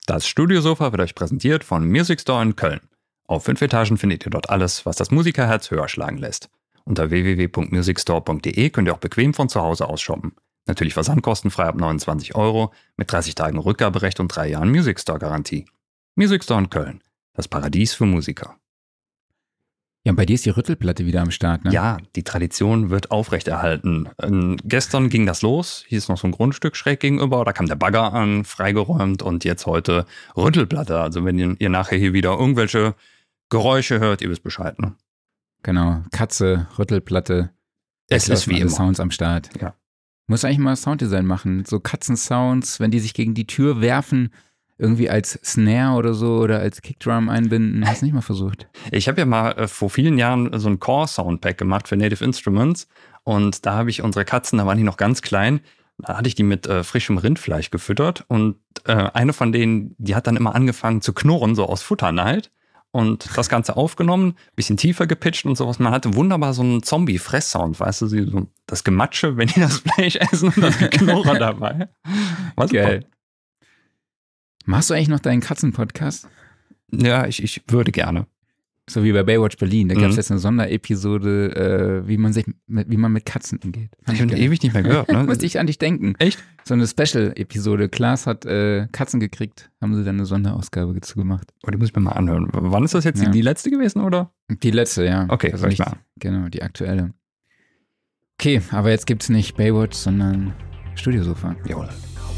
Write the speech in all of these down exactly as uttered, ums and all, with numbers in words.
Das Studiosofa wird euch präsentiert von Music Store in Köln. Auf fünf Etagen findet ihr dort alles, was das Musikerherz höher schlagen lässt. Unter w w w punkt music store punkt d e könnt ihr auch bequem von zu Hause aus shoppen. Natürlich versandkostenfrei ab neunundzwanzig Euro, mit dreißig Tagen Rückgaberecht und drei Jahren Music Store Garantie. Music Store in Köln, das Paradies für Musiker. Ja, und bei dir ist die Rüttelplatte wieder am Start, ne? Ja, die Tradition wird aufrechterhalten. Ähm, gestern ging das los, hier ist noch so ein Grundstück schräg gegenüber, da kam der Bagger an, freigeräumt und jetzt heute Rüttelplatte. Also wenn ihr, ihr nachher hier wieder irgendwelche Geräusche hört, ihr wisst Bescheid, ne? Genau, Katze, Rüttelplatte. Es ist wie immer. Sounds am Start. Ja. Muss eigentlich mal Sounddesign machen, so Katzensounds, wenn die sich gegen die Tür werfen, irgendwie als Snare oder so oder als Kickdrum einbinden. Hast du nicht mal versucht? Ich habe ja mal äh, vor vielen Jahren so ein Core-Soundpack gemacht für Native Instruments und da habe ich unsere Katzen, da waren die noch ganz klein, da hatte ich die mit äh, frischem Rindfleisch gefüttert und äh, eine von denen, die hat dann immer angefangen zu knurren, so aus Futterneid und das Ganze aufgenommen, bisschen tiefer gepitcht und sowas. Man hatte wunderbar so einen Zombie-Fress-Sound, weißt du, so das Gematsche, wenn die das Fleisch essen und das Geknurre dabei. Was geil. Machst du eigentlich noch deinen Katzen-Podcast? Ja, ich, ich würde gerne. So wie bei Baywatch Berlin. Da gab es Mhm. jetzt eine Sonderepisode, äh, wie man sich mit, wie man mit Katzen umgeht. Ich habe ewig nicht mehr gehört. Ne? Musste ich an dich denken. Echt? So eine Special-Episode. Klaas hat äh, Katzen gekriegt, haben sie dann eine Sonderausgabe dazu gemacht. Oh, die muss ich mir mal anhören. Wann ist das jetzt? Ja. Die letzte gewesen, oder? Die letzte, ja. Okay, also soll ich nicht, mal. Genau, die aktuelle. Okay, aber jetzt gibt's nicht Baywatch, sondern Studiosofa. Jawohl.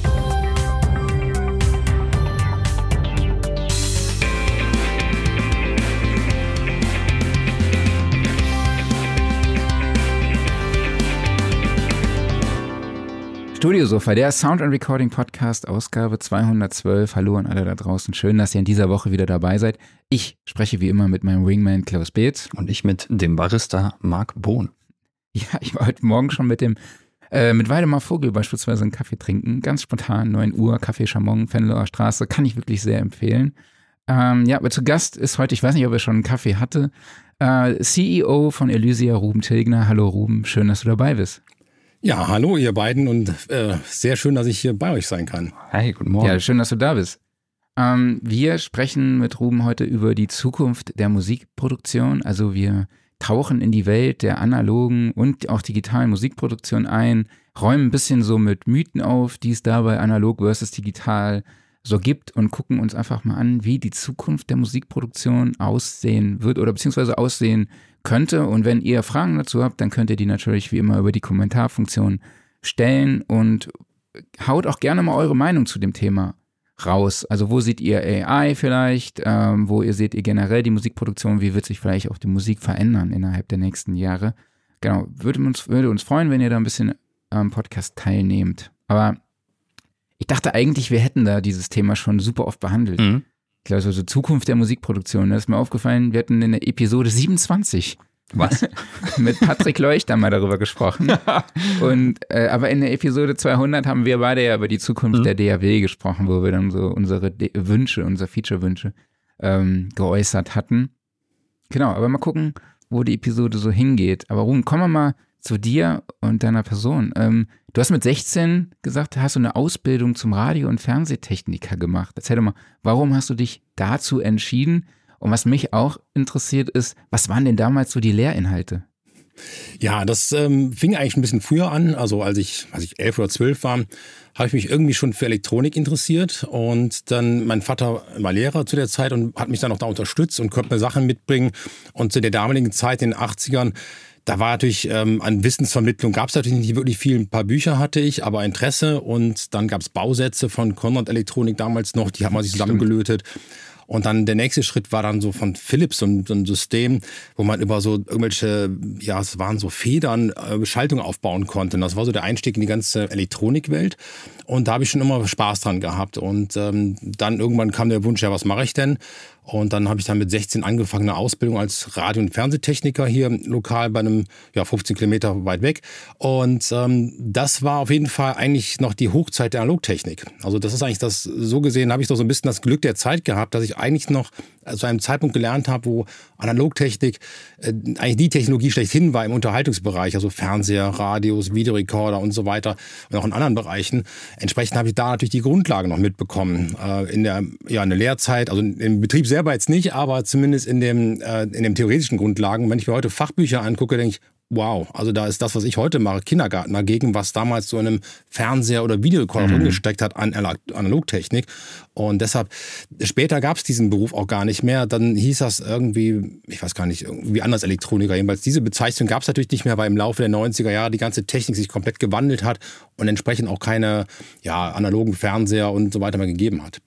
Studiosofa, der Sound and Recording Podcast, Ausgabe zweihundertzwölf. Hallo an alle da draußen. Schön, dass ihr in dieser Woche wieder dabei seid. Ich spreche wie immer mit meinem Wingman Klaus Beetz. Und ich mit dem Barista Marc Bohn. Ja, ich war heute Morgen schon mit dem, äh, mit Waldemar Vogel beispielsweise einen Kaffee trinken. Ganz spontan, neun Uhr, Café Chamon, Venloer Straße. Kann ich wirklich sehr empfehlen. Ähm, ja, aber zu Gast ist heute, ich weiß nicht, ob er schon einen Kaffee hatte, äh, C E O von Elysia, Ruben Tilgner. Hallo Ruben, schön, dass du dabei bist. Ja, hallo ihr beiden und äh, sehr schön, dass ich hier bei euch sein kann. Hey, guten Morgen. Ja, schön, dass du da bist. Ähm, wir sprechen mit Ruben heute über die Zukunft der Musikproduktion. Also wir tauchen in die Welt der analogen und auch digitalen Musikproduktion ein, räumen ein bisschen so mit Mythen auf, die es dabei analog versus digital so gibt und gucken uns einfach mal an, wie die Zukunft der Musikproduktion aussehen wird oder beziehungsweise aussehen könnte. Und wenn ihr Fragen dazu habt, dann könnt ihr die natürlich wie immer über die Kommentarfunktion stellen und haut auch gerne mal eure Meinung zu dem Thema raus. Also wo seht ihr A I vielleicht, ähm, wo ihr seht ihr generell die Musikproduktion, wie wird sich vielleicht auch die Musik verändern innerhalb der nächsten Jahre. Genau, würde uns, würde uns freuen, wenn ihr da ein bisschen am Podcast teilnehmt. Aber ich dachte eigentlich, wir hätten da dieses Thema schon super oft behandelt. Mhm. Ich glaube, so Zukunft der Musikproduktion, da ist mir aufgefallen, wir hatten in der Episode siebenundzwanzig Was? mit Patrick Leuchter mal darüber gesprochen. Und äh, aber in der Episode zweihundert haben wir beide ja über die Zukunft Mhm. der D A W gesprochen, wo wir dann so unsere D- Wünsche, unsere Feature-Wünsche ähm, geäußert hatten. Genau, aber mal gucken, wo die Episode so hingeht. Aber Ruben, kommen wir mal zu dir und deiner Person. Ähm, du hast mit sechzehn gesagt, hast du eine Ausbildung zum Radio- und Fernsehtechniker gemacht. Erzähl doch mal, warum hast du dich dazu entschieden? Und was mich auch interessiert ist, was waren denn damals so die Lehrinhalte? Ja, das ähm, fing eigentlich ein bisschen früher an. Also als ich, als ich elf oder zwölf war, habe ich mich irgendwie schon für Elektronik interessiert. Und dann, mein Vater war Lehrer zu der Zeit und hat mich dann auch da unterstützt und konnte mir Sachen mitbringen. Und zu der damaligen Zeit, in den achtzigern, da war natürlich ähm, an Wissensvermittlung, gab es natürlich nicht wirklich viel. Ein paar Bücher hatte ich, aber Interesse. Und dann gab es Bausätze von Conrad Elektronik damals noch, die hat man sich zusammengelötet. Und dann der nächste Schritt war dann so von Philips, so ein, so ein System, wo man über so irgendwelche, ja, es waren so Federn, äh, Schaltungen aufbauen konnte. Und das war so der Einstieg in die ganze Elektronikwelt. Und da habe ich schon immer Spaß dran gehabt. Und ähm, dann irgendwann kam der Wunsch, ja, was mache ich denn? Und dann habe ich dann mit sechzehn angefangen, eine Ausbildung als Radio- und Fernsehtechniker hier lokal bei einem, ja, fünfzehn Kilometer weit weg. Und ähm, das war auf jeden Fall eigentlich noch die Hochzeit der Analogtechnik. Also das ist eigentlich das, so gesehen habe ich doch so ein bisschen das Glück der Zeit gehabt, dass ich eigentlich noch zu einem Zeitpunkt gelernt habe, wo Analogtechnik äh, eigentlich die Technologie schlechthin war im Unterhaltungsbereich, also Fernseher, Radios, Videorekorder und so weiter und auch in anderen Bereichen. Entsprechend habe ich da natürlich die Grundlagen noch mitbekommen. Äh, in der ja, in der Lehrzeit, also im Betrieb selber jetzt nicht, aber zumindest in dem, äh, in den theoretischen Grundlagen. Wenn ich mir heute Fachbücher angucke, denke ich, wow, also da ist das, was ich heute mache, Kindergarten dagegen, was damals so in einem Fernseher oder Videorekorder mhm. rumgesteckt hat an Analogtechnik. Und deshalb, später gab es diesen Beruf auch gar nicht mehr. Dann hieß das irgendwie, ich weiß gar nicht, irgendwie anders Elektroniker. Jedenfalls diese Bezeichnung gab es natürlich nicht mehr, weil im Laufe der neunziger Jahre die ganze Technik sich komplett gewandelt hat und entsprechend auch keine ja, analogen Fernseher und so weiter mehr gegeben hat.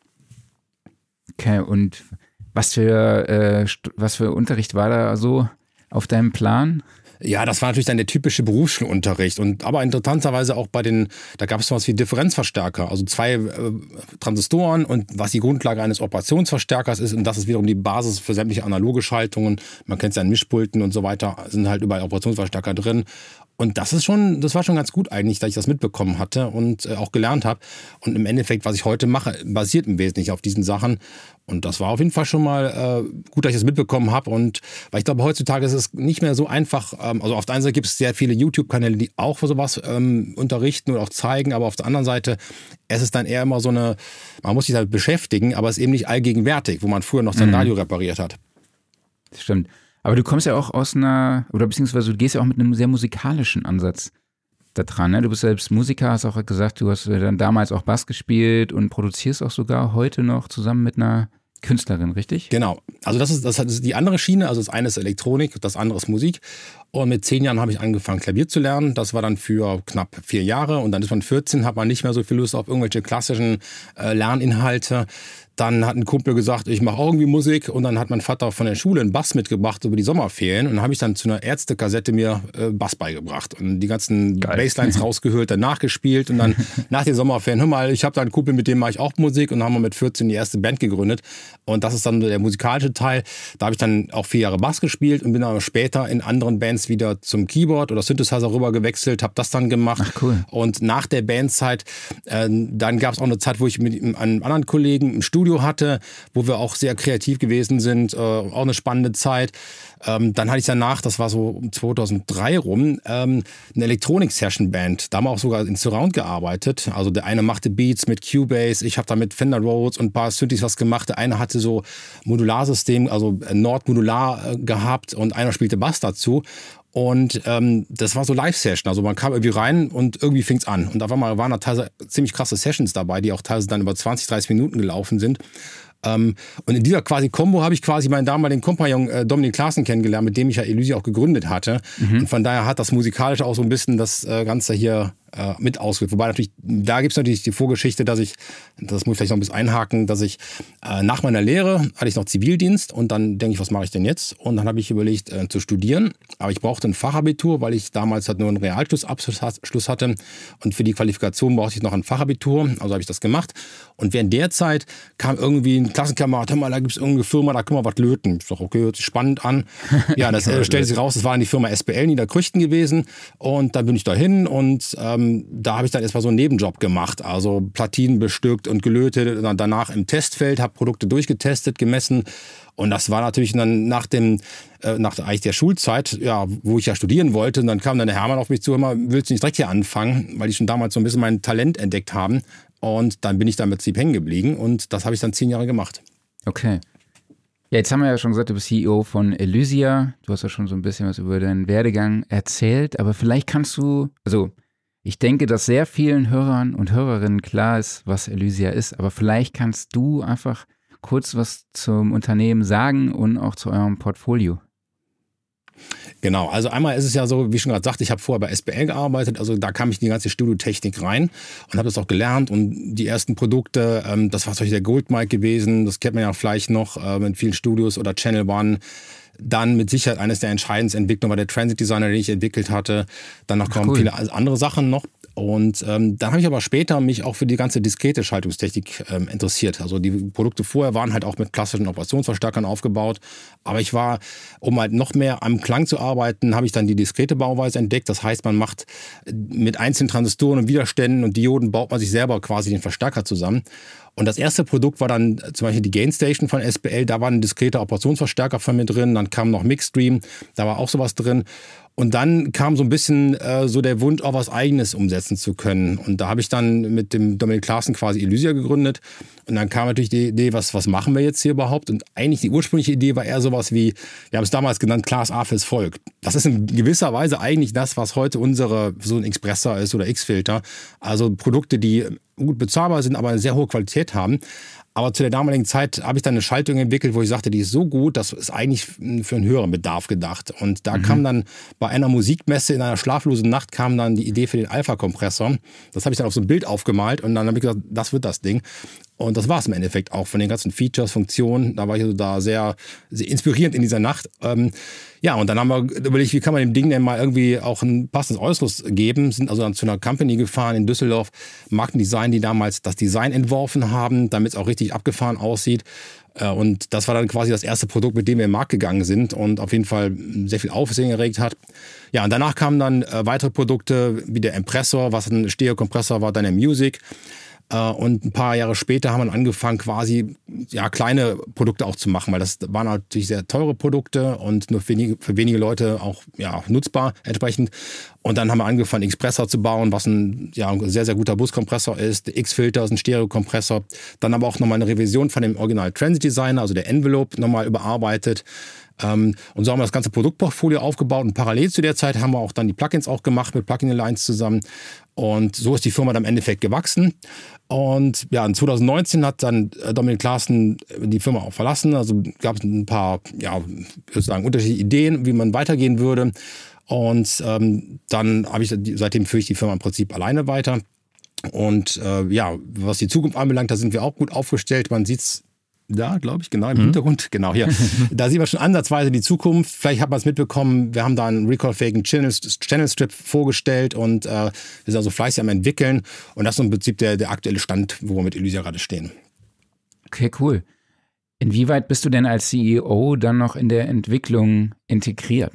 Okay, und was für, äh, was für Unterricht war da so auf deinem Plan? Ja, das war natürlich dann der typische Berufsschulunterricht. Und aber interessanterweise auch bei den, da gab es sowas wie Differenzverstärker, also zwei äh, Transistoren und was die Grundlage eines Operationsverstärkers ist. Und das ist wiederum die Basis für sämtliche analoge Schaltungen. Man kennt es ja an Mischpulten und so weiter, sind halt überall Operationsverstärker drin. Und das ist schon, das war schon ganz gut eigentlich, dass ich das mitbekommen hatte und äh, auch gelernt habe. Und im Endeffekt, was ich heute mache, basiert im Wesentlichen auf diesen Sachen. Und das war auf jeden Fall schon mal äh, gut, dass ich das mitbekommen habe. Und weil ich glaube, heutzutage ist es nicht mehr so einfach. Ähm, also auf der einen Seite gibt es sehr viele YouTube-Kanäle, die auch für sowas ähm, unterrichten und auch zeigen. Aber auf der anderen Seite, es ist dann eher immer so eine, man muss sich damit beschäftigen, aber es ist eben nicht allgegenwärtig, wo man früher noch sein mhm. Radio repariert hat. Das stimmt. Aber du kommst ja auch aus einer, oder beziehungsweise du gehst ja auch mit einem sehr musikalischen Ansatz da dran. Ne? Du bist selbst Musiker, hast auch gesagt, du hast dann damals auch Bass gespielt und produzierst auch sogar heute noch zusammen mit einer Künstlerin, richtig? Genau. Also das ist, das ist die andere Schiene. Also das eine ist Elektronik, das andere ist Musik. Und mit zehn Jahren habe ich angefangen, Klavier zu lernen. Das war dann für knapp vier Jahre. Und dann ist man vierzehn, hat man nicht mehr so viel Lust auf irgendwelche klassischen äh, Lerninhalte. Dann hat ein Kumpel gesagt, ich mache auch irgendwie Musik. Und dann hat mein Vater von der Schule einen Bass mitgebracht über die Sommerferien. Und dann habe ich dann zu einer Ärztekassette mir äh, Bass beigebracht. Und die ganzen Geil. Basslines rausgehört, dann nachgespielt. Und dann nach den Sommerferien, hör mal, ich habe da einen Kumpel, mit dem mache ich auch Musik. Und dann haben wir mit vierzehn die erste Band gegründet. Und das ist dann der musikalische Teil. Da habe ich dann auch vier Jahre Bass gespielt und bin aber später in anderen Bands wieder zum Keyboard oder Synthesizer rüber gewechselt, habe das dann gemacht. Ach, cool. Und nach der Bandzeit, äh, dann gab es auch eine Zeit, wo ich mit einem anderen Kollegen im Studio hatte, wo wir auch sehr kreativ gewesen sind, äh, auch eine spannende Zeit. Ähm, dann hatte ich danach, das war so um zweitausenddrei rum, ähm, eine Elektronik-Session-Band. Da haben wir auch sogar in Surround gearbeitet. Also der eine machte Beats mit Cubase, ich habe da mit Fender Rhodes und ein paar Synthes was gemacht. Der eine hatte so Modularsystem, also Nord-Modular äh, gehabt und einer spielte Bass dazu. Und ähm, das war so Live-Session, also man kam irgendwie rein und irgendwie fing's an. Und auf einmal waren da teilweise ziemlich krasse Sessions dabei, die auch teilweise dann über zwanzig, dreißig Minuten gelaufen sind. Ähm, und in dieser quasi Kombo habe ich quasi meinen damaligen Kompagnon äh, Dominik Klaassen kennengelernt, mit dem ich ja Elysia auch gegründet hatte. Mhm. Und von daher hat das musikalisch auch so ein bisschen das äh, Ganze hier äh, mit ausgewirkt. Wobei natürlich, da gibt's natürlich die Vorgeschichte, dass ich, das muss ich vielleicht noch ein bisschen einhaken, dass ich äh, nach meiner Lehre hatte ich noch Zivildienst und dann denke ich, was mache ich denn jetzt? Und dann habe ich überlegt äh, zu studieren, aber ich brauchte ein Fachabitur, weil ich damals halt nur einen Realschlussabschluss hatte und für die Qualifikation brauchte ich noch ein Fachabitur, also habe ich das gemacht. Und während der Zeit kam irgendwie ein Klassenkamerad, hör mal, da gibt's irgendeine Firma, da können wir was löten. Ich sage, okay, hört sich spannend an. Ja, das äh, stellte sich raus, das war die Firma S B L Niederkrüchten gewesen und dann bin ich dahin und ähm, da habe ich dann erstmal so einen Nebenjob gemacht, also Platinen bestückt und gelötet und dann danach im Testfeld, habe Produkte durchgetestet, gemessen und das war natürlich dann nach dem, äh, nach eigentlich der Schulzeit, ja, wo ich ja studieren wollte und dann kam dann der Hermann auf mich zu, immer, willst du nicht direkt hier anfangen, weil die schon damals so ein bisschen mein Talent entdeckt haben und dann bin ich da im Prinzip hängen geblieben und das habe ich dann zehn Jahre gemacht. Okay. Ja, jetzt haben wir ja schon gesagt, du bist C E O von Elysia, du hast ja schon so ein bisschen was über deinen Werdegang erzählt, aber vielleicht kannst du, also ich denke, dass sehr vielen Hörern und Hörerinnen klar ist, was Elysia ist, aber vielleicht kannst du einfach kurz was zum Unternehmen sagen und auch zu eurem Portfolio. Genau, also einmal ist es ja so, wie ich schon gerade sagte, ich habe vorher bei S B L gearbeitet, also da kam ich in die ganze Studiotechnik rein und habe das auch gelernt und die ersten Produkte, ähm, das war zum Beispiel der Goldmic gewesen, das kennt man ja vielleicht noch äh, mit vielen Studios oder Channel One. Dann mit Sicherheit eines der entscheidendsten Entwicklungen war der Transit Designer, den ich entwickelt hatte. Dann noch kaum cool. viele andere Sachen noch. Und ähm, dann habe ich aber später mich auch für die ganze diskrete Schaltungstechnik ähm, interessiert. Also die Produkte vorher waren halt auch mit klassischen Operationsverstärkern aufgebaut. Aber ich war, um halt noch mehr am Klang zu arbeiten, habe ich dann die diskrete Bauweise entdeckt. Das heißt, man macht mit einzelnen Transistoren und Widerständen und Dioden baut man sich selber quasi den Verstärker zusammen. Und das erste Produkt war dann zum Beispiel die Gainstation von S B L. Da war ein diskreter Operationsverstärker von mir drin. Dann kam noch Mixstream, da war auch sowas drin. Und dann kam so ein bisschen äh, so der Wunsch, auch was Eigenes umsetzen zu können. Und da habe ich dann mit dem Dominik Claassen quasi Elysia gegründet. Und dann kam natürlich die Idee, was, was machen wir jetzt hier überhaupt? Und eigentlich die ursprüngliche Idee war eher sowas wie, wir haben es damals genannt, Class A fürs Volk. Das ist in gewisser Weise eigentlich das, was heute unsere, so ein Expressor ist oder X-Filter. Also Produkte, die gut bezahlbar sind, aber eine sehr hohe Qualität haben. Aber zu der damaligen Zeit habe ich dann eine Schaltung entwickelt, wo ich sagte, die ist so gut, das ist eigentlich für einen höheren Bedarf gedacht. Und da mhm. kam dann bei einer Musikmesse in einer schlaflosen Nacht kam dann die Idee für den Alpha-Kompressor. Das habe ich dann auf so ein Bild aufgemalt und dann habe ich gesagt, das wird das Ding. Und das war es im Endeffekt auch von den ganzen Features, Funktionen. Da war ich also da sehr, sehr inspirierend in dieser Nacht. Ähm, ja, und dann haben wir überlegt, wie kann man dem Ding denn mal irgendwie auch ein passendes Äußeres geben. Sind also dann zu einer Company gefahren in Düsseldorf, Markendesign, die damals das Design entworfen haben, damit es auch richtig abgefahren aussieht. Und das war dann quasi das erste Produkt, mit dem wir im Markt gegangen sind und auf jeden Fall sehr viel Aufsehen erregt hat. Ja, und danach kamen dann weitere Produkte wie der Impressor, was ein Stereokompressor war, dann der Music. Und ein paar Jahre später haben wir angefangen, quasi ja, kleine Produkte auch zu machen, weil das waren natürlich sehr teure Produkte und nur für wenige, für wenige Leute auch ja, nutzbar entsprechend. Und dann haben wir angefangen, Expressor zu bauen, was ein, ja, ein sehr, sehr guter Buskompressor ist. Der X-Filter ist ein Stereokompressor. Dann aber auch nochmal eine Revision von dem Original Transit Designer, also der Envelope, nochmal überarbeitet. Und so haben wir das ganze Produktportfolio aufgebaut und parallel zu der Zeit haben wir auch dann die Plugins auch gemacht mit Plugin Alliance zusammen und so ist die Firma dann im Endeffekt gewachsen und ja, in zwanzig neunzehn hat dann Dominik Claassen die Firma auch verlassen, also gab es ein paar, ja, ich würde sagen, unterschiedliche Ideen, wie man weitergehen würde und ähm, dann habe ich, seitdem führe ich die Firma im Prinzip alleine weiter und äh, ja, was die Zukunft anbelangt, da sind wir auch gut aufgestellt, man sieht es da, glaube ich, genau, im mhm. Hintergrund, genau hier. Da sieht man schon ansatzweise die Zukunft. Vielleicht hat man es mitbekommen, wir haben da einen recall-fähigen Channel, Channel Strip vorgestellt und äh, wir sind also fleißig am entwickeln. Und das ist im Prinzip der, der aktuelle Stand, wo wir mit Elysia gerade stehen. Okay, cool. Inwieweit bist du denn als C E O dann noch in der Entwicklung integriert?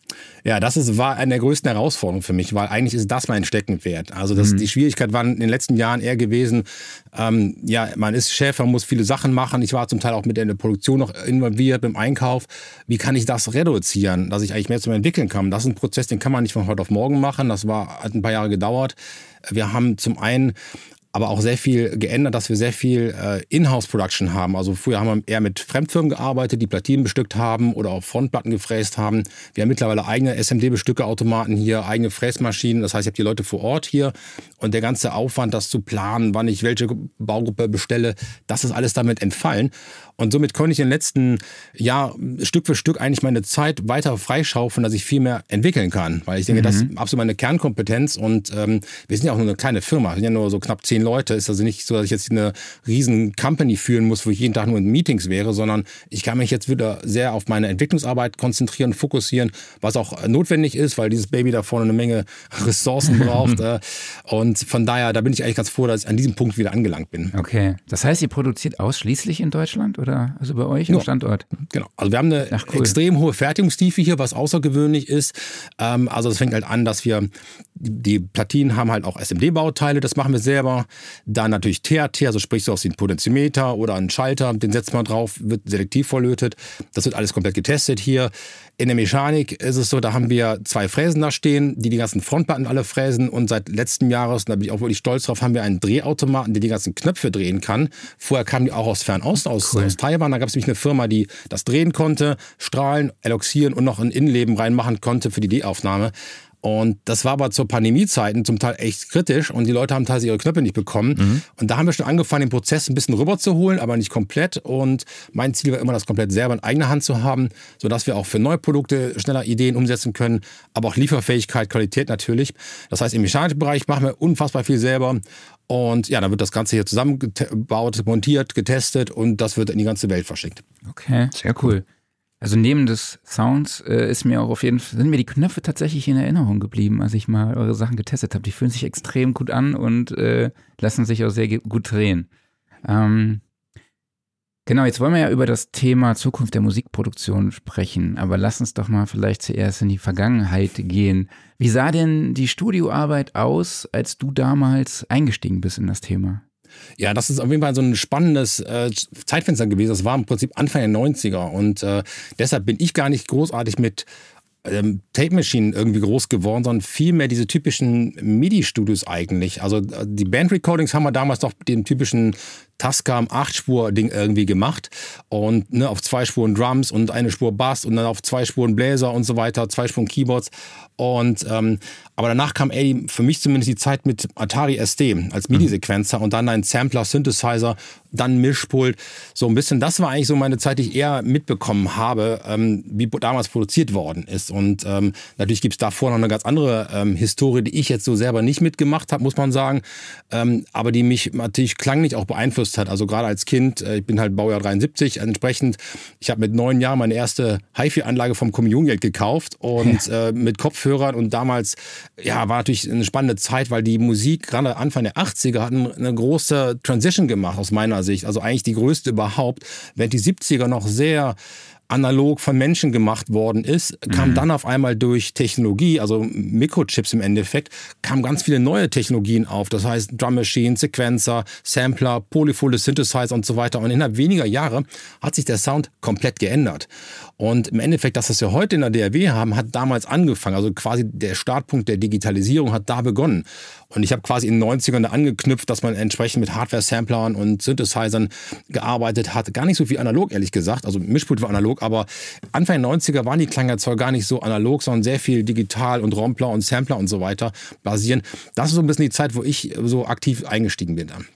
Ja, das ist, war eine der größten Herausforderungen für mich, weil eigentlich ist das mein Steckenpferd. Also das, mhm. die Schwierigkeit war in den letzten Jahren eher gewesen, ähm, ja, man ist Chef, man muss viele Sachen machen. Ich war zum Teil auch mit in der Produktion noch involviert, beim Einkauf. Wie kann ich das reduzieren, dass ich eigentlich mehr zum Entwickeln kann? Das ist ein Prozess, den kann man nicht von heute auf morgen machen. Das war, hat ein paar Jahre gedauert. Wir haben zum einen aber auch sehr viel geändert, dass wir sehr viel äh, Inhouse-Production haben. Also früher haben wir eher mit Fremdfirmen gearbeitet, die Platinen bestückt haben oder auch Frontplatten gefräst haben. Wir haben mittlerweile eigene S M D-Bestückeautomaten hier, eigene Fräsmaschinen. Das heißt, ich habe die Leute vor Ort hier und der ganze Aufwand, das zu planen, wann ich welche Baugruppe bestelle, das ist alles damit entfallen. Und somit konnte ich in den letzten Jahr Stück für Stück eigentlich meine Zeit weiter freischaufeln, dass ich viel mehr entwickeln kann. Weil ich denke, mhm. das ist absolut meine Kernkompetenz. Und ähm, wir sind ja auch nur eine kleine Firma. Wir sind ja nur so knapp zehn Leute. Ist also nicht so, dass ich jetzt eine riesen Company führen muss, wo ich jeden Tag nur in Meetings wäre, sondern ich kann mich jetzt wieder sehr auf meine Entwicklungsarbeit konzentrieren, fokussieren, was auch notwendig ist, weil dieses Baby da vorne eine Menge Ressourcen braucht. äh, und von daher, da bin ich eigentlich ganz froh, dass ich an diesem Punkt wieder angelangt bin. Okay. Das heißt, ihr produziert ausschließlich in Deutschland, oder? Oder also bei euch im ja. Standort? Genau. Also wir haben eine Ach, cool. extrem hohe Fertigungstiefe hier, was außergewöhnlich ist. Ähm, also es fängt halt an, dass wir, die Platinen haben halt auch S M D-Bauteile, das machen wir selber. Dann natürlich T A T, also sprich so aus dem Potentiometer oder einen Schalter, den setzt man drauf, wird selektiv verlötet. Das wird alles komplett getestet hier. In der Mechanik ist es so, da haben wir zwei Fräsen da stehen, die die ganzen Frontplatten alle fräsen und seit letztem Jahres, und da bin ich auch wirklich stolz drauf, haben wir einen Drehautomaten, der die ganzen Knöpfe drehen kann. Vorher kamen die auch aus Fernost, aus, cool. aus Taiwan. Da gab es nämlich eine Firma, die das drehen konnte, strahlen, eloxieren und noch ein Innenleben reinmachen konnte für die D-Aufnahme. Und das war aber zur Pandemiezeiten zum Teil echt kritisch und die Leute haben teilweise ihre Knöpfe nicht bekommen. Mhm. Und da haben wir schon angefangen, den Prozess ein bisschen rüberzuholen, aber nicht komplett. Und mein Ziel war immer, das komplett selber in eigener Hand zu haben, sodass wir auch für neue Produkte schneller Ideen umsetzen können, aber auch Lieferfähigkeit, Qualität natürlich. Das heißt, im mechanischen Bereich machen wir unfassbar viel selber. Und ja, dann wird das Ganze hier zusammengebaut, montiert, getestet und das wird in die ganze Welt verschickt. Okay, sehr cool. Also neben des Sounds äh, ist mir auch auf jeden Fall, sind mir die Knöpfe tatsächlich in Erinnerung geblieben, als ich mal eure Sachen getestet habe. Die fühlen sich extrem gut an und äh, lassen sich auch sehr ge- gut drehen. Ähm, genau, jetzt wollen wir ja über das Thema Zukunft der Musikproduktion sprechen, aber lass uns doch mal vielleicht zuerst in die Vergangenheit gehen. Wie sah denn die Studioarbeit aus, als du damals eingestiegen bist in das Thema? Ja, das ist auf jeden Fall so ein spannendes äh, Zeitfenster gewesen. Das war im Prinzip Anfang der neunziger und äh, deshalb bin ich gar nicht großartig mit ähm, Tape-Maschinen irgendwie groß geworden, sondern vielmehr diese typischen MIDI-Studios eigentlich. Also die Band-Recordings haben wir damals noch den typischen Tascam acht-Spur-Ding irgendwie gemacht und ne, auf zwei Spuren Drums und eine Spur Bass und dann auf zwei Spuren Bläser und so weiter, zwei Spuren Keyboards. Und ähm, aber danach kam ey, für mich zumindest die Zeit mit Atari S D als MIDI-Sequenzer und dann ein Sampler, Synthesizer, dann Mischpult. So ein bisschen, das war eigentlich so meine Zeit, die ich eher mitbekommen habe, ähm, wie damals produziert worden ist. Und ähm, natürlich gibt's davor noch eine ganz andere ähm, Historie, die ich jetzt so selber nicht mitgemacht habe, muss man sagen, ähm, aber die mich natürlich klanglich auch beeinflusst hat. Also gerade als Kind, ich bin halt Baujahr dreiundsiebzig, entsprechend, ich habe mit neun Jahren meine erste Hi-Fi-Anlage vom Kommuniongeld gekauft und ja. äh, mit Kopfhörern und damals, ja, war natürlich eine spannende Zeit, weil die Musik gerade Anfang der achtziger hat eine große Transition gemacht aus meiner Sicht, also eigentlich die größte überhaupt, während die siebziger noch sehr analog von Menschen gemacht worden ist, kam mhm. dann auf einmal durch Technologie, also Mikrochips im Endeffekt, kamen ganz viele neue Technologien auf. Das heißt Drum Machine, Sequencer, Sampler, polyphone Synthesizer und so weiter. Und innerhalb weniger Jahre hat sich der Sound komplett geändert. Und im Endeffekt, das, was wir heute in der D A W haben, hat damals angefangen. Also quasi der Startpunkt der Digitalisierung hat da begonnen. Und ich habe quasi in den neunzigern da angeknüpft, dass man entsprechend mit Hardware-Samplern und Synthesizern gearbeitet hat. Gar nicht so viel analog, ehrlich gesagt. Also Mischpult war analog, aber Anfang der neunziger waren die Klangerzeuger gar nicht so analog, sondern sehr viel digital und Rompler und Sampler und so weiter basieren. Das ist so ein bisschen die Zeit, wo ich so aktiv eingestiegen bin dann.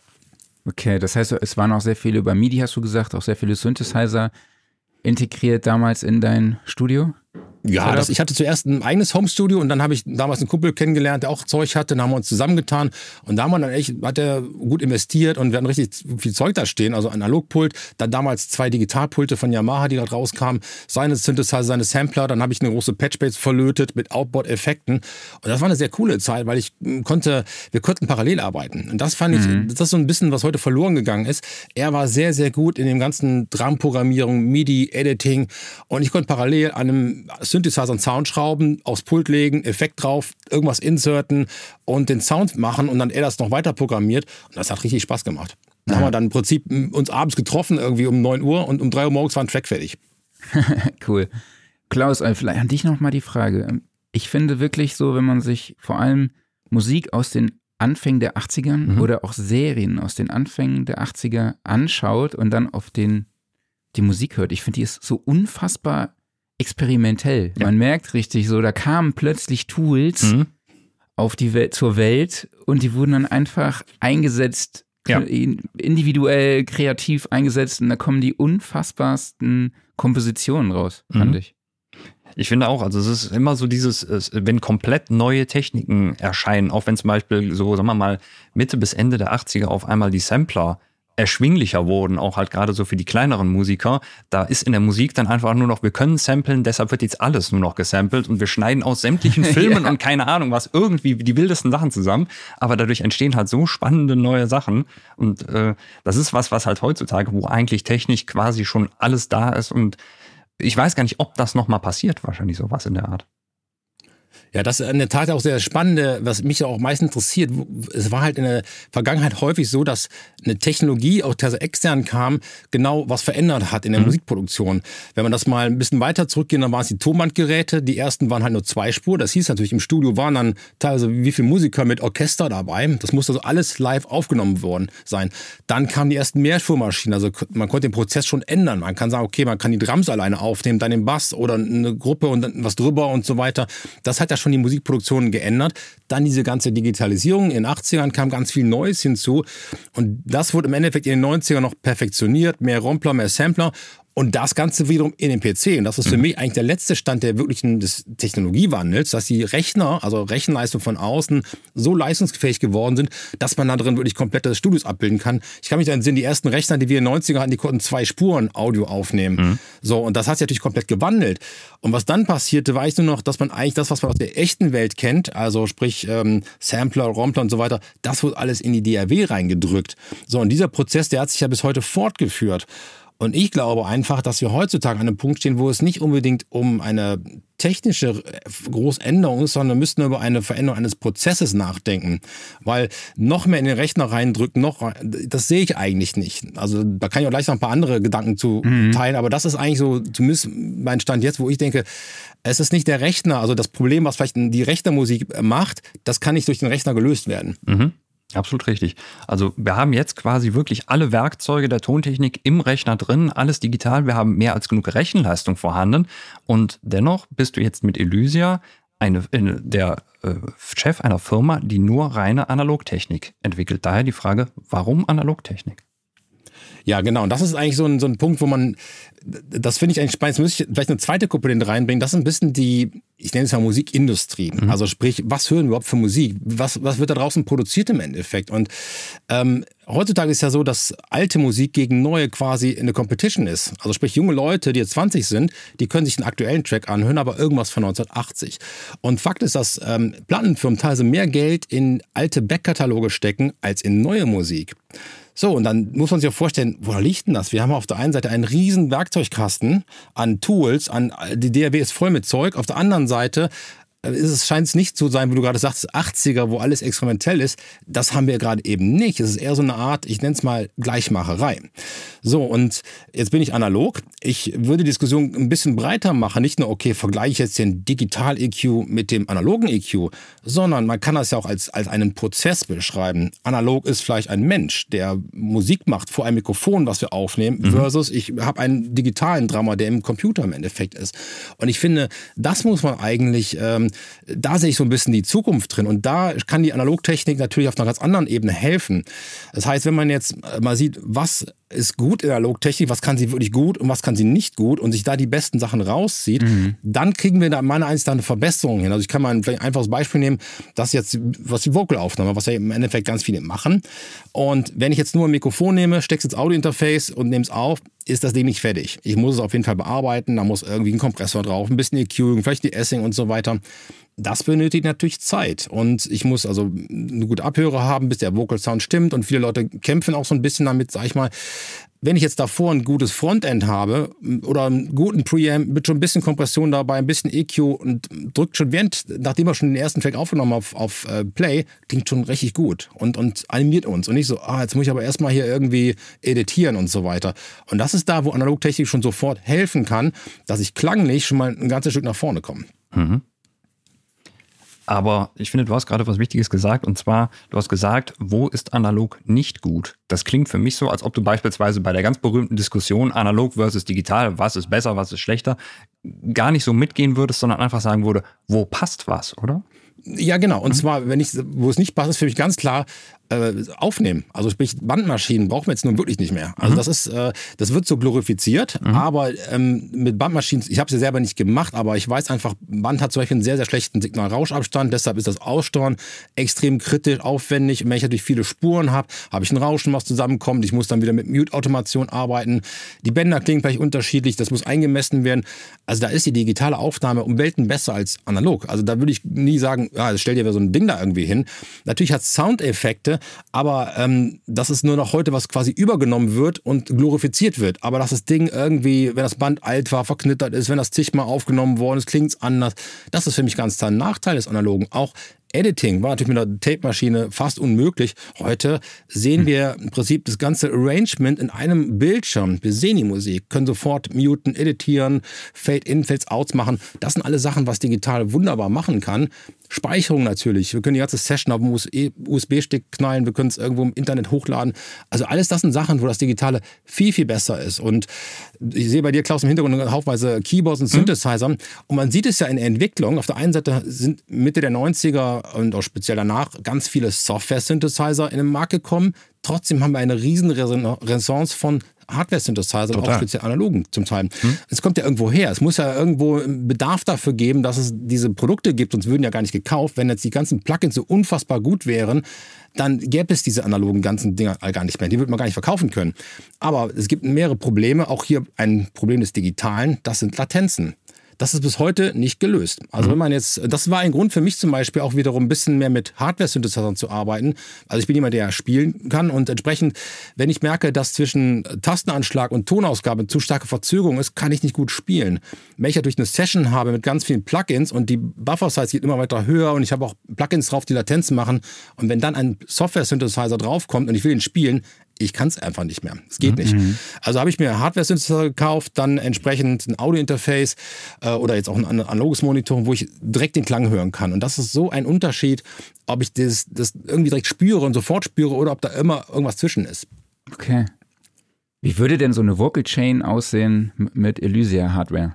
Okay, das heißt, es waren auch sehr viele über MIDI, hast du gesagt, auch sehr viele Synthesizer integriert damals in dein Studio? Ja, das, ich hatte zuerst ein eigenes Homestudio und dann habe ich damals einen Kumpel kennengelernt, der auch Zeug hatte. Dann haben wir uns zusammengetan und da haben wir dann echt, hat er gut investiert und wir hatten richtig viel Zeug da stehen. Also ein Analogpult, dann damals zwei Digitalpulte von Yamaha, die gerade rauskamen, seine Synthesizer, seine Sampler. Dann habe ich eine große Patchbase verlötet mit Outboard-Effekten. Und das war eine sehr coole Zeit, weil ich konnte, wir konnten parallel arbeiten. Und das fand ich, mhm. das ist so ein bisschen, was heute verloren gegangen ist. Er war sehr, sehr gut in dem ganzen Drum-Programmierung, MIDI, Editing und ich konnte parallel an einem Synthesizer einen Sound schrauben, aufs Pult legen, Effekt drauf, irgendwas inserten und den Sound machen und dann er das noch weiter programmiert. Und das hat richtig Spaß gemacht. Da ja. haben wir dann im Prinzip uns abends getroffen, irgendwie um neun Uhr und um drei Uhr morgens war ein Track fertig. Cool. Klaus, vielleicht an dich nochmal die Frage. Ich finde wirklich so, wenn man sich vor allem Musik aus den Anfängen der achtzigern mhm. oder auch Serien aus den Anfängen der achtziger anschaut und dann auf den, die Musik hört, ich finde, die ist so unfassbar experimentell. Ja. Man merkt richtig so, da kamen plötzlich Tools mhm. auf die Welt, zur Welt und die wurden dann einfach eingesetzt, ja. individuell, kreativ eingesetzt und da kommen die unfassbarsten Kompositionen raus, mhm. fand ich. Ich finde auch, also es ist immer so dieses, wenn komplett neue Techniken erscheinen, auch wenn zum Beispiel so, sagen wir mal, Mitte bis Ende der achtziger auf einmal die Sampler erschwinglicher wurden, auch halt gerade so für die kleineren Musiker. Da ist in der Musik dann einfach nur noch, wir können samplen, deshalb wird jetzt alles nur noch gesampelt und wir schneiden aus sämtlichen Filmen ja. und keine Ahnung was, irgendwie die wildesten Sachen zusammen. Aber dadurch entstehen halt so spannende neue Sachen und äh, das ist was, was halt heutzutage, wo eigentlich technisch quasi schon alles da ist und ich weiß gar nicht, ob das nochmal passiert, wahrscheinlich sowas in der Art. Ja, das ist in der Tat auch sehr Spannende, was mich auch meist interessiert. Es war halt in der Vergangenheit häufig so, dass eine Technologie, auch teilweise extern kam, genau was verändert hat in der mhm. Musikproduktion. Wenn man das mal ein bisschen weiter zurückgeht, dann waren es die Tonbandgeräte. Die ersten waren halt nur zwei Spur. Das hieß natürlich, im Studio waren dann teilweise wie viele Musiker mit Orchester dabei. Das musste also alles live aufgenommen worden sein. Dann kamen die ersten Mehrspurmaschinen. Also man konnte den Prozess schon ändern. Man kann sagen, okay, man kann die Drums alleine aufnehmen, dann den Bass oder eine Gruppe und dann was drüber und so weiter. Das hat ja schon die Musikproduktion geändert. Dann diese ganze Digitalisierung. In den achtzigern kam ganz viel Neues hinzu. Und das wurde im Endeffekt in den neunzigern noch perfektioniert. Mehr Rompler, mehr Sampler. Und das Ganze wiederum in den P C. Und das ist für mich eigentlich der letzte Stand der wirklichen des Technologiewandels, dass die Rechner, also Rechenleistung von außen, so leistungsfähig geworden sind, dass man da drin wirklich komplette Studios abbilden kann. Ich kann mich da entsinnen, die ersten Rechner, die wir in den neunzigern hatten, die konnten zwei Spuren Audio aufnehmen. Mhm. So, und das hat sich natürlich komplett gewandelt. Und was dann passierte, war ich nur noch, dass man eigentlich das, was man aus der echten Welt kennt, also sprich ähm, Sampler, Rompler und so weiter, das wurde alles in die D A W reingedrückt. So, und dieser Prozess, der hat sich ja bis heute fortgeführt. Und ich glaube einfach, dass wir heutzutage an einem Punkt stehen, wo es nicht unbedingt um eine technische Großänderung ist, sondern wir müssten über eine Veränderung eines Prozesses nachdenken. Weil noch mehr in den Rechner reindrücken, noch, das sehe ich eigentlich nicht. Also da kann ich auch gleich noch ein paar andere Gedanken zu mhm. teilen, aber das ist eigentlich so zumindest mein Stand jetzt, wo ich denke, es ist nicht der Rechner, also das Problem, was vielleicht die Rechnermusik macht, das kann nicht durch den Rechner gelöst werden. Mhm. Absolut richtig. Also wir haben jetzt quasi wirklich alle Werkzeuge der Tontechnik im Rechner drin, alles digital. Wir haben mehr als genug Rechenleistung vorhanden. Und dennoch bist du jetzt mit Elysia eine, eine, der äh, Chef einer Firma, die nur reine Analogtechnik entwickelt. Daher die Frage, warum Analogtechnik? Ja, genau. Und das ist eigentlich so ein, so ein Punkt, wo man, das finde ich eigentlich spannend, jetzt muss ich vielleicht eine zweite Komponente reinbringen, das ist ein bisschen die, ich nenne es ja Musikindustrie. Mhm. Also sprich, was hören wir überhaupt für Musik? Was, was wird da draußen produziert im Endeffekt? Und ähm, heutzutage ist ja so, dass alte Musik gegen neue quasi in eine Competition ist. Also sprich, junge Leute, die jetzt zwanzig sind, die können sich einen aktuellen Track anhören, aber irgendwas von neunzehnhundertachtzig. Und Fakt ist, dass ähm, Plattenfirmen teilweise mehr Geld in alte Backkataloge stecken, als in neue Musik. So, und dann muss man sich auch vorstellen, woher liegt denn das? Wir haben auf der einen Seite einen riesen Werkzeugkasten an Tools, an, die D A W ist voll mit Zeug. Auf der anderen Seite ist es, scheint es nicht zu sein, wo du gerade sagst, achtziger, wo alles experimentell ist. Das haben wir gerade eben nicht. Es ist eher so eine Art, ich nenne es mal Gleichmacherei. So, und jetzt bin ich analog. Ich würde die Diskussion ein bisschen breiter machen. Nicht nur, okay, vergleiche ich jetzt den Digital-E Q mit dem analogen E Q, sondern man kann das ja auch als, als einen Prozess beschreiben. Analog ist vielleicht ein Mensch, der Musik macht vor einem Mikrofon, was wir aufnehmen, mhm. versus ich habe einen digitalen Drummer, der im Computer im Endeffekt ist. Und ich finde, das muss man eigentlich, ähm, da sehe ich so ein bisschen die Zukunft drin. Und da kann die Analogtechnik natürlich auf einer ganz anderen Ebene helfen. Das heißt, wenn man jetzt mal sieht, was ist gut in der Analogtechnik, was kann sie wirklich gut und was kann sie nicht gut und sich da die besten Sachen rauszieht, mhm. dann kriegen wir da meiner Ansicht nach eine Verbesserung hin. Also ich kann mal ein vielleicht einfaches Beispiel nehmen, das jetzt, was die Vocalaufnahme, was ja im Endeffekt ganz viele machen. Und wenn ich jetzt nur ein Mikrofon nehme, steck's ins Audiointerface und nehme es auf, ist das Ding nicht fertig. Ich muss es auf jeden Fall bearbeiten, da muss irgendwie ein Kompressor drauf, ein bisschen EQing, vielleicht die Essing und so weiter. Das benötigt natürlich Zeit und ich muss also eine gute Abhöre haben, bis der Vocal Sound stimmt und viele Leute kämpfen auch so ein bisschen damit, sag ich mal. Wenn ich jetzt davor ein gutes Frontend habe oder einen guten Preamp mit schon ein bisschen Kompression dabei, ein bisschen E Q und drückt schon während, nachdem wir schon den ersten Track aufgenommen haben auf, auf uh, Play, klingt schon richtig gut und, und animiert uns und nicht so, ah, jetzt muss ich aber erstmal hier irgendwie editieren und so weiter. Und das ist da, wo Analogtechnik schon sofort helfen kann, dass ich klanglich schon mal ein ganzes Stück nach vorne komme. Mhm. Aber ich finde, du hast gerade was Wichtiges gesagt, und zwar, du hast gesagt, wo ist analog nicht gut? Das klingt für mich so, als ob du beispielsweise bei der ganz berühmten Diskussion analog versus digital, was ist besser, was ist schlechter, gar nicht so mitgehen würdest, sondern einfach sagen würde, wo passt was, oder? Ja, genau. Und mhm. zwar, wenn ich, wo es nicht passt, ist für mich ganz klar, äh, aufnehmen. Also sprich, Bandmaschinen brauchen wir jetzt nun wirklich nicht mehr. Also mhm. das ist, äh, das wird so glorifiziert, mhm. aber ähm, mit Bandmaschinen, ich habe es ja selber nicht gemacht, aber ich weiß einfach, Band hat zum Beispiel einen sehr, sehr schlechten Signal-Rauschabstand, deshalb ist das Aussteuern extrem kritisch, aufwendig. Und wenn ich natürlich viele Spuren habe, habe ich ein Rauschen, was zusammenkommt, ich muss dann wieder mit Mute-Automation arbeiten. Die Bänder klingen vielleicht unterschiedlich, das muss eingemessen werden. Also da ist die digitale Aufnahme um Welten besser als analog. Also da würde ich nie sagen, ja, stell dir so ein Ding da irgendwie hin. Natürlich hat es Soundeffekte, aber ähm, das ist nur noch heute, was quasi übergenommen wird und glorifiziert wird. Aber dass das Ding irgendwie, wenn das Band alt war, verknittert ist, wenn das zigmal aufgenommen worden ist, klingt es anders. Das ist für mich ganz klar ein Nachteil des Analogen. Auch Editing war natürlich mit der Tape-Maschine fast unmöglich. Heute sehen wir im Prinzip das ganze Arrangement in einem Bildschirm. Wir sehen die Musik, können sofort muten, editieren, Fade-in, Fade-outs machen. Das sind alle Sachen, was digital wunderbar machen kann. Speicherung natürlich. Wir können die ganze Session auf dem U S B-Stick knallen, wir können es irgendwo im Internet hochladen. Also alles das sind Sachen, wo das Digitale viel, viel besser ist. Und ich sehe bei dir, Klaus, im Hintergrund haufenweise Keyboards und Synthesizer. Mhm. Und man sieht es ja in der Entwicklung. Auf der einen Seite sind Mitte der neunziger und auch speziell danach ganz viele Software-Synthesizer in den Markt gekommen. Trotzdem haben wir eine riesen Renaissance von Hardware-Synthesizer und auch speziell analogen zum Teil. Hm. Es kommt ja irgendwo her. Es muss ja irgendwo Bedarf dafür geben, dass es diese Produkte gibt, sonst würden ja gar nicht gekauft. Wenn jetzt die ganzen Plugins so unfassbar gut wären, dann gäbe es diese analogen ganzen Dinger gar nicht mehr. Die würde man gar nicht verkaufen können. Aber es gibt mehrere Probleme. Auch hier ein Problem des Digitalen, das sind Latenzen. Das ist bis heute nicht gelöst. Also Mhm. wenn man jetzt, das war ein Grund für mich zum Beispiel auch wiederum ein bisschen mehr mit Hardware-Synthesizern zu arbeiten. Also ich bin jemand, der spielen kann und entsprechend, wenn ich merke, dass zwischen Tastenanschlag und Tonausgabe zu starke Verzögerung ist, kann ich nicht gut spielen. Wenn ich natürlich eine Session habe mit ganz vielen Plugins und die Buffer-Size geht immer weiter höher und ich habe auch Plugins drauf, die Latenzen machen und wenn dann ein Software-Synthesizer draufkommt und ich will ihn spielen, ich kann es einfach nicht mehr. Es geht nicht. Mhm. Also habe ich mir Hardware-Synthesizer gekauft, dann entsprechend ein Audio-Interface äh, oder jetzt auch ein analoges Monitor, wo ich direkt den Klang hören kann. Und das ist so ein Unterschied, ob ich das, das irgendwie direkt spüre und sofort spüre oder ob da immer irgendwas zwischen ist. Okay. Wie würde denn so eine Vocal Chain aussehen mit Elysia Hardware?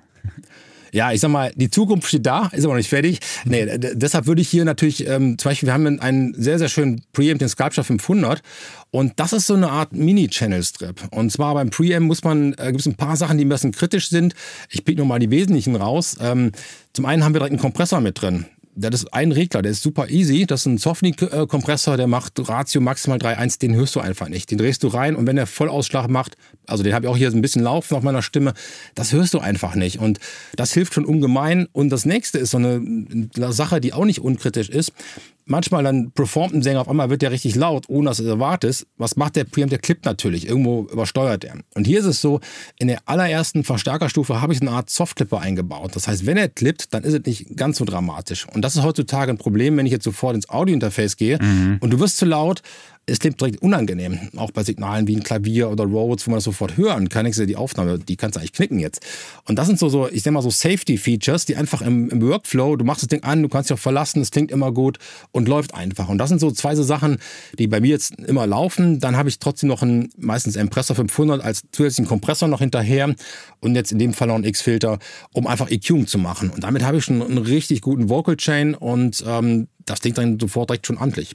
Ja, ich sag mal, die Zukunft steht da, ist aber noch nicht fertig. Nee, d- deshalb würde ich hier natürlich, ähm, zum Beispiel, wir haben einen sehr, sehr schönen Preamp, den Sculpture fünfhundert. Und das ist so eine Art Mini-Channel-Strip. Und zwar beim Preamp muss man, äh, gibt es ein paar Sachen, die ein bisschen kritisch sind. Ich pick nur mal die wesentlichen raus. Ähm, zum einen haben wir direkt einen Kompressor mit drin. Das ist ein Regler, der ist super easy. Das ist ein Softnik-Kompressor, der macht Ratio maximal drei Komma eins. Den hörst du einfach nicht. Den drehst du rein und wenn der Vollausschlag macht, also den habe ich auch hier so ein bisschen laufen auf meiner Stimme, das hörst du einfach nicht. Und das hilft schon ungemein. Und das nächste ist so eine Sache, die auch nicht unkritisch ist. Manchmal dann performt ein Sänger, auf einmal wird der richtig laut, ohne dass du es erwartest. Was macht der Preamp? Der klippt natürlich. Irgendwo übersteuert er. Und hier ist es so, in der allerersten Verstärkerstufe habe ich eine Art Softclipper eingebaut. Das heißt, wenn er klippt, dann ist es nicht ganz so dramatisch. Und das ist heutzutage ein Problem, wenn ich jetzt sofort ins Audiointerface gehe Mhm. und du wirst zu laut, es klingt direkt unangenehm. Auch bei Signalen wie ein Klavier oder Rhodes, wo man das sofort hören kann. Ich sehe die Aufnahme, die kannst du eigentlich knicken jetzt. Und das sind so, so ich sag mal so Safety-Features, die einfach im, im Workflow, du machst das Ding an, du kannst dich auch verlassen, es klingt immer gut und läuft einfach. Und das sind so zwei so Sachen, die bei mir jetzt immer laufen. Dann habe ich trotzdem noch einen, meistens Impressor fünfhundert als zusätzlichen Kompressor noch hinterher und jetzt in dem Fall noch einen X-Filter, um einfach EQing zu machen. Und damit habe ich schon einen richtig guten Vocal Chain und ähm, das klingt dann sofort direkt schon amtlich.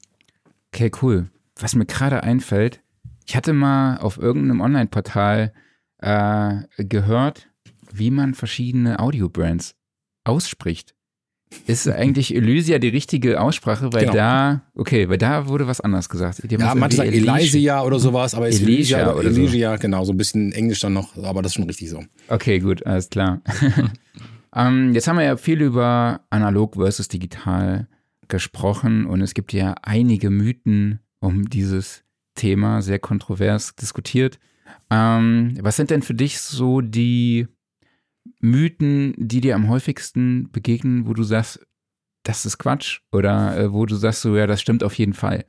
Okay, cool. Was mir gerade einfällt, ich hatte mal auf irgendeinem Online-Portal äh, gehört, wie man verschiedene Audio-Brands ausspricht. Ist eigentlich Elysia die richtige Aussprache? Weil Genau. da, okay, weil da wurde was anderes gesagt. Die haben Ja, das manche sagen irgendwie Elysia oder sowas, aber ist Elysia Elysia oder oder so. Elysia, genau, so ein bisschen Englisch dann noch, aber das ist schon richtig so. Okay, gut, alles klar. ähm, jetzt haben wir ja viel über analog versus digital gesprochen und es gibt ja einige Mythen um dieses Thema, sehr kontrovers diskutiert. Ähm, was sind denn für dich so die Mythen, die dir am häufigsten begegnen, wo du sagst, das ist Quatsch? Oder äh, wo du sagst, so, ja, das stimmt auf jeden Fall?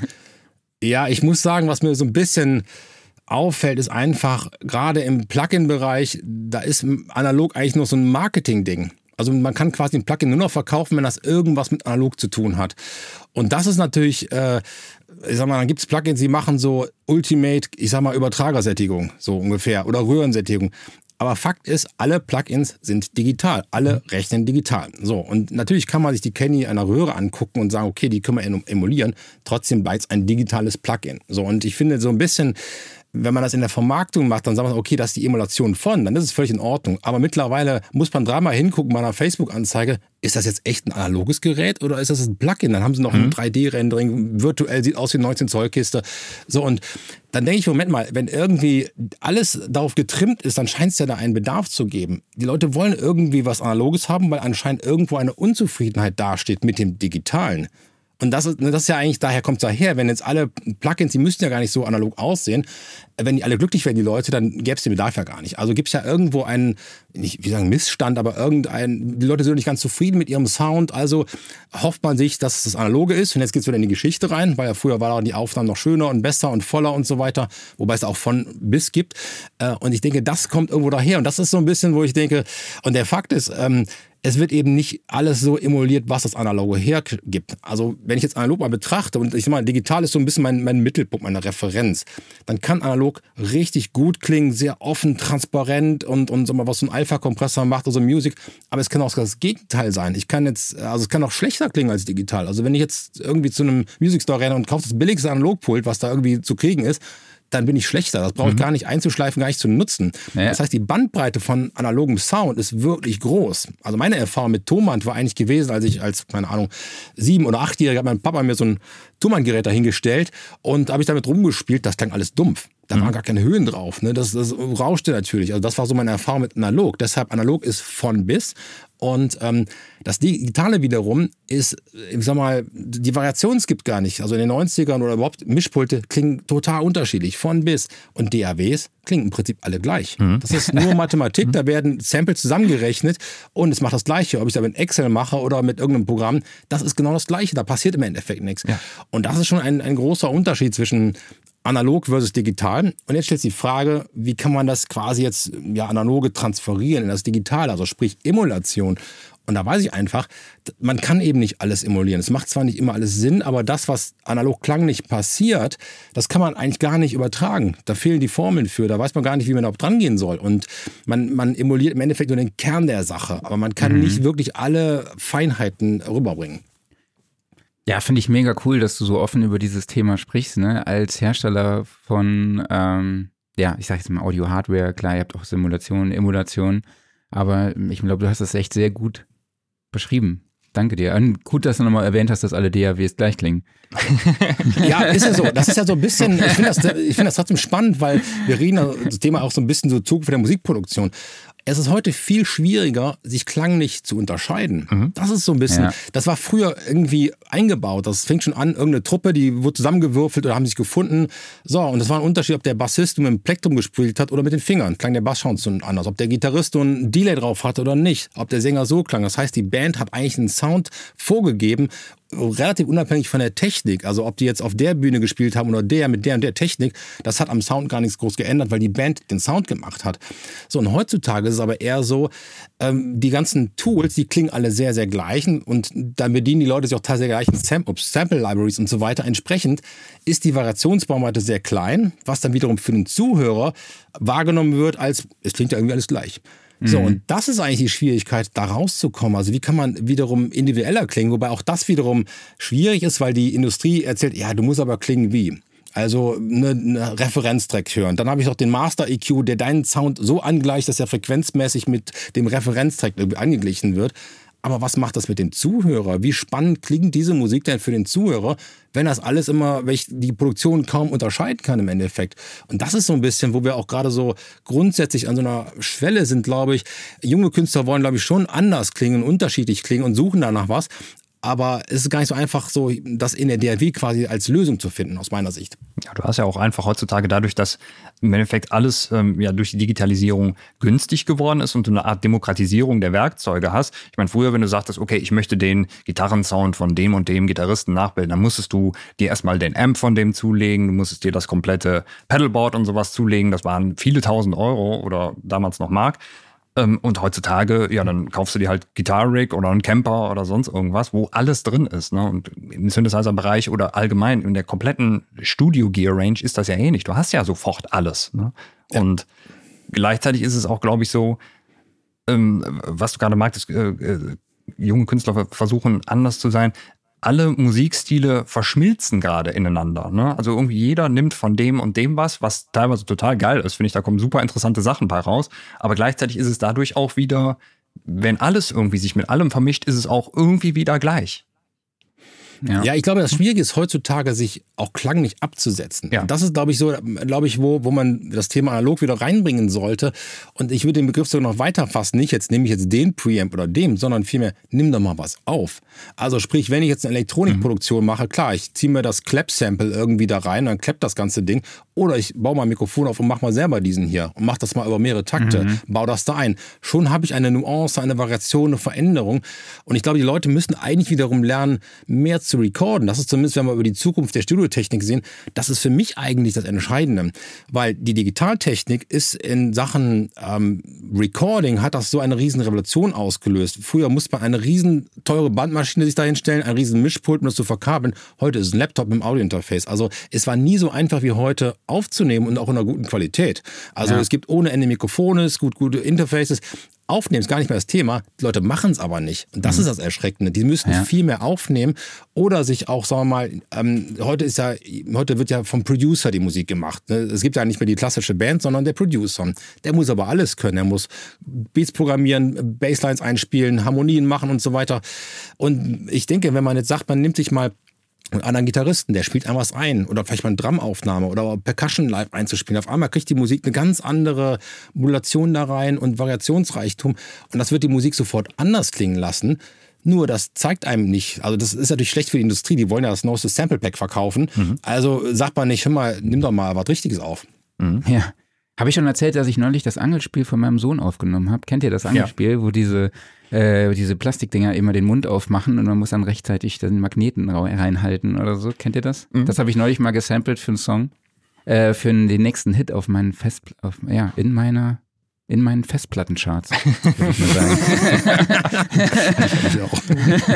Ja, ich muss sagen, was mir so ein bisschen auffällt, ist einfach, gerade im Plugin-Bereich, da ist analog eigentlich nur so ein Marketing-Ding. Also man kann quasi ein Plugin nur noch verkaufen, wenn das irgendwas mit analog zu tun hat. Und das ist natürlich, äh, ich sag mal, dann gibt es Plugins, die machen so Ultimate, ich sag mal, Übertragersättigung, so ungefähr, oder Röhrensättigung. Aber Fakt ist, alle Plugins sind digital, alle rechnen digital. So, und natürlich kann man sich die Kenny einer Röhre angucken und sagen, okay, die können wir emulieren. Trotzdem bleibt es ein digitales Plugin. So, und ich finde so ein bisschen, wenn man das in der Vermarktung macht, dann sagt man, okay, das ist die Emulation von, dann ist es völlig in Ordnung. Aber mittlerweile muss man dreimal hingucken bei einer Facebook-Anzeige, ist das jetzt echt ein analoges Gerät oder ist das ein Plugin? Dann haben sie noch Mhm. ein drei D-Rendering, virtuell sieht aus wie eine neunzehn Zoll Kiste. So, und dann denke ich, Moment mal, wenn irgendwie alles darauf getrimmt ist, dann scheint es ja da einen Bedarf zu geben. Die Leute wollen irgendwie was Analoges haben, weil anscheinend irgendwo eine Unzufriedenheit dasteht mit dem Digitalen. Und das ist, das ist ja eigentlich, daher kommt es daher, wenn jetzt alle Plugins, die müssten ja gar nicht so analog aussehen, wenn die alle glücklich wären, die Leute, dann gäbe es den Bedarf ja gar nicht. Also gibt es ja irgendwo einen, nicht wie sagen Missstand, aber irgendein, die Leute sind nicht ganz zufrieden mit ihrem Sound, also hofft man sich, dass es das Analoge ist und jetzt geht es wieder in die Geschichte rein, weil ja früher waren die Aufnahmen noch schöner und besser und voller und so weiter, wobei es auch von bis gibt. Und ich denke, das kommt irgendwo daher und das ist so ein bisschen, wo ich denke, und der Fakt ist, ähm, es wird eben nicht alles so emuliert, was das Analoge hergibt. Also wenn ich jetzt analog mal betrachte und ich sag mal, digital ist so ein bisschen mein, mein Mittelpunkt, meine Referenz, dann kann analog richtig gut klingen, sehr offen, transparent und, und sag mal, was so ein Alpha-Kompressor macht, also Music, aber es kann auch das Gegenteil sein. Ich kann jetzt, also es kann auch schlechter klingen als digital. Also wenn ich jetzt irgendwie zu einem Music Store renne und kaufe das billigste Analogpult, was da irgendwie zu kriegen ist, dann bin ich schlechter. Das brauche ich mhm. gar nicht einzuschleifen, gar nicht zu nutzen. Ja. Das heißt, die Bandbreite von analogem Sound ist wirklich groß. Also meine Erfahrung mit Thomann war eigentlich gewesen, als ich als, keine Ahnung, sieben- oder achtjähriger hat mein Papa mir so ein Thomann-Gerät dahingestellt und habe ich damit rumgespielt. Das klang alles dumpf. Da waren gar keine Höhen drauf. Ne? Das, das rauschte natürlich. Also das war so meine Erfahrung mit analog. Deshalb analog ist von bis. Und ähm, das Digitale wiederum ist, ich sag mal, die Variation es gibt gar nicht. Also in den neunzigern oder überhaupt Mischpulte klingen total unterschiedlich, von bis. Und D A Ws klingen im Prinzip alle gleich. Mhm. Das ist nur Mathematik, da werden Samples zusammengerechnet und es macht das Gleiche. Ob ich da mit Excel mache oder mit irgendeinem Programm, das ist genau das Gleiche. Da passiert im Endeffekt nichts. Ja. Und das ist schon ein, ein großer Unterschied zwischen analog versus digital. Und jetzt stellt sich die Frage, wie kann man das quasi jetzt ja analoge transferieren in das Digitale, also sprich Emulation. Und da weiß ich einfach, man kann eben nicht alles emulieren. Es macht zwar nicht immer alles Sinn, aber das, was analog klanglich passiert, das kann man eigentlich gar nicht übertragen. Da fehlen die Formeln für, da weiß man gar nicht, wie man überhaupt dran gehen soll. Und man, man emuliert im Endeffekt nur den Kern der Sache, aber man kann mhm. nicht wirklich alle Feinheiten rüberbringen. Ja, finde ich mega cool, dass du so offen über dieses Thema sprichst, ne? Als Hersteller von, ähm, ja, ich sag jetzt mal Audio-Hardware, klar, ihr habt auch Simulationen, Emulationen, aber ich glaube, du hast das echt sehr gut beschrieben. Danke dir. Und gut, dass du nochmal erwähnt hast, dass alle D A Ws gleich klingen. Ja, ist ja so. Das ist ja so ein bisschen, ich finde das, ich finde das trotzdem spannend, weil wir reden das Thema auch so ein bisschen so Zukunft der Musikproduktion. Es ist heute viel schwieriger, sich klanglich zu unterscheiden. Mhm. Das ist so ein bisschen, ja. Das war früher irgendwie eingebaut. Das fängt schon an, irgendeine Truppe, die wurde zusammengewürfelt oder haben sich gefunden. So, und das war ein Unterschied, ob der Bassist mit dem Plektrum gespielt hat oder mit den Fingern. Klang der Bass schon anders. Ob der Gitarrist so ein Delay drauf hatte oder nicht. Ob der Sänger so klang. Das heißt, die Band hat eigentlich einen Sound vorgegeben, relativ unabhängig von der Technik. Also ob die jetzt auf der Bühne gespielt haben oder der mit der und der Technik, das hat am Sound gar nichts groß geändert, weil die Band den Sound gemacht hat. So, und heutzutage ist es aber eher so, ähm, die ganzen Tools, die klingen alle sehr, sehr gleich und dann bedienen die Leute sich auch teilweise gleichen Sam- Sample Libraries und so weiter. Entsprechend ist die Variationsbauweite sehr klein, was dann wiederum für den Zuhörer wahrgenommen wird als, es klingt ja irgendwie alles gleich. So, und das ist eigentlich die Schwierigkeit, da rauszukommen. Also wie kann man wiederum individueller klingen, wobei auch das wiederum schwierig ist, weil die Industrie erzählt, ja, du musst aber klingen wie. Also eine, eine Referenztrack hören. Dann habe ich noch den Master E Q, der deinen Sound so angleicht, dass er frequenzmäßig mit dem Referenztrack angeglichen wird. Aber was macht das mit dem Zuhörer? Wie spannend klingt diese Musik denn für den Zuhörer, wenn das alles immer, wenn ich die Produktion kaum unterscheiden kann im Endeffekt? Und das ist so ein bisschen, wo wir auch gerade so grundsätzlich an so einer Schwelle sind, glaube ich. Junge Künstler wollen, glaube ich, schon anders klingen, unterschiedlich klingen und suchen danach was. Aber es ist gar nicht so einfach, so das in der D A W quasi als Lösung zu finden, aus meiner Sicht. Ja, du hast ja auch einfach heutzutage dadurch, dass im Endeffekt alles ähm, ja durch die Digitalisierung günstig geworden ist und du eine Art Demokratisierung der Werkzeuge hast. Ich meine, früher, wenn du sagtest, okay, ich möchte den Gitarrensound von dem und dem Gitarristen nachbilden, dann musstest du dir erstmal den Amp von dem zulegen, du musstest dir das komplette Pedalboard und sowas zulegen. Das waren viele tausend Euro oder damals noch Mark. Und heutzutage, ja, dann kaufst du dir halt Guitar Rig oder einen Camper oder sonst irgendwas, wo alles drin ist. Ne? Und im Synthesizer-Bereich oder allgemein in der kompletten Studio-Gear-Range ist das ja eh nicht. Du hast ja sofort alles. Ne? Ja. Und gleichzeitig ist es auch, glaube ich, so, ähm, was du gerade magtest, äh, äh, junge Künstler versuchen anders zu sein. Alle Musikstile verschmilzen gerade ineinander. Ne? Also irgendwie jeder nimmt von dem und dem was, was teilweise total geil ist. Finde ich, da kommen super interessante Sachen bei raus. Aber gleichzeitig ist es dadurch auch wieder, wenn alles irgendwie sich mit allem vermischt, ist es auch irgendwie wieder gleich. Ja. ja, ich glaube, das Schwierige ist heutzutage, sich auch klanglich abzusetzen. Ja. Das ist, glaube ich, so, glaube ich, wo, wo man das Thema analog wieder reinbringen sollte. Und ich würde den Begriff sogar noch weiter fassen. Nicht jetzt nehme ich jetzt den Preamp oder dem, sondern vielmehr, nimm doch mal was auf. Also sprich, wenn ich jetzt eine Elektronikproduktion mhm. mache, klar, ich ziehe mir das Clap-Sample irgendwie da rein, dann klappt das ganze Ding. Oder ich baue mal ein Mikrofon auf und mache mal selber diesen hier und mache das mal über mehrere Takte, mhm. baue das da ein. Schon habe ich eine Nuance, eine Variation, eine Veränderung. Und ich glaube, die Leute müssen eigentlich wiederum lernen, mehr zu recorden. Das ist zumindest, wenn wir über die Zukunft der Studiotechnik sehen, das ist für mich eigentlich das Entscheidende. Weil die Digitaltechnik ist in Sachen ähm, Recording, hat das so eine riesen Revolution ausgelöst. Früher musste man eine riesen teure Bandmaschine sich da hinstellen, ein riesen Mischpult, um das zu verkabeln. Heute ist es ein Laptop mit dem Audiointerface. Also es war nie so einfach wie heute aufzunehmen und auch in einer guten Qualität. Also ja. es gibt ohne Ende Mikrofone, es gibt gute Interfaces. Aufnehmen ist gar nicht mehr das Thema. Die Leute machen es aber nicht. Und das mhm. ist das Erschreckende. Die müssen ja. viel mehr aufnehmen oder sich auch, sagen wir mal, ähm, heute ist ja, heute wird ja vom Producer die Musik gemacht. Ne? Es gibt ja nicht mehr die klassische Band, sondern der Producer. Der muss aber alles können. Er muss Beats programmieren, Basslines einspielen, Harmonien machen und so weiter. Und ich denke, wenn man jetzt sagt, man nimmt sich mal und anderen Gitarristen, der spielt einem was ein oder vielleicht mal eine Drumaufnahme oder Percussion live einzuspielen. Auf einmal kriegt die Musik eine ganz andere Modulation da rein und Variationsreichtum und das wird die Musik sofort anders klingen lassen. Nur das zeigt einem nicht, also das ist natürlich schlecht für die Industrie, die wollen ja das neueste Sample Pack verkaufen. Mhm. Also sagt man nicht, hör mal, nimm doch mal was Richtiges auf. Mhm. Ja. Habe ich schon erzählt, dass ich neulich das Angelspiel von meinem Sohn aufgenommen habe? Kennt ihr das Angelspiel, ja. wo diese, äh, diese Plastikdinger immer den Mund aufmachen und man muss dann rechtzeitig den Magneten reinhalten oder so? Kennt ihr das? Mhm. Das habe ich neulich mal gesampelt für einen Song, äh, für den nächsten Hit auf meinen Fest, auf, ja, in meiner, in meinen Festplattencharts, würde ich mal sagen. ich auch.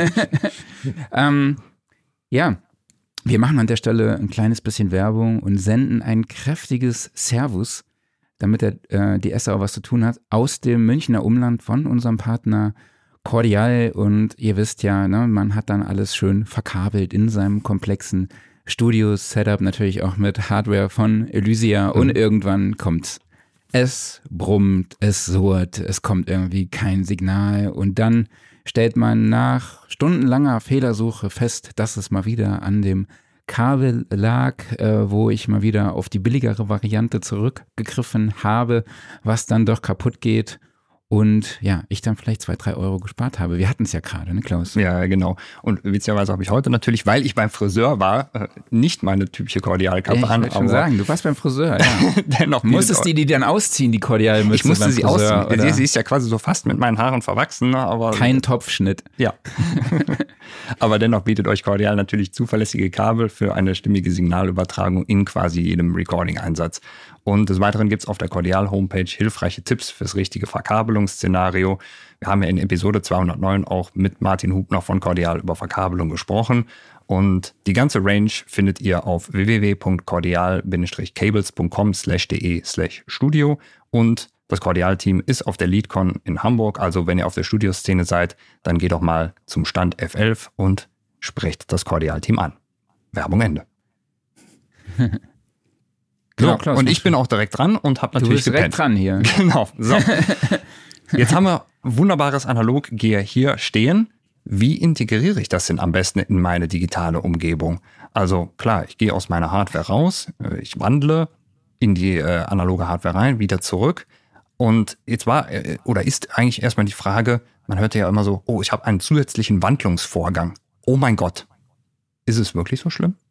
ähm, ja, wir machen an der Stelle ein kleines bisschen Werbung und senden ein kräftiges Servus, damit der, äh, die Esse auch was zu tun hat, aus dem Münchner Umland von unserem Partner Cordial. Und ihr wisst ja, ne, man hat dann alles schön verkabelt in seinem komplexen Studio-Setup, natürlich auch mit Hardware von Elysia. Mhm. Und irgendwann kommt's. Es brummt, es surrt, es kommt irgendwie kein Signal. Und dann stellt man nach stundenlanger Fehlersuche fest, dass es mal wieder an dem Kabel lag, äh, wo ich mal wieder auf die billigere Variante zurückgegriffen habe, was dann doch kaputt geht und ja, ich dann vielleicht zwei, drei Euro gespart habe. Wir hatten es ja gerade, ne Klaus? Ja, genau. Und witzigerweise habe ich heute natürlich, weil ich beim Friseur war, äh, nicht meine typische Cordial-Kappe an. Ich wollte schon sagen, du warst beim Friseur, ja. Dennoch musstest du die dann ausziehen, die Cordial-Mütze? Ich musste sie Friseur, ausziehen. Sie, sie ist ja quasi so fast mit meinen Haaren verwachsen. Aber kein Topfschnitt. Ja. Aber dennoch bietet euch Cordial natürlich zuverlässige Kabel für eine stimmige Signalübertragung in quasi jedem Recording-Einsatz. Und des Weiteren gibt es auf der Cordial-Homepage hilfreiche Tipps fürs richtige Verkabelungsszenario. Wir haben ja in Episode zweihundertneun auch mit Martin Hubner von Cordial über Verkabelung gesprochen. Und die ganze Range findet ihr auf w w w punkt cordial cables punkt com slash de slash studio. Und das Cordial-Team ist auf der LeadCon in Hamburg. Also wenn ihr auf der Studioszene seid, dann geht doch mal zum Stand F elf und sprecht das Cordial-Team an. Werbung Ende. So, Klaus, und ich bin auch direkt dran und habe natürlich Du bist direkt dran hier. Genau. So. Jetzt haben wir wunderbares Analog-Gear hier stehen. Wie integriere ich das denn am besten in meine digitale Umgebung? Also klar, ich gehe aus meiner Hardware raus, ich wandle in die äh, analoge Hardware rein, wieder zurück. Und jetzt war äh, oder ist eigentlich erstmal die Frage, man hört ja immer so, oh, ich habe einen zusätzlichen Wandlungsvorgang. Oh mein Gott. Ist es wirklich so schlimm?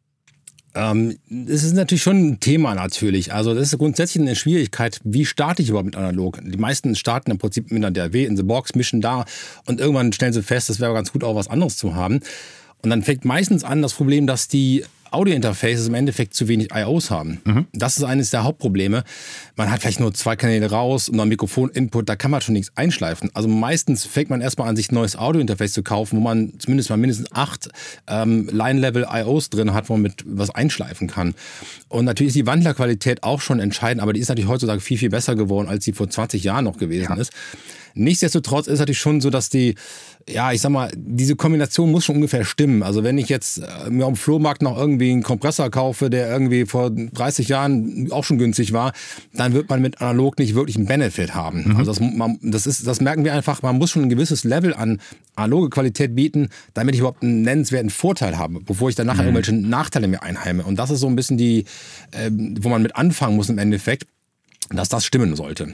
Ähm, das ist natürlich schon ein Thema natürlich. Also das ist grundsätzlich eine Schwierigkeit, wie starte ich überhaupt mit analog? Die meisten starten im Prinzip mit einer D A W in the Box, mischen da und irgendwann stellen sie fest, es wäre ganz gut, auch was anderes zu haben. Und dann fängt meistens an das Problem, dass die Audio-Interfaces im Endeffekt zu wenig I Os haben. Mhm. Das ist eines der Hauptprobleme. Man hat vielleicht nur zwei Kanäle raus und dann Mikrofon-Input, da kann man schon nichts einschleifen. Also meistens fängt man erstmal an, sich ein neues Audio-Interface zu kaufen, wo man zumindest mal mindestens acht ähm, Line-Level-I Os drin hat, wo man mit was einschleifen kann. Und natürlich ist die Wandlerqualität auch schon entscheidend, aber die ist natürlich heutzutage viel, viel besser geworden, als sie vor zwanzig Jahren noch gewesen ja. ist. Nichtsdestotrotz ist es natürlich schon so, dass die, ja, ich sag mal, diese Kombination muss schon ungefähr stimmen. Also wenn ich jetzt äh, mir am Flohmarkt noch irgendwie einen Kompressor kaufe, der irgendwie vor dreißig Jahren auch schon günstig war, dann wird man mit analog nicht wirklich einen Benefit haben. Mhm. Also das, man, das, ist, das merken wir einfach, man muss schon ein gewisses Level an analoge Qualität bieten, damit ich überhaupt einen nennenswerten Vorteil habe, bevor ich dann nachher mhm. irgendwelche Nachteile mir einheime. Und das ist so ein bisschen die, äh, wo man mit anfangen muss im Endeffekt, dass das stimmen sollte.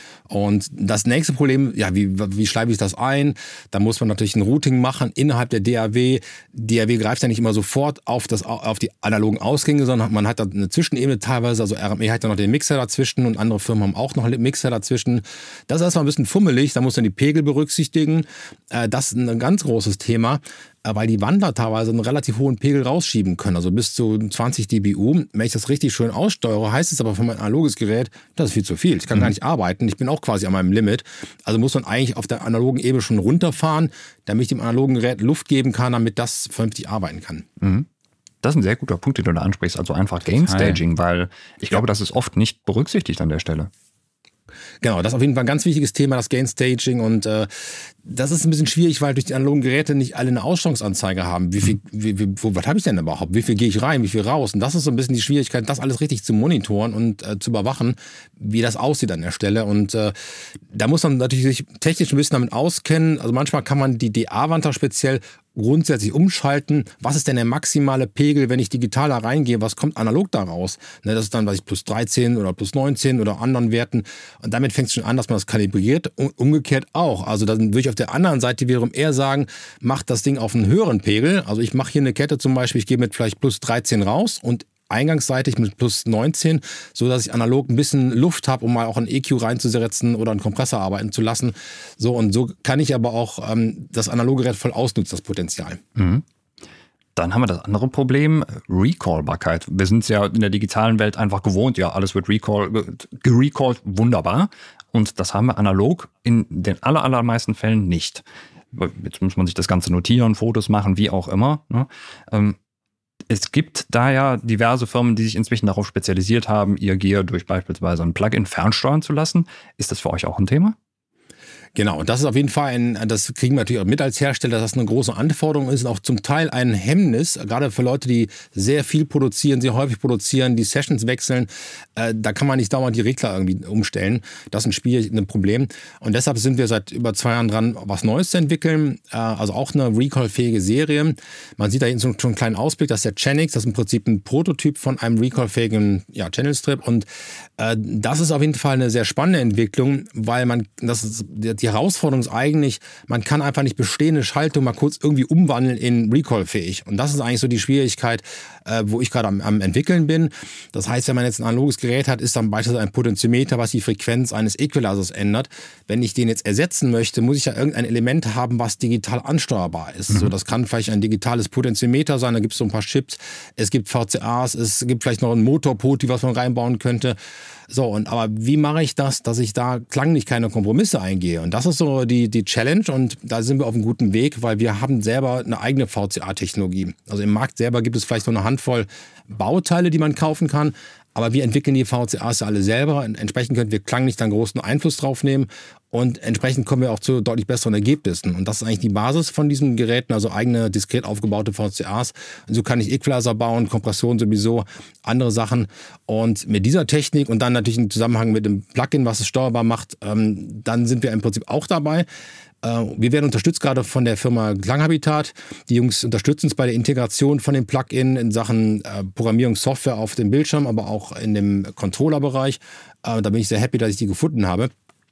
Und das nächste Problem, ja, wie, wie schleife ich das ein? Da muss man natürlich ein Routing machen innerhalb der D A W. Die D A W greift ja nicht immer sofort auf, das, auf die analogen Ausgänge, sondern man hat da eine Zwischenebene teilweise. Also R M E hat ja noch den Mixer dazwischen und andere Firmen haben auch noch einen Mixer dazwischen. Das ist erstmal ein bisschen fummelig, da muss man die Pegel berücksichtigen. Das ist ein ganz großes Thema, weil die Wandler teilweise einen relativ hohen Pegel rausschieben können, also bis zu zwanzig dBu. Wenn ich das richtig schön aussteuere, heißt es aber für mein analoges Gerät, das ist viel zu viel. Ich kann mhm. gar nicht arbeiten, ich bin auch quasi an meinem Limit. Also muss man eigentlich auf der analogen Ebene schon runterfahren, damit ich dem analogen Gerät Luft geben kann, damit das vernünftig arbeiten kann. Mhm. Das ist ein sehr guter Punkt, den du da ansprichst, also einfach Gain Staging, weil ich glaube, das ist oft nicht berücksichtigt an der Stelle. Genau, das ist auf jeden Fall ein ganz wichtiges Thema, das Gain Staging, und äh, das ist ein bisschen schwierig, weil durch die analogen Geräte nicht alle eine Ausstellungsanzeige haben. Wie viel, wie, wie, wo, was habe ich denn überhaupt? Wie viel gehe ich rein, wie viel raus? Und das ist so ein bisschen die Schwierigkeit, das alles richtig zu monitoren und äh, zu überwachen, wie das aussieht an der Stelle. Und äh, da muss man natürlich sich technisch ein bisschen damit auskennen. Also manchmal kann man die D A-Wandler speziell grundsätzlich umschalten. Was ist denn der maximale Pegel, wenn ich digital da reingehe? Was kommt analog da raus? Ne, das ist dann, weiß ich, plus dreizehn oder plus neunzehn oder anderen Werten. Und damit fängt es schon an, dass man das kalibriert. Und umgekehrt auch. Also dann würde ich auf der anderen Seite wiederum eher sagen, macht das Ding auf einen höheren Pegel. Also ich mache hier eine Kette zum Beispiel, ich gehe mit vielleicht plus dreizehn raus und eingangsseitig mit plus neunzehn, so dass ich analog ein bisschen Luft habe, um mal auch einen E Q reinzusetzen oder einen Kompressor arbeiten zu lassen. So und so kann ich aber auch ähm, das analoge Gerät voll ausnutzen, das Potenzial. Mhm. Dann haben wir das andere Problem, Recallbarkeit. Wir sind es ja in der digitalen Welt einfach gewohnt, ja, alles wird recall, gerecallt, wunderbar. Und das haben wir analog in den aller, allermeisten Fällen nicht. Jetzt muss man sich das Ganze notieren, Fotos machen, wie auch immer. Ne? Ähm, Es gibt da ja diverse Firmen, die sich inzwischen darauf spezialisiert haben, ihr Gear durch beispielsweise ein Plugin fernsteuern zu lassen. Ist das für euch auch ein Thema? Genau, und das ist auf jeden Fall ein, das kriegen wir natürlich auch mit als Hersteller, dass das eine große Anforderung ist und auch zum Teil ein Hemmnis, gerade für Leute, die sehr viel produzieren, sehr häufig produzieren, die Sessions wechseln, äh, da kann man nicht dauernd die Regler irgendwie umstellen. Das ist ein Spiel, ein Problem. Und deshalb sind wir seit über zwei Jahren dran, was Neues zu entwickeln, äh, also auch eine recall-fähige Serie. Man sieht da hinten schon einen kleinen Ausblick, das ist der Channix, das ist im Prinzip ein Prototyp von einem recall-fähigen ja, Channel-Strip und äh, das ist auf jeden Fall eine sehr spannende Entwicklung, weil man, das ist die Herausforderung ist eigentlich, man kann einfach nicht bestehende Schaltung mal kurz irgendwie umwandeln in Recall-fähig. Und das ist eigentlich so die Schwierigkeit, äh, wo ich gerade am, am entwickeln bin. Das heißt, wenn man jetzt ein analoges Gerät hat, ist dann beispielsweise ein Potentiometer, was die Frequenz eines Equalizers ändert. Wenn ich den jetzt ersetzen möchte, muss ich ja irgendein Element haben, was digital ansteuerbar ist. Mhm. So, das kann vielleicht ein digitales Potentiometer sein, da gibt es so ein paar Chips. Es gibt V C As, es gibt vielleicht noch ein Motorpoti, was man reinbauen könnte. So, und aber wie mache ich das, dass ich da klanglich keine Kompromisse eingehe? Und das ist so die, die Challenge und da sind wir auf einem guten Weg, weil wir haben selber eine eigene V C A-Technologie. Also im Markt selber gibt es vielleicht so eine Handvoll Bauteile, die man kaufen kann, aber wir entwickeln die V C As ja alle selber. Entsprechend können wir klanglich dann großen Einfluss drauf nehmen und entsprechend kommen wir auch zu deutlich besseren Ergebnissen. Und das ist eigentlich die Basis von diesen Geräten, also eigene diskret aufgebaute V C As. Und so kann ich Equalizer bauen, Kompression sowieso, andere Sachen. Und mit dieser Technik und dann natürlich im Zusammenhang mit dem Plugin, was es steuerbar macht, ähm, dann sind wir im Prinzip auch dabei. Wir werden unterstützt gerade von der Firma Klanghabitat. Die Jungs unterstützen uns bei der Integration von dem Plugin in Sachen äh, Programmierungssoftware auf dem Bildschirm, aber auch in dem Controllerbereich. Äh, da bin ich sehr happy, dass ich die gefunden habe.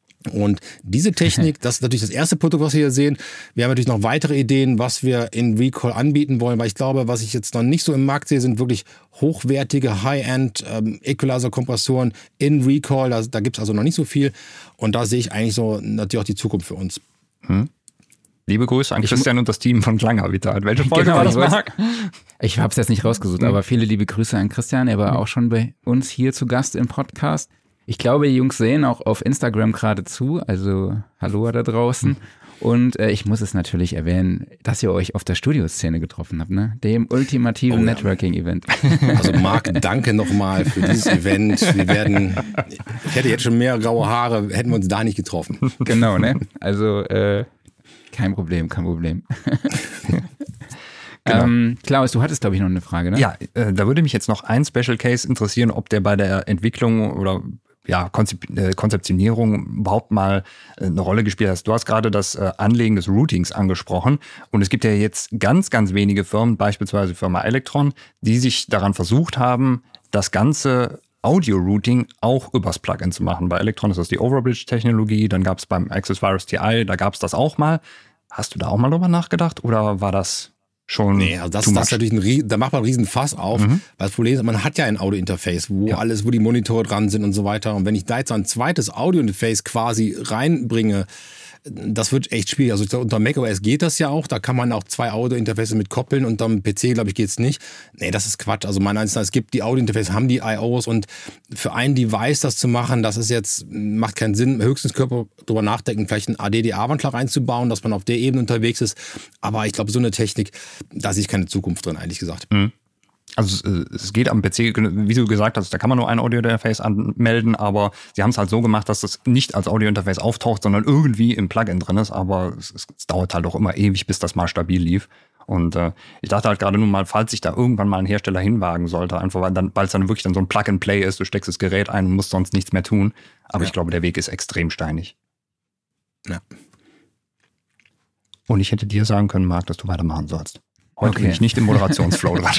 Und diese Technik, das ist natürlich das erste Produkt, was wir hier sehen. Wir haben natürlich noch weitere Ideen, was wir in Recall anbieten wollen, weil ich glaube, was ich jetzt noch nicht so im Markt sehe, sind wirklich hochwertige High-End ähm, Equalizer-Kompressoren in Recall. Da, da gibt es also noch nicht so viel. Und da sehe ich eigentlich so natürlich auch die Zukunft für uns. Hm. Liebe Grüße an Christian und das Team von Klanghabitat. Welche Folge genau, war das, ich Marc? Ich habe es jetzt nicht rausgesucht, aber viele liebe Grüße an Christian. Er war auch schon bei uns hier zu Gast im Podcast. Ich glaube, die Jungs sehen auch auf Instagram gerade zu, also hallo da draußen. Und äh, ich muss es natürlich erwähnen, dass ihr euch auf der Studioszene getroffen habt, ne? Dem ultimativen oh, ja. Networking-Event. Also Marc, danke nochmal für dieses Event. Wir werden, ich hätte jetzt schon mehr graue Haare, hätten wir uns da nicht getroffen. Genau, ne? Also äh, kein Problem, kein Problem. Genau. Ähm, Klaus, du hattest, glaube ich, noch eine Frage, ne? Ja, äh, da würde mich jetzt noch ein Special Case interessieren, ob der bei der Entwicklung oder ja, Konzep- äh, Konzeptionierung überhaupt mal äh, eine Rolle gespielt hat. Du hast gerade das äh, Anlegen des Routings angesprochen und es gibt ja jetzt ganz, ganz wenige Firmen, beispielsweise die Firma Elektron, die sich daran versucht haben, das ganze Audio-Routing auch übers Plugin zu machen. Bei Elektron ist das die Overbridge-Technologie, dann gab es beim Access Virus T I, da gab es das auch mal. Hast du da auch mal drüber nachgedacht oder war das schon nee, also das, das ist natürlich ein Ries- da macht man einen riesen Fass auf, mhm. weil das Problem ist, man hat ja ein Audio-Interface, wo ja. alles, wo die Monitore dran sind und so weiter. Und wenn ich da jetzt ein zweites Audio-Interface quasi reinbringe, das wird echt schwierig. Also unter macOS geht das ja auch, da kann man auch zwei Audio-Interfaces mit koppeln und am P C, glaube ich, geht es nicht. Nee, das ist Quatsch. Also meiner Meinung nach, es gibt die Audio-Interfaces, haben die I Os und für ein Device das zu machen, das ist jetzt, macht keinen Sinn. Höchstens Körper drüber nachdenken, vielleicht einen A D D A-Wandler reinzubauen, dass man auf der Ebene unterwegs ist. Aber ich glaube, so eine Technik, da sehe ich keine Zukunft drin, ehrlich gesagt. Mhm. Also es geht am P C, wie du gesagt hast, da kann man nur ein Audio-Interface anmelden, aber sie haben es halt so gemacht, dass das nicht als Audio-Interface auftaucht, sondern irgendwie im Plugin drin ist, aber es, es dauert halt auch immer ewig, bis das mal stabil lief. Und äh, ich dachte halt gerade nur mal, falls sich da irgendwann mal ein Hersteller hinwagen sollte, einfach weil dann, weil es dann wirklich dann so ein Plug-and-Play ist, du steckst das Gerät ein und musst sonst nichts mehr tun. Aber ja. ich glaube, der Weg ist extrem steinig. Ja. Und ich hätte dir sagen können, Marc, dass du weitermachen sollst. Heute Okay. bin ich nicht im Moderationsflow dran.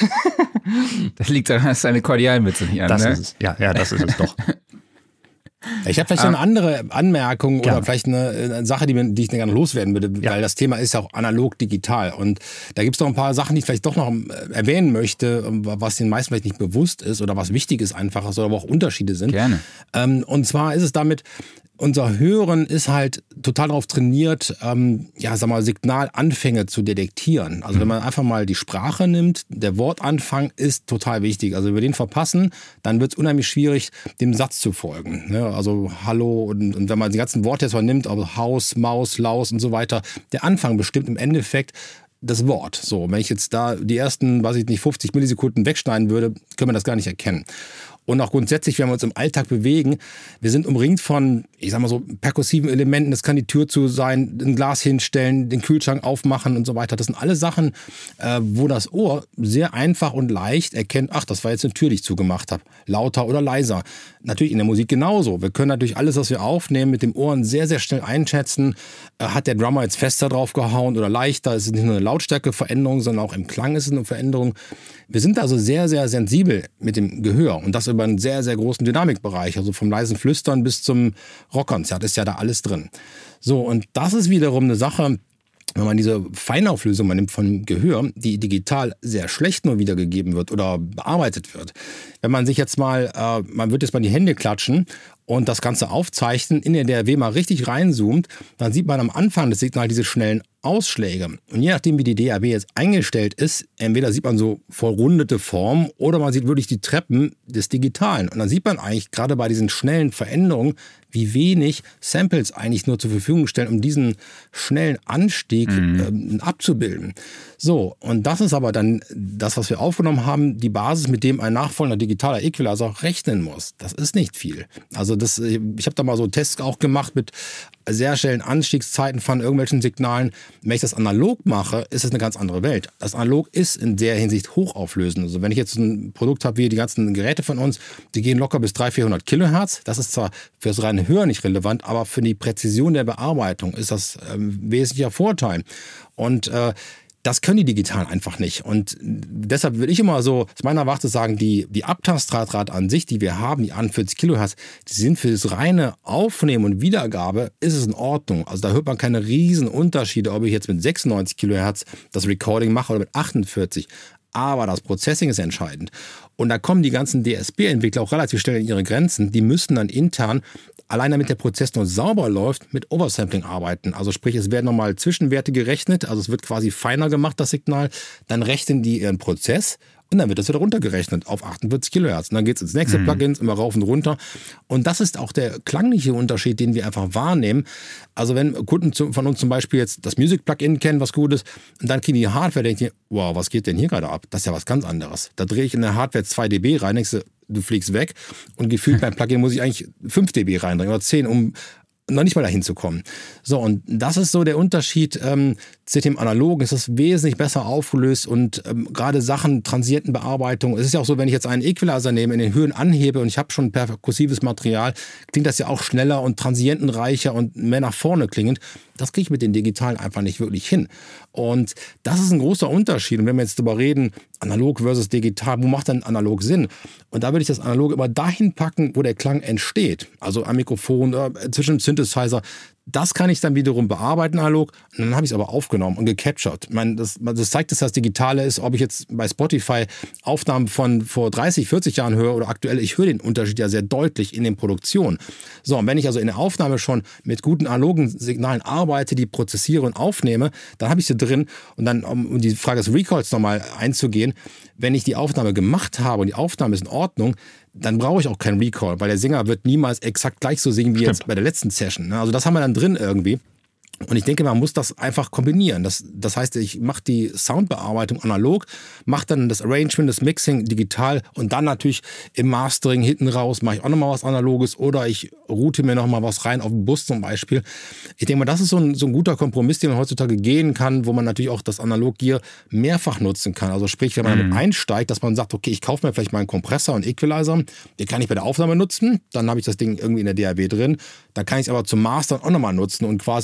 Das liegt daran, dass deine Kordialmütze nicht an, Das ne? ist es. Ja, ja, das ist es doch. Ich habe vielleicht noch eine andere Anmerkung Gerne. oder vielleicht eine, eine Sache, die, mir, die ich gerne loswerden würde, Ja. weil das Thema ist ja auch analog-digital. Und da gibt es noch ein paar Sachen, die ich vielleicht doch noch äh, erwähnen möchte, was den meisten vielleicht nicht bewusst ist oder was wichtig ist einfach, oder aber auch Unterschiede sind. Gerne. Ähm, und zwar ist es damit, unser Hören ist halt total darauf trainiert, ähm, ja, sag mal, Signalanfänge zu detektieren. Also wenn man einfach mal die Sprache nimmt, der Wortanfang ist total wichtig. Also wenn wir den verpassen, dann wird es unheimlich schwierig, dem Satz zu folgen. Ne? Also Hallo und, und wenn man die ganzen Worte jetzt mal nimmt, also Haus, Maus, Laus und so weiter, der Anfang bestimmt im Endeffekt das Wort. So, wenn ich jetzt da die ersten, weiß ich nicht, fünfzig Millisekunden wegschneiden würde, können wir das gar nicht erkennen. Und auch grundsätzlich, wenn wir uns im Alltag bewegen, wir sind umringt von, ich sag mal so, perkussiven Elementen. Das kann die Tür zu sein, ein Glas hinstellen, den Kühlschrank aufmachen und so weiter. Das sind alle Sachen, äh, wo das Ohr sehr einfach und leicht erkennt, ach, das war jetzt eine Tür, die ich zugemacht habe. Lauter oder leiser. Natürlich in der Musik genauso. Wir können natürlich alles, was wir aufnehmen, mit dem Ohren sehr, sehr schnell einschätzen. Äh, hat der Drummer jetzt fester drauf gehauen oder leichter? Es ist nicht nur eine Lautstärkeveränderung, sondern auch im Klang ist es eine Veränderung. Wir sind also sehr, sehr sensibel mit dem Gehör und das über einen sehr, sehr großen Dynamikbereich. Also vom leisen Flüstern bis zum Rockkonzert ist ja da alles drin. So, und das ist wiederum eine Sache, wenn man diese Feinauflösung man nimmt von Gehör, die digital sehr schlecht nur wiedergegeben wird oder bearbeitet wird. Wenn man sich jetzt mal, äh, man wird jetzt mal die Hände klatschen und das Ganze aufzeichnen, in der D A W mal richtig reinzoomt, dann sieht man am Anfang des Signals diese schnellen Ausschläge. Und je nachdem, wie die D A W jetzt eingestellt ist, entweder sieht man so verrundete Formen oder man sieht wirklich die Treppen des Digitalen. Und dann sieht man eigentlich gerade bei diesen schnellen Veränderungen, wie wenig Samples eigentlich nur zur Verfügung stellen, um diesen schnellen Anstieg mhm. ähm, abzubilden. So, und das ist aber dann das, was wir aufgenommen haben, die Basis, mit dem ein nachfolgender digitaler Equalizer rechnen muss. Das ist nicht viel. Also das, ich habe da mal so Tests auch gemacht mit sehr schnellen Anstiegszeiten von irgendwelchen Signalen. Wenn ich das analog mache, ist es eine ganz andere Welt. Das Analog ist in der Hinsicht hochauflösend. Also wenn ich jetzt ein Produkt habe, wie die ganzen Geräte von uns, die gehen locker bis dreihundert, vierhundert Kilohertz. Das ist zwar fürs reine Hören nicht relevant, aber für die Präzision der Bearbeitung ist das ähm, wesentlicher Vorteil. Und äh, das können die digital einfach nicht. Und deshalb will ich immer so aus meiner Warte sagen, die, die Abtastrate an sich, die wir haben, die einundvierzig Kilohertz, die sind für das reine Aufnehmen und Wiedergabe, ist es in Ordnung. Also da hört man keine riesen Unterschiede, ob ich jetzt mit sechsundneunzig Kilohertz das Recording mache oder mit achtundvierzig. Aber das Processing ist entscheidend. Und da kommen die ganzen D S P-Entwickler auch relativ schnell in ihre Grenzen. Die müssen dann intern, allein damit der Prozess noch sauber läuft, mit Oversampling arbeiten. Also sprich, es werden nochmal Zwischenwerte gerechnet, also es wird quasi feiner gemacht, das Signal. Dann rechnen die ihren Prozess und dann wird das wieder runtergerechnet auf achtundvierzig Kilohertz. Und dann geht es ins nächste mhm. Plugin, immer rauf und runter. Und das ist auch der klangliche Unterschied, den wir einfach wahrnehmen. Also wenn Kunden von uns zum Beispiel jetzt das Music-Plugin kennen, was gut ist, und dann kriegen die Hardware, denken die, wow, was geht denn hier gerade ab? Das ist ja was ganz anderes. Da drehe ich in der Hardware zwei Dezibel rein, denkst du, du fliegst weg. Und gefühlt beim Plugin muss ich eigentlich fünf Dezibel reindrehen oder zehn, um noch nicht mal dahin zu kommen. So, und das ist so der Unterschied ähm, zu dem Analogen. Es ist wesentlich besser aufgelöst und ähm, gerade Sachen, Transientenbearbeitung. Es ist ja auch so, wenn ich jetzt einen Equalizer nehme, in den Höhen anhebe und ich habe schon perkussives Material, klingt das ja auch schneller und transientenreicher und mehr nach vorne klingend. Das kriege ich mit den Digitalen einfach nicht wirklich hin. Und das ist ein großer Unterschied. Und wenn wir jetzt darüber reden, analog versus digital, wo macht denn analog Sinn? Und da würde ich das Analog immer dahin packen, wo der Klang entsteht. Also am Mikrofon, äh, zwischen dem Synthesizer. Das kann ich dann wiederum bearbeiten analog. Und dann habe ich es aber aufgenommen und gecaptured. Ich meine, das, das zeigt, dass das Digitale ist, ob ich jetzt bei Spotify Aufnahmen von vor dreißig, vierzig Jahren höre oder aktuell. Ich höre den Unterschied ja sehr deutlich in den Produktionen. So, und wenn ich also in der Aufnahme schon mit guten analogen Signalen arbeite, die prozessiere und aufnehme, dann habe ich sie drin. Und dann, um die Frage des Recalls nochmal einzugehen, wenn ich die Aufnahme gemacht habe und die Aufnahme ist in Ordnung, dann brauche ich auch keinen Recall, weil der Sänger wird niemals exakt gleich so singen wie Stimmt. jetzt bei der letzten Session. Also das haben wir dann drin irgendwie. Und ich denke, man muss das einfach kombinieren. Das, das heißt, ich mache die Soundbearbeitung analog, mache dann das Arrangement, das Mixing digital und dann natürlich im Mastering hinten raus mache ich auch nochmal was Analoges oder ich route mir nochmal was rein auf den Bus zum Beispiel. Ich denke mal, das ist so ein, so ein guter Kompromiss, den man heutzutage gehen kann, wo man natürlich auch das Analog-Gear mehrfach nutzen kann. Also sprich, wenn man mhm. damit einsteigt, dass man sagt, okay, ich kaufe mir vielleicht mal einen Kompressor und Equalizer, den kann ich bei der Aufnahme nutzen, dann habe ich das Ding irgendwie in der D A W drin, dann kann ich es aber zum Mastern auch nochmal nutzen und quasi mache man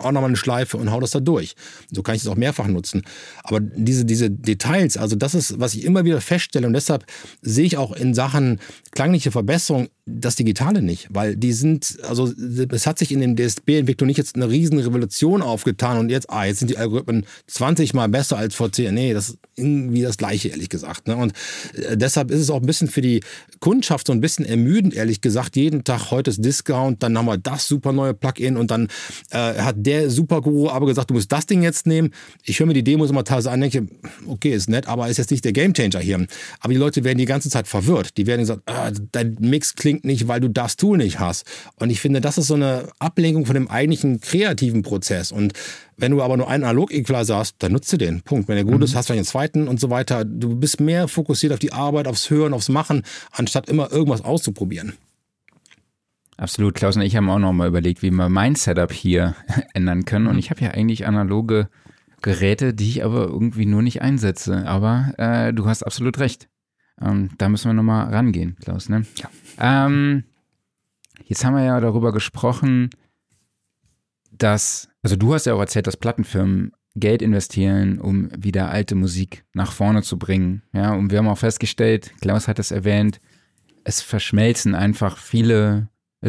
auch nochmal eine Schleife und hau das da durch. So kann ich das auch mehrfach nutzen. Aber diese, diese Details, also das ist, was ich immer wieder feststelle und deshalb sehe ich auch in Sachen klangliche Verbesserung das Digitale nicht, weil die sind, also es hat sich in den D S B-Entwicklungen nicht jetzt eine riesen Revolution aufgetan und jetzt, ah, jetzt sind die Algorithmen zwanzig Mal besser als vor zehn. Nee, das ist irgendwie das Gleiche, ehrlich gesagt. Ne? Und äh, deshalb ist es auch ein bisschen für die Kundschaft so ein bisschen ermüdend, ehrlich gesagt. Jeden Tag, heute ist Discount, dann haben wir das super neue Plugin und dann äh, hat der Superguru aber gesagt, du musst das Ding jetzt nehmen. Ich höre mir die Demos immer teilweise an und denke, okay, ist nett, aber ist jetzt nicht der Gamechanger hier. Aber die Leute werden die ganze Zeit verwirrt. Die werden gesagt, ah, dein Mix klingt nicht, weil du das Tool nicht hast. Und ich finde, das ist so eine Ablenkung von dem eigentlichen kreativen Prozess. Und wenn du aber nur einen Analog-Equalizer hast, dann nutzt du den. Punkt. Wenn der gut ist, hast du einen zweiten und so weiter. Du bist mehr fokussiert auf die Arbeit, aufs Hören, aufs Machen, anstatt immer irgendwas auszuprobieren. Absolut. Klaus und ich haben auch noch mal überlegt, wie wir mein Setup hier ändern können. Und ich habe ja eigentlich analoge Geräte, die ich aber irgendwie nur nicht einsetze. Aber äh, du hast absolut recht. Ähm, da müssen wir nochmal rangehen, Klaus, ne? Ja. Ähm, jetzt haben wir ja darüber gesprochen, dass, also du hast ja auch erzählt, dass Plattenfirmen Geld investieren, um wieder alte Musik nach vorne zu bringen. Ja, und wir haben auch festgestellt, Klaus hat es erwähnt, es verschmelzen einfach viele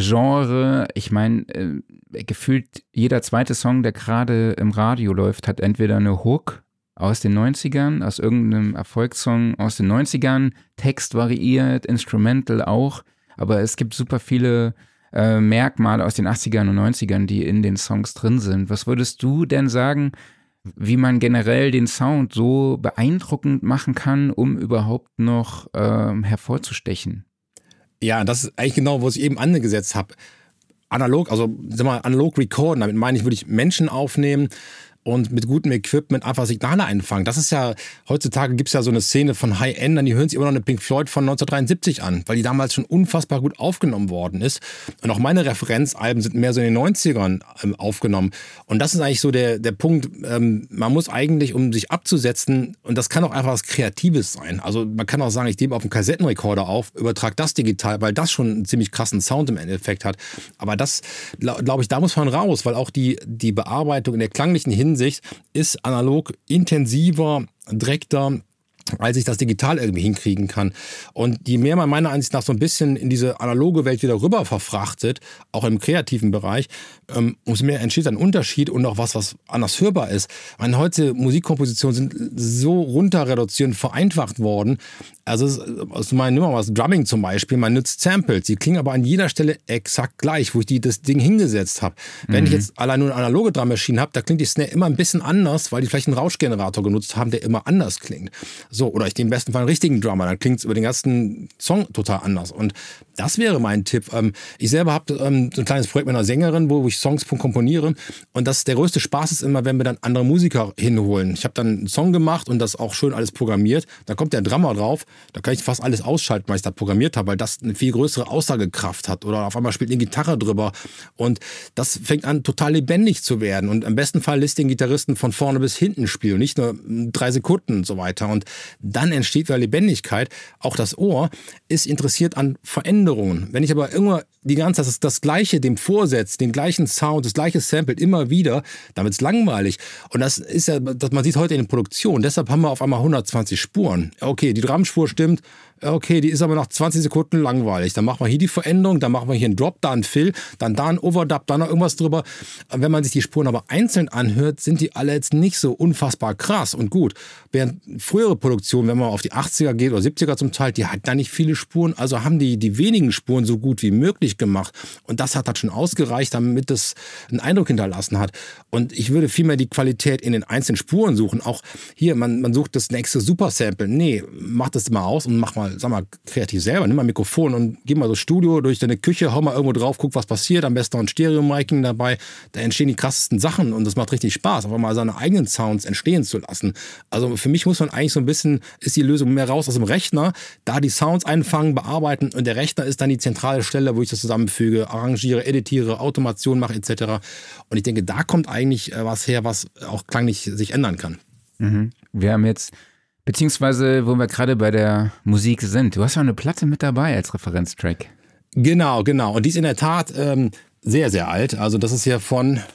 Genre. Ich meine, äh, gefühlt jeder zweite Song, der gerade im Radio läuft, hat entweder eine Hook aus den neunzigern, aus irgendeinem Erfolgssong aus den neunzigern, Text variiert, Instrumental auch, aber es gibt super viele äh, Merkmale aus den achtzigern und neunzigern, die in den Songs drin sind. Was würdest du denn sagen, wie man generell den Sound so beeindruckend machen kann, um überhaupt noch ähm, hervorzustechen? Ja, das ist eigentlich genau, wo ich eben angesetzt habe. Analog, also sag mal, analog recorden, damit meine ich, würde ich Menschen aufnehmen und mit gutem Equipment einfach Signale einfangen. Das ist ja, heutzutage gibt es ja so eine Szene von High-Endern, die hören sich immer noch eine Pink Floyd von neunzehnhundertdreiundsiebzig an, weil die damals schon unfassbar gut aufgenommen worden ist. Und auch meine Referenzalben sind mehr so in den neunzigern ähm, aufgenommen. Und das ist eigentlich so der, der Punkt, ähm, man muss eigentlich, um sich abzusetzen, und das kann auch einfach was Kreatives sein. Also man kann auch sagen, ich nehme auf dem Kassettenrekorder auf, übertrage das digital, weil das schon einen ziemlich krassen Sound im Endeffekt hat. Aber das, glaube ich, da muss man raus, weil auch die, die Bearbeitung in der klanglichen Hinsicht ist analog intensiver, direkter, als ich das digital irgendwie hinkriegen kann. Und je mehr man meiner Ansicht nach so ein bisschen in diese analoge Welt wieder rüber verfrachtet, auch im kreativen Bereich, ähm, umso mehr entsteht ein Unterschied und auch was, was anders hörbar ist. Meine heute Musikkompositionen sind so runter reduziert und vereinfacht worden. Also, also man nimmt mal was, Drumming zum Beispiel, man nutzt Samples, die klingen aber an jeder Stelle exakt gleich, wo ich die, das Ding hingesetzt habe. Mhm. Wenn ich jetzt allein nur eine analoge Drummaschine habe, da klingt die Snare immer ein bisschen anders, weil die vielleicht einen Rauschgenerator genutzt haben, der immer anders klingt. So, oder ich nehme im besten Fall einen richtigen Drummer, dann klingt es über den ganzen Song total anders. Und das wäre mein Tipp. Ich selber habe so ein kleines Projekt mit einer Sängerin, wo ich Songs komponiere. Und das, der größte Spaß ist immer, wenn wir dann andere Musiker hinholen. Ich habe dann einen Song gemacht und das auch schön alles programmiert. Da kommt der Drummer drauf. Da kann ich fast alles ausschalten, weil ich da programmiert habe, weil das eine viel größere Aussagekraft hat. Oder auf einmal spielt eine Gitarre drüber. Und das fängt an, total lebendig zu werden. Und im besten Fall lässt den Gitarristen von vorne bis hinten spielen. Nicht nur drei Sekunden und so weiter. Und dann entsteht wieder Lebendigkeit. Auch das Ohr ist interessiert an Veränderungen. Wenn ich aber immer die ganze Zeit das, das Gleiche dem vorsetze, den gleichen Sound, das gleiche Sample immer wieder, dann wird es langweilig. Und das ist ja, das man sieht heute in den Produktionen. Deshalb haben wir auf einmal hundertzwanzig Spuren. Okay, die Drumspur stimmt. Okay, die ist aber nach zwanzig Sekunden langweilig. Dann machen wir hier die Veränderung, dann machen wir hier einen Drop, da einen Fill, dann da einen Overdub, dann noch irgendwas drüber. Wenn man sich die Spuren aber einzeln anhört, sind die alle jetzt nicht so unfassbar krass und gut. Während frühere Produktionen, wenn man auf die achtziger geht oder siebziger zum Teil, die hatten da nicht viele Spuren, also haben die die wenigen Spuren so gut wie möglich gemacht. Und das hat halt schon ausgereicht, damit es einen Eindruck hinterlassen hat. Und ich würde vielmehr die Qualität in den einzelnen Spuren suchen. Auch hier, man, man sucht das nächste Supersample. Nee, mach das mal aus und mach mal, sag mal, kreativ selber. Nimm mal ein Mikrofon und geh mal so Studio durch deine Küche, hau mal irgendwo drauf, guck, was passiert. Am besten noch ein Stereo-Miking dabei. Da entstehen die krassesten Sachen und das macht richtig Spaß, einfach mal seine eigenen Sounds entstehen zu lassen. Also für mich muss man eigentlich so ein bisschen, ist die Lösung mehr raus aus dem Rechner, da die Sounds einfangen, bearbeiten und der Rechner ist dann die zentrale Stelle, wo ich das zusammenfüge, arrangiere, editiere, Automation mache et cetera. Und ich denke, da kommt eigentlich was her, was auch klanglich sich ändern kann. Mhm. Wir haben jetzt, beziehungsweise wo wir gerade bei der Musik sind, du hast ja eine Platte mit dabei als Referenztrack. Genau, genau. Und die ist in der Tat ähm, sehr, sehr alt. Also das ist ja von,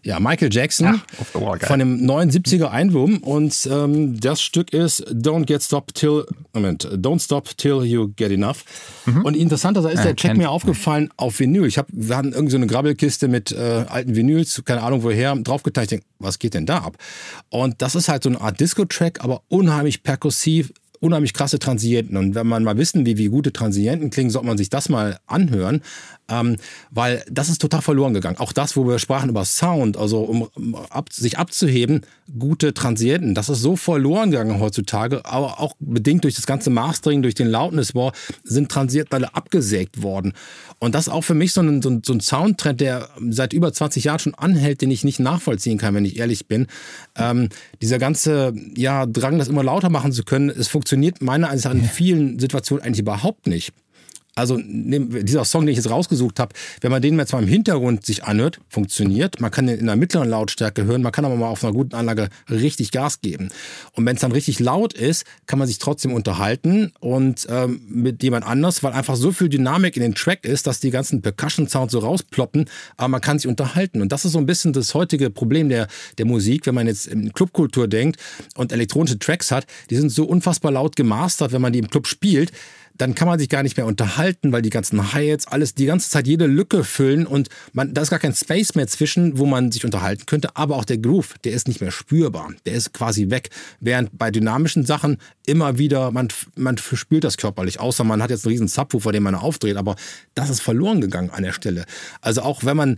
Ja, Michael Jackson Ach, Wall, von dem neunundsiebziger Einwurm und ähm, das Stück ist Don't Get Stop Till Moment, Don't Stop Till You Get Enough. Mhm. Und interessanterweise ist ja, der Track mir aufgefallen auf Vinyl. Ich hab, wir hatten irgendwie so eine Grabbelkiste mit äh, alten Vinyls, keine Ahnung woher, draufgeteilt. Ich denke, was geht denn da ab? Und das ist halt so eine Art Disco-Track, aber unheimlich perkussiv, unheimlich krasse Transienten. Und wenn man mal wissen, wie, wie gute Transienten klingen, sollte man sich das mal anhören. Ähm, weil das ist total verloren gegangen. Auch das, wo wir sprachen über Sound, also um ab, sich abzuheben, gute Transienten, das ist so verloren gegangen heutzutage, aber auch bedingt durch das ganze Mastering, durch den Loudness War, sind Transienten alle abgesägt worden. Und das ist auch für mich so ein, so ein, so ein Soundtrend, der seit über zwanzig Jahren schon anhält, den ich nicht nachvollziehen kann, wenn ich ehrlich bin. Ähm, dieser ganze ja, Drang, das immer lauter machen zu können, es funktioniert meiner Ansicht nach in vielen Situationen eigentlich überhaupt nicht. Also dieser Song, den ich jetzt rausgesucht habe, wenn man den jetzt mal im Hintergrund sich anhört, funktioniert. Man kann den in einer mittleren Lautstärke hören, man kann aber mal auf einer guten Anlage richtig Gas geben. Und wenn es dann richtig laut ist, kann man sich trotzdem unterhalten und ähm, mit jemand anders, weil einfach so viel Dynamik in den Track ist, dass die ganzen Percussion-Sounds so rausploppen, aber man kann sich unterhalten. Und das ist so ein bisschen das heutige Problem der, der Musik, wenn man jetzt in Clubkultur denkt und elektronische Tracks hat, die sind so unfassbar laut gemastert, wenn man die im Club spielt, dann kann man sich gar nicht mehr unterhalten, weil die ganzen Hi-Hats alles die ganze Zeit jede Lücke füllen und man, da ist gar kein Space mehr zwischen, wo man sich unterhalten könnte, aber auch der Groove, der ist nicht mehr spürbar, der ist quasi weg, während bei dynamischen Sachen immer wieder, man, man verspürt das körperlich, außer man hat jetzt einen riesen Subwoofer, den man aufdreht, aber das ist verloren gegangen an der Stelle. Also auch wenn man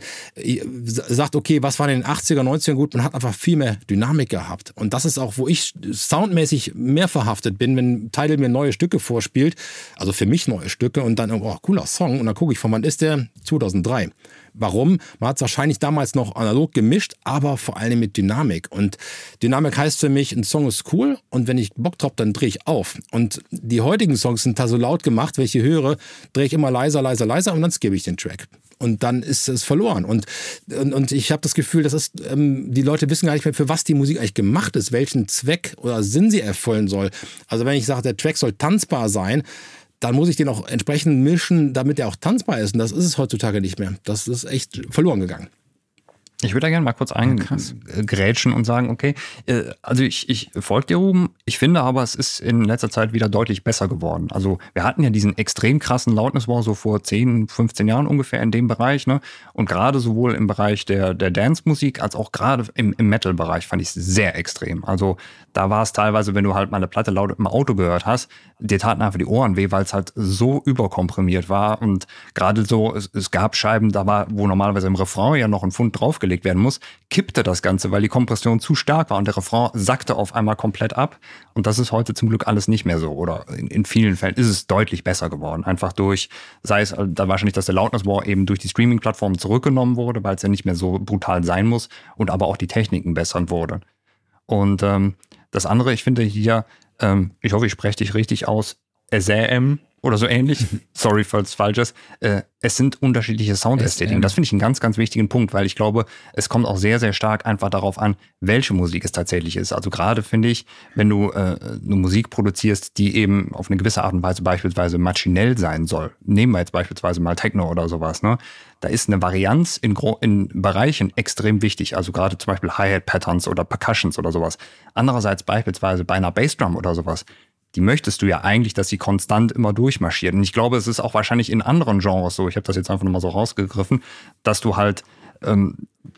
sagt, okay, was war in den achtziger, neunzigern gut, man hat einfach viel mehr Dynamik gehabt und das ist auch, wo ich soundmäßig mehr verhaftet bin, wenn Tidal mir neue Stücke vorspielt, also für mich neue Stücke und dann, oh, cooler Song. Und dann gucke ich, von wann ist der? zweitausenddrei. Warum? Man hat es wahrscheinlich damals noch analog gemischt, aber vor allem mit Dynamik. Und Dynamik heißt für mich, ein Song ist cool und wenn ich Bock drauf, dann drehe ich auf. Und die heutigen Songs sind da so laut gemacht, wenn ich die höre, drehe ich immer leiser, leiser, leiser und dann skippe ich den Track. Und dann ist es verloren. Und, und, und ich habe das Gefühl, das ist, ähm, die Leute wissen gar nicht mehr, für was die Musik eigentlich gemacht ist, welchen Zweck oder Sinn sie erfüllen soll. Also wenn ich sage, der Track soll tanzbar sein, dann muss ich den auch entsprechend mischen, damit er auch tanzbar ist. Und das ist es heutzutage nicht mehr. Das ist echt verloren gegangen. Ich würde da gerne mal kurz eingrätschen und sagen, okay, also ich, ich folge dir, Ruben, ich finde aber, es ist in letzter Zeit wieder deutlich besser geworden. Also wir hatten ja diesen extrem krassen Loudness War so vor zehn, fünfzehn Jahren ungefähr in dem Bereich, ne? Und gerade sowohl im Bereich der, der Dance-Musik als auch gerade im, im Metal-Bereich fand ich es sehr extrem. Also da war es teilweise, wenn du halt mal eine Platte laut im Auto gehört hast, dir taten einfach die Ohren weh, weil es halt so überkomprimiert war und gerade so, es, es gab Scheiben, da war, wo normalerweise im Refrain ja noch ein Pfund draufgelegt werden muss, kippte das Ganze, weil die Kompression zu stark war und der Refrain sackte auf einmal komplett ab und das ist heute zum Glück alles nicht mehr so oder in, in vielen Fällen ist es deutlich besser geworden, einfach durch, sei es da wahrscheinlich, dass der Loudness War eben durch die Streaming-Plattformen zurückgenommen wurde, weil es ja nicht mehr so brutal sein muss und aber auch die Techniken bessern wurde. Und ähm, das andere, ich finde hier, ähm, ich hoffe, ich spreche dich richtig aus, S A M oder so ähnlich, sorry, falls es falsch ist, äh, es sind unterschiedliche Soundästhetiken. Das finde ich einen ganz, ganz wichtigen Punkt, weil ich glaube, es kommt auch sehr, sehr stark einfach darauf an, welche Musik es tatsächlich ist. Also gerade finde ich, wenn du äh, eine Musik produzierst, die eben auf eine gewisse Art und Weise beispielsweise maschinell sein soll, nehmen wir jetzt beispielsweise mal Techno oder sowas, ne? Da ist eine Varianz in, Gro- in Bereichen extrem wichtig, also gerade zum Beispiel Hi-Hat-Patterns oder Percussions oder sowas. Andererseits beispielsweise bei einer Bassdrum oder sowas, die möchtest du ja eigentlich, dass sie konstant immer durchmarschiert. Und ich glaube, es ist auch wahrscheinlich in anderen Genres so, ich habe das jetzt einfach nochmal so rausgegriffen, dass du halt, ähm,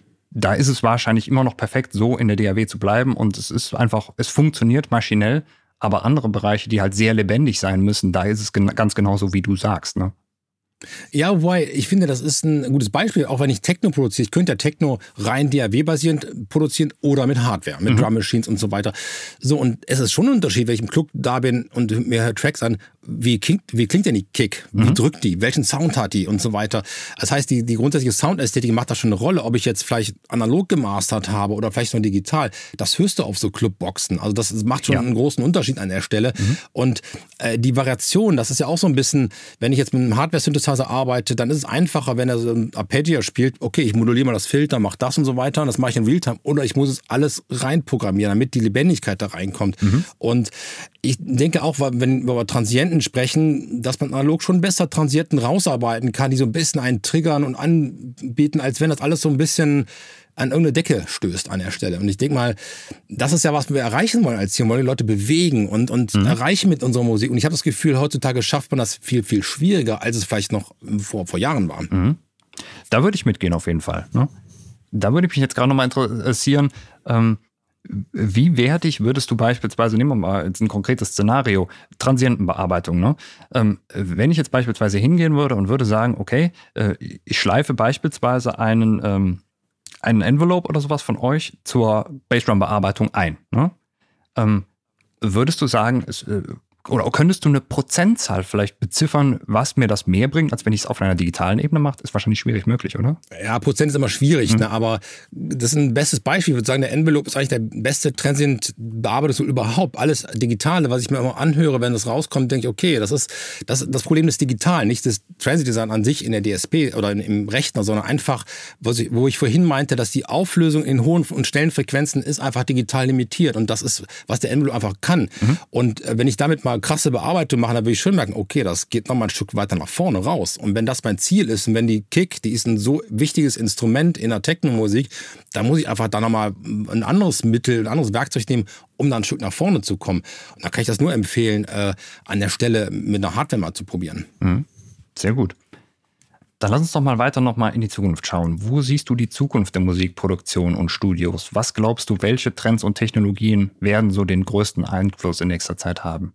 da ist es wahrscheinlich immer noch perfekt, so in der D A W zu bleiben und es ist einfach, es funktioniert maschinell, aber andere Bereiche, die halt sehr lebendig sein müssen, da ist es gen- ganz genauso, wie du sagst, ne? Ja, wobei, ich finde, das ist ein gutes Beispiel. Auch wenn ich Techno produziere, ich könnte ja Techno rein D A W-basierend produzieren oder mit Hardware, mit mhm. Drum Machines und so weiter. So, und es ist schon ein Unterschied, wenn ich im Club da bin und mir höre Tracks an, wie klingt, wie klingt denn die Kick? Wie mhm. drückt die? Welchen Sound hat die? Und so weiter. Das heißt, die, die grundsätzliche Soundästhetik macht da schon eine Rolle, ob ich jetzt vielleicht analog gemastert habe oder vielleicht noch digital. Das hörst du auf so Clubboxen. Also das macht schon ja. einen großen Unterschied an der Stelle. Mhm. Und äh, die Variation, das ist ja auch so ein bisschen, wenn ich jetzt mit einem Hardware-Synthesizer Synthesizer arbeitet, dann ist es einfacher, wenn er so ein Arpeggio spielt, okay, ich moduliere mal das Filter, mache das und so weiter und das mache ich in Realtime. Oder ich muss es alles reinprogrammieren, damit die Lebendigkeit da reinkommt. Mhm. Und ich denke auch, wenn wir über Transienten sprechen, dass man analog schon besser Transienten rausarbeiten kann, die so ein bisschen einen triggern und anbieten, als wenn das alles so ein bisschen an irgendeine Decke stößt an der Stelle. Und ich denke mal, das ist ja, was wir erreichen wollen als Ziel. Wir wollen die Leute bewegen und, und mhm. erreichen mit unserer Musik. Und ich habe das Gefühl, heutzutage schafft man das viel, viel schwieriger, als es vielleicht noch vor, vor Jahren war. Mhm. Da würde ich mitgehen auf jeden Fall. Ne? Da würde mich jetzt gerade nochmal interessieren, ähm, wie wertig würdest du beispielsweise, nehmen wir mal jetzt ein konkretes Szenario, Transientenbearbeitung, ne? Ähm, wenn ich jetzt beispielsweise hingehen würde und würde sagen, okay, äh, ich schleife beispielsweise einen, ähm, einen Envelope oder sowas von euch zur Bassdrum-Bearbeitung ein, ne? Ähm, würdest du sagen, es, äh, oder könntest du eine Prozentzahl vielleicht beziffern, was mir das mehr bringt, als wenn ich es auf einer digitalen Ebene mache? Ist wahrscheinlich schwierig möglich, oder? Ja, Prozent ist immer schwierig, mhm. ne? Aber das ist ein bestes Beispiel. Ich würde sagen, der Envelope ist eigentlich der beste Transient-Bearbeitungstool überhaupt. Alles Digitale, was ich mir immer anhöre, wenn das rauskommt, denke ich, okay, das ist das, das Problem des Digitalen, nicht das Transient-Design an sich in der D S P oder in, im Rechner, sondern einfach, wo ich, wo ich vorhin meinte, dass die Auflösung in hohen und schnellen Frequenzen ist einfach digital limitiert. Und das ist, was der Envelope einfach kann. Mhm. Und wenn ich damit mal krasse Bearbeitung machen, dann will ich schon merken, okay, das geht nochmal ein Stück weiter nach vorne raus. Und wenn das mein Ziel ist und wenn die Kick, die ist ein so wichtiges Instrument in der Techno-Musik, dann muss ich einfach da nochmal ein anderes Mittel, ein anderes Werkzeug nehmen, um da ein Stück nach vorne zu kommen. Und da kann ich das nur empfehlen, äh, an der Stelle mit einer Hardware mal zu probieren. Mhm. Sehr gut. Dann lass uns doch mal weiter noch mal in die Zukunft schauen. Wo siehst du die Zukunft der Musikproduktion und Studios? Was glaubst du, welche Trends und Technologien werden so den größten Einfluss in nächster Zeit haben?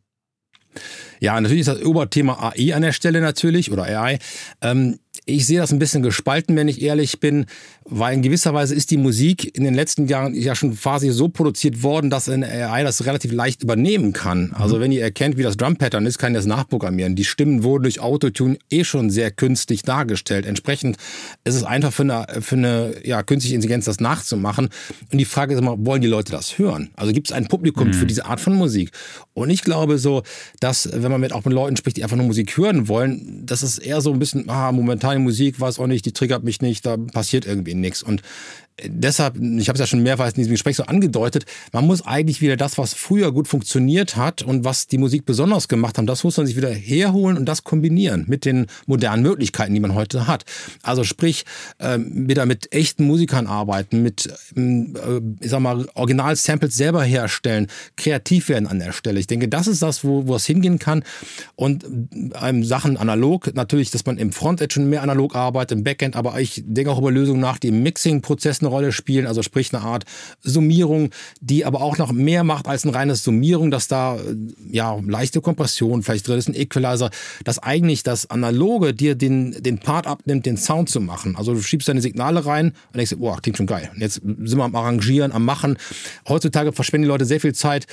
Ja, natürlich ist das Oberthema A I an der Stelle natürlich, oder A I. Ähm, ich sehe das ein bisschen gespalten, wenn ich ehrlich bin, weil in gewisser Weise ist die Musik in den letzten Jahren ja schon quasi so produziert worden, dass eine A I das relativ leicht übernehmen kann. Also wenn ihr erkennt, wie das Drum-Pattern ist, kann ihr das nachprogrammieren. Die Stimmen wurden durch Autotune eh schon sehr künstlich dargestellt. Entsprechend ist es einfach für eine, für eine ja, künstliche Intelligenz, das nachzumachen. Und die Frage ist immer, wollen die Leute das hören? Also gibt es ein Publikum mhm. für diese Art von Musik? Und ich glaube so, dass, wenn man mit auch mit Leuten spricht, die einfach nur Musik hören wollen, das ist eher so ein bisschen, ah, momentane Musik, weiß auch nicht, die triggert mich nicht, da passiert irgendwie nichts. Und deshalb, ich habe es ja schon mehrfach in diesem Gespräch so angedeutet, man muss eigentlich wieder das, was früher gut funktioniert hat und was die Musik besonders gemacht haben, das muss man sich wieder herholen und das kombinieren mit den modernen Möglichkeiten, die man heute hat. Also sprich, äh, wieder mit echten Musikern arbeiten, mit, äh, ich sag mal, Original-Samples selber herstellen, kreativ werden an der Stelle. Ich denke, das ist das, wo, wo es hingehen kann. Und ähm, Sachen analog, natürlich, dass man im Frontend schon mehr analog arbeitet, im Backend, aber ich denke auch über Lösungen nach, die im Mixing-Prozess eine Rolle spielen, also sprich eine Art Summierung, die aber auch noch mehr macht als ein reines Summierung, dass da ja leichte Kompression vielleicht drin ist, ein Equalizer, dass eigentlich das Analoge dir den, den Part abnimmt, den Sound zu machen. Also du schiebst deine Signale rein und denkst, boah, klingt schon geil. Und jetzt sind wir am Arrangieren, am Machen. Heutzutage verschwenden die Leute sehr viel Zeit,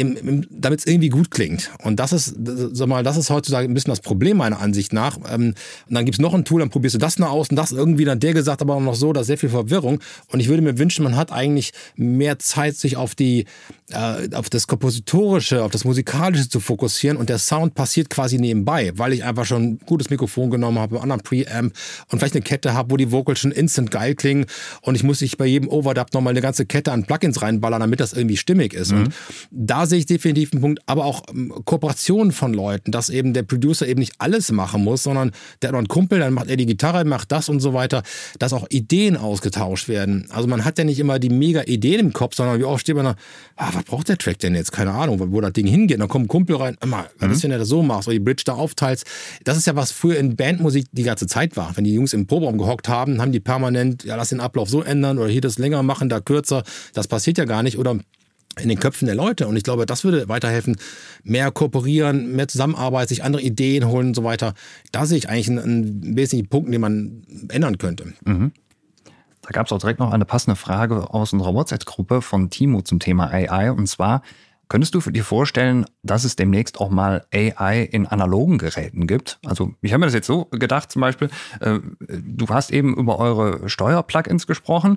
damit es irgendwie gut klingt. Und das ist, sag mal, das ist heutzutage ein bisschen das Problem meiner Ansicht nach. Und dann gibt es noch ein Tool, dann probierst du das noch aus und das irgendwie, dann der gesagt, aber auch noch so, da ist sehr viel Verwirrung. Und ich würde mir wünschen, man hat eigentlich mehr Zeit, sich auf die, äh, auf das Kompositorische, auf das Musikalische zu fokussieren und der Sound passiert quasi nebenbei, weil ich einfach schon ein gutes Mikrofon genommen habe, einen anderen Preamp und vielleicht eine Kette habe, wo die Vocals schon instant geil klingen und ich muss nicht bei jedem Overdub nochmal eine ganze Kette an Plugins reinballern, damit das irgendwie stimmig ist. Mhm. Und da sehe ich definitiv einen Punkt, aber auch ähm, Kooperationen von Leuten, dass eben der Producer eben nicht alles machen muss, sondern der hat noch einen Kumpel, dann macht er die Gitarre, macht das und so weiter, dass auch Ideen ausgetauscht werden. Also man hat ja nicht immer die mega Ideen im Kopf, sondern wie oft steht man da, ah, was braucht der Track denn jetzt? Keine Ahnung, wo, wo das Ding hingeht. Dann kommt ein Kumpel rein, immer, was mhm. ist, wenn du das so machst oder die Bridge da aufteilst. Das ist ja, was früher in Bandmusik die ganze Zeit war. Wenn die Jungs im Proberaum gehockt haben, haben die permanent, ja, lass den Ablauf so ändern oder hier das länger machen, da kürzer. Das passiert ja gar nicht. Oder in den Köpfen der Leute. Und ich glaube, das würde weiterhelfen, mehr kooperieren, mehr Zusammenarbeit, sich andere Ideen holen und so weiter. Da sehe ich eigentlich einen, einen wesentlichen Punkt, den man ändern könnte. Mhm. Da gab es auch direkt noch eine passende Frage aus unserer WhatsApp-Gruppe von Timo zum Thema A I. Und zwar, könntest du dir vorstellen, dass es demnächst auch mal A I in analogen Geräten gibt? Also ich habe mir das jetzt so gedacht, zum Beispiel, äh, du hast eben über eure Steuer-Plugins gesprochen.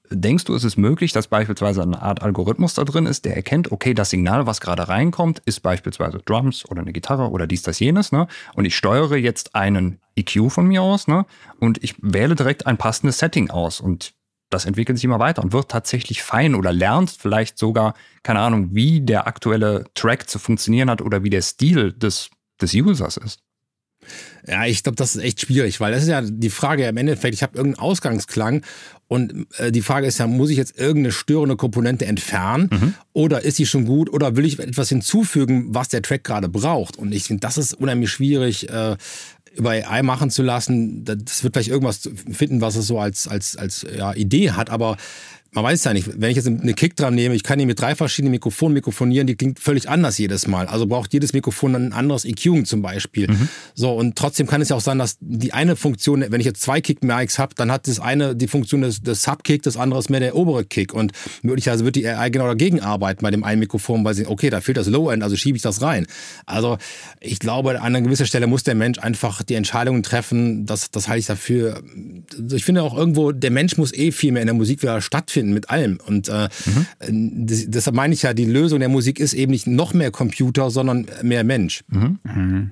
denkst du, ist es möglich, dass beispielsweise eine Art Algorithmus da drin ist, der erkennt, okay, das Signal, was gerade reinkommt, ist beispielsweise Drums oder eine Gitarre oder dies, das, jenes, ne? Und ich steuere jetzt einen E Q von mir aus, ne? Und ich wähle direkt ein passendes Setting aus und das entwickelt sich immer weiter und wird tatsächlich fein oder lernt vielleicht sogar, keine Ahnung, wie der aktuelle Track zu funktionieren hat oder wie der Stil des, des Users ist. Ja, ich glaube, das ist echt schwierig, weil das ist ja die Frage im Endeffekt, ich habe irgendeinen Ausgangsklang und äh, die Frage ist ja, muss ich jetzt irgendeine störende Komponente entfernen mhm. oder ist sie schon gut oder will ich etwas hinzufügen, was der Track gerade braucht? Und ich finde, das ist unheimlich schwierig, äh, über A I machen zu lassen. Das wird vielleicht irgendwas finden, was es so als, als, als ja, Idee hat, aber man weiß ja nicht, wenn ich jetzt eine Kick dran nehme, ich kann die mit drei verschiedenen Mikrofonen mikrofonieren, die klingt völlig anders jedes Mal. Also braucht jedes Mikrofon ein anderes EQing zum Beispiel. Mhm. So, und trotzdem kann es ja auch sein, dass die eine Funktion, wenn ich jetzt zwei Kick-Mics habe, dann hat das eine die Funktion des, des Sub-Kick, das andere ist mehr der obere Kick. Und möglicherweise wird die A I genau dagegen arbeiten bei dem einen Mikrofon, weil sie, okay, da fehlt das Low-End, also schiebe ich das rein. Also ich glaube, an einer gewissen Stelle muss der Mensch einfach die Entscheidungen treffen. Das, das halte ich dafür. Ich finde auch irgendwo, der Mensch muss eh viel mehr in der Musik wieder stattfinden mit allem. Und äh, mhm. das, deshalb meine ich ja, die Lösung der Musik ist eben nicht noch mehr Computer, sondern mehr Mensch. Mhm. Mhm.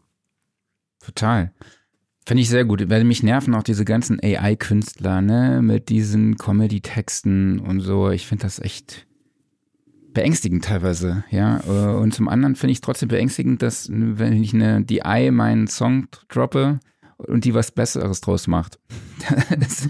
Total. Finde ich sehr gut. Weil mich nerven auch diese ganzen A I-Künstler, ne, mit diesen Comedy-Texten und so. Ich finde das echt beängstigend teilweise, ja. Und zum anderen finde ich es trotzdem beängstigend, dass, wenn ich eine D I meinen Song droppe und die was Besseres draus macht. das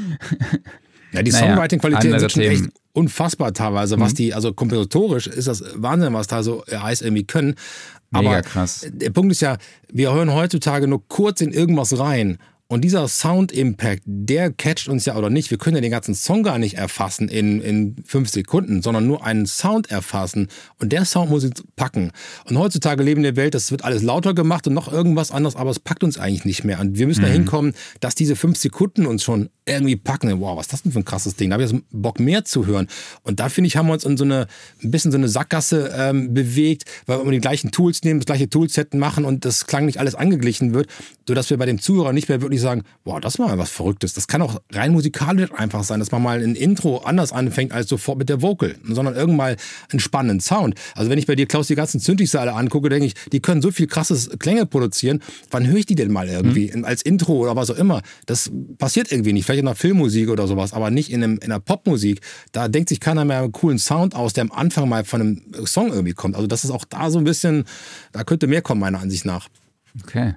Ja, die naja, Songwriting-Qualität sind schon Themen. echt unfassbar teilweise, was mhm. die, also kompositorisch ist das Wahnsinn, was da so A Is irgendwie können. Aber mega krass. Der Punkt ist ja, wir hören heutzutage nur kurz in irgendwas rein. Und dieser Sound-Impact, der catcht uns ja oder nicht. Wir können ja den ganzen Song gar nicht erfassen in, in fünf Sekunden, sondern nur einen Sound erfassen. Und der Sound muss uns packen. Und heutzutage leben wir in der Welt, das wird alles lauter gemacht und noch irgendwas anderes, aber es packt uns eigentlich nicht mehr. Und wir müssen mhm. da hinkommen, dass diese fünf Sekunden uns schon irgendwie packen. Wow, was ist das denn für ein krasses Ding? Da habe ich jetzt Bock mehr zu hören. Und da finde ich, haben wir uns in so eine, ein bisschen so eine Sackgasse ähm, bewegt, weil wir immer die gleichen Tools nehmen, das gleiche Toolset machen und das Klang nicht alles angeglichen wird, sodass wir bei dem Zuhörer nicht mehr wirklich sagen, wow, das war mal was Verrücktes. Das kann auch rein musikalisch einfach sein, dass man mal ein Intro anders anfängt als sofort mit der Vocal, sondern irgendwann mal einen spannenden Sound. Also wenn ich bei dir, Klaus, die ganzen Synthesizer angucke, denke ich, die können so viel krasses Klänge produzieren. Wann höre ich die denn mal irgendwie? Mhm. Als Intro oder was auch immer. Das passiert irgendwie nicht. Vielleicht in einer Filmmusik oder sowas, aber nicht in, einem, in einer Popmusik. Da denkt sich keiner mehr einen coolen Sound aus, der am Anfang mal von einem Song irgendwie kommt. Also das ist auch da so ein bisschen, da könnte mehr kommen, meiner Ansicht nach. Okay.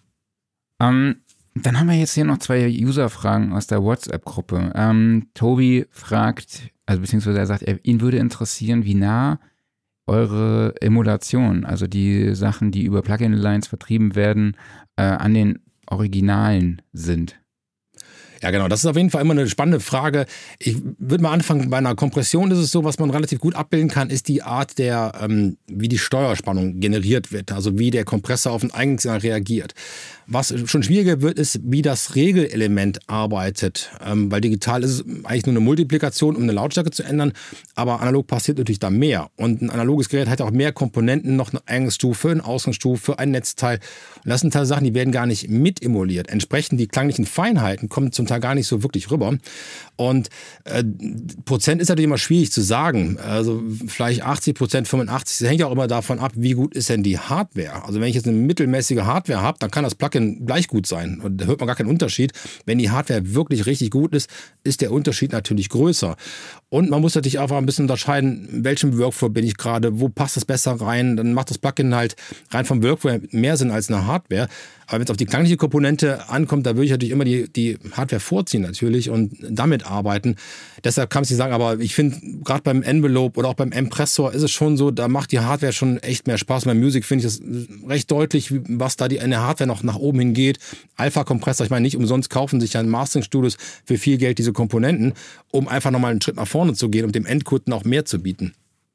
Ähm, dann haben wir jetzt hier noch zwei User-Fragen aus der WhatsApp-Gruppe. Ähm, Tobi fragt, also beziehungsweise er sagt, er, ihn würde interessieren, wie nah eure Emulation, also die Sachen, die über Plugin-Lines vertrieben werden, äh, an den Originalen sind. Ja, genau. Das ist auf jeden Fall immer eine spannende Frage. Ich würde mal anfangen, bei einer Kompression ist es so, was man relativ gut abbilden kann, ist die Art der, ähm, wie die Steuerspannung generiert wird, also wie der Kompressor auf ein Eigensignal reagiert. Was schon schwieriger wird, ist, wie das Regelelement arbeitet, ähm, weil digital ist es eigentlich nur eine Multiplikation, um eine Lautstärke zu ändern, aber analog passiert natürlich da mehr. Und ein analoges Gerät hat auch mehr Komponenten, noch eine Eingangsstufe, eine Ausgangsstufe, ein Netzteil. Und das sind Teil Sachen, die werden gar nicht mit emuliert. Entsprechend die klanglichen Feinheiten kommen zum Teil gar nicht so wirklich rüber. Und äh, Prozent ist natürlich immer schwierig zu sagen. Also vielleicht achtzig Prozent, fünfundachtzig Prozent. Das hängt ja auch immer davon ab, wie gut ist denn die Hardware. Also wenn ich jetzt eine mittelmäßige Hardware habe, dann kann das Plugin gleich gut sein. Und da hört man gar keinen Unterschied. Wenn die Hardware wirklich richtig gut ist, ist der Unterschied natürlich größer. Und man muss natürlich einfach ein bisschen unterscheiden, in welchem Workflow bin ich gerade, wo passt das besser rein. Dann macht das Plugin halt rein vom Workflow mehr Sinn als eine Hardware. Aber wenn es auf die klangliche Komponente ankommt, da würde ich natürlich immer die, die Hardware vorziehen natürlich und damit arbeiten. Deshalb kann ich nicht sagen, aber ich finde, gerade beim Envelope oder auch beim Empressor ist es schon so, da macht die Hardware schon echt mehr Spaß. Beim Music finde ich das recht deutlich, was da die, in der Hardware noch nach oben hin geht. Alpha-Kompressor, ich meine, nicht umsonst kaufen sich ja in Mastering-Studios für viel Geld diese Komponenten, um einfach nochmal einen Schritt nach vorne zu gehen und dem Endkunden auch mehr zu bieten.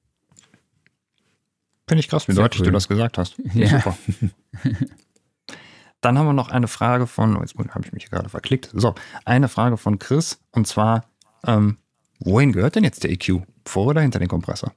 Finde ich krass, wie deutlich cool du das gesagt hast. Ja. Super. Dann haben wir noch eine Frage von, jetzt habe ich mich gerade verklickt. So, eine Frage von Chris und zwar, ähm, wohin gehört denn jetzt der E Q? vor oder hinter den Kompressor?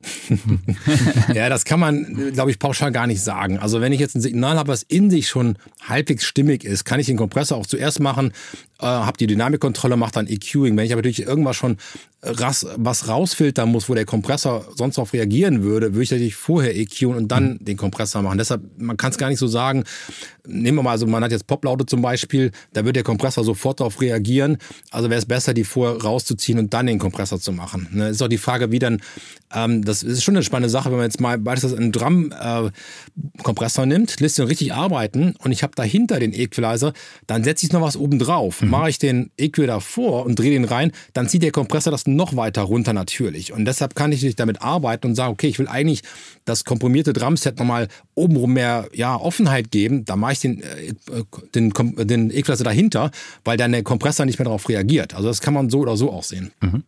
Ja, das kann man, glaube ich, pauschal gar nicht sagen. Also wenn ich jetzt ein Signal habe, was in sich schon halbwegs stimmig ist, kann ich den Kompressor auch zuerst machen, äh, habe die Dynamikkontrolle, mache dann EQing. Wenn ich aber natürlich irgendwas schon ras, was rausfiltern muss, wo der Kompressor sonst darauf reagieren würde, würde ich natürlich vorher EQen und dann mhm. den Kompressor machen. Deshalb, man kann es gar nicht so sagen. Nehmen wir mal, also man hat jetzt Poplaute zum Beispiel, da wird der Kompressor sofort darauf reagieren. Also wäre es besser, die vorher rauszuziehen und dann den Kompressor zu machen. Ne? Ist auch die Frage, wie dann, ähm, das ist schon eine spannende Sache, wenn man jetzt mal beispielsweise einen Drum-Kompressor äh, nimmt, lässt den richtig arbeiten und ich habe dahinter den Equalizer, dann setze ich noch was oben drauf. Mhm. Mache ich den Equalizer davor und drehe den rein, dann zieht der Kompressor das noch weiter runter natürlich. Und deshalb kann ich nicht damit arbeiten und sagen, okay, ich will eigentlich das komprimierte Drumset nochmal obenrum mehr ja, Offenheit geben. Da mache ich den, äh, den, den Equalizer dahinter, weil dann der Kompressor nicht mehr darauf reagiert. Also das kann man so oder so auch sehen. Mhm.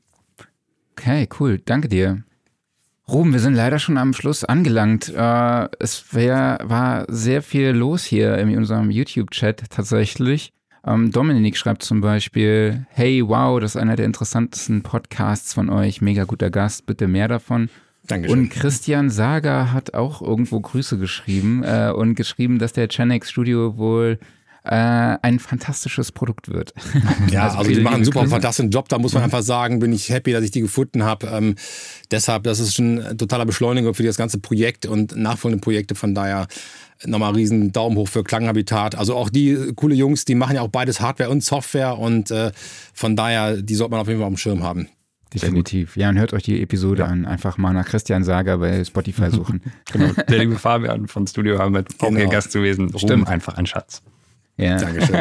Okay, cool. Danke dir. Ruben, wir sind leider schon am Schluss angelangt. Äh, es wär, war sehr viel los hier in unserem YouTube-Chat tatsächlich. Ähm, Dominik schreibt zum Beispiel, hey, wow, das ist einer der interessantesten Podcasts von euch. Mega guter Gast, bitte mehr davon. Dankeschön. Und Christian Sager hat auch irgendwo Grüße geschrieben äh, und geschrieben, dass der Genex Studio wohl äh, ein fantastisches Produkt wird. Ja, also, also die machen einen super Grüße. Fantastischen Job, da muss man einfach sagen, bin ich happy, dass ich die gefunden habe. Ähm, deshalb, das ist schon ein totaler Beschleuniger für das ganze Projekt und nachfolgende Projekte, von daher nochmal riesen Daumen hoch für Klanghabitat. Also auch die coole Jungs, die machen ja auch beides Hardware und Software und äh, von daher, die sollte man auf jeden Fall auf dem Schirm haben. Definitiv. Ja, und hört euch die Episode ja. an. Einfach mal nach Christian Sager bei Spotify suchen. Genau. Der liebe Fabian von Studio Hermet, auch genau. Ihr Gast gewesen. Ruben, Stimmt. Einfach ein Schatz. Ja. Dankeschön.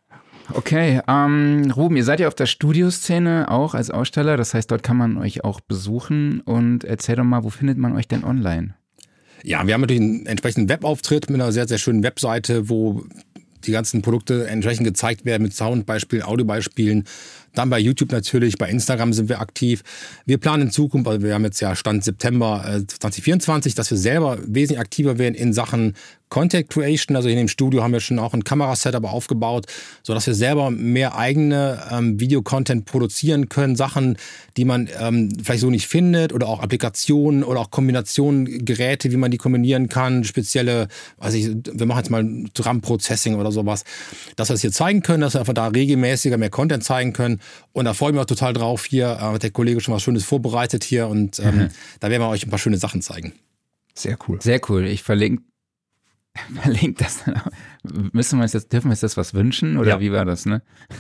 Okay, ähm, Ruben, ihr seid ja auf der Studioszene auch als Aussteller. Das heißt, dort kann man euch auch besuchen. Und erzähl doch mal, wo findet man euch denn online? Ja, wir haben natürlich einen entsprechenden Webauftritt mit einer sehr, sehr schönen Webseite, wo die ganzen Produkte entsprechend gezeigt werden mit Soundbeispielen, Audiobeispielen. Dann bei YouTube natürlich, bei Instagram sind wir aktiv. Wir planen in Zukunft, also wir haben jetzt ja Stand September zwanzig vierundzwanzig, dass wir selber wesentlich aktiver werden in Sachen Content Creation. Also in dem Studio haben wir schon auch ein Kamerasetup aufgebaut, sodass wir selber mehr eigene ähm, Video-Content produzieren können. Sachen, die man ähm, vielleicht so nicht findet oder auch Applikationen oder auch Kombinationen, Geräte, wie man die kombinieren kann. Spezielle, weiß ich, wir machen jetzt mal Drum-Processing oder sowas. Dass wir das hier zeigen können, dass wir einfach da regelmäßiger mehr Content zeigen können. Und da freue ich mich auch total drauf. Hier hat der Kollege schon was Schönes vorbereitet hier und ähm, mhm. da werden wir euch ein paar schöne Sachen zeigen. Sehr cool. Sehr cool. Ich verlinke verlinke das dann auch. Müssen wir uns jetzt, dürfen wir uns das was wünschen oder ja. Wie war das, ne?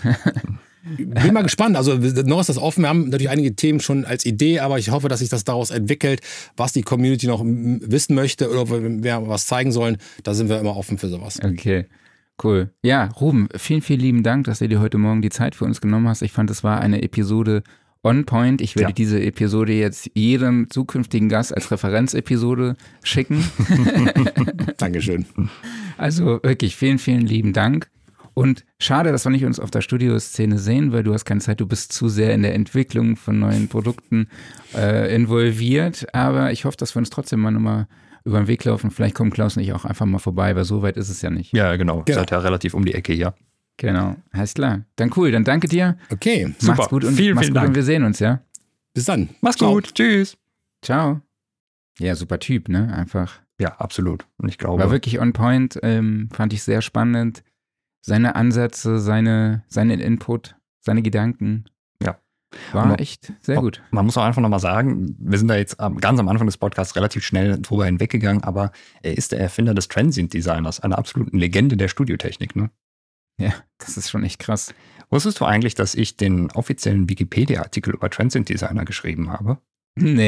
Bin mal gespannt. Also noch ist das offen. Wir haben natürlich einige Themen schon als Idee, aber ich hoffe, dass sich das daraus entwickelt, was die Community noch wissen möchte oder wenn wir was zeigen sollen. Da sind wir immer offen für sowas. Okay. Cool. Ja, Ruben, vielen, vielen lieben Dank, dass du dir heute Morgen die Zeit für uns genommen hast. Ich fand, es war eine Episode on point. Ich werde ja. diese Episode jetzt jedem zukünftigen Gast als Referenzepisode schicken. Dankeschön. Also wirklich vielen, vielen lieben Dank. Und schade, dass wir nicht uns auf der Studioszene sehen, weil du hast keine Zeit, du bist zu sehr in der Entwicklung von neuen Produkten äh, involviert. Aber ich hoffe, dass wir uns trotzdem mal nochmal über den Weg laufen. Vielleicht kommt Klaus und ich auch einfach mal vorbei, weil so weit ist es ja nicht. Ja, genau. Ihr seid ja relativ um die Ecke hier. Genau, heißt klar. Dann cool, dann danke dir. Okay, Macht's super. Gut und vielen, mach's vielen gut Dank. Und wir sehen uns, ja? Bis dann. Mach's Ciao. Gut. Tschüss. Ciao. Ja, super Typ, ne? Einfach. Ja, absolut. Und ich glaube. War wirklich on point, ähm, fand ich sehr spannend. Seine Ansätze, seine, seinen Input, seine Gedanken. Ja. War man, echt sehr gut. Man muss auch einfach nochmal sagen, wir sind da jetzt ganz am Anfang des Podcasts relativ schnell drüber hinweggegangen, aber er ist der Erfinder des Transient-Designers, einer absoluten Legende der Studiotechnik, ne? Ja, das ist schon echt krass. Wusstest du eigentlich, dass ich den offiziellen Wikipedia-Artikel über Transient Designer geschrieben habe? Nee.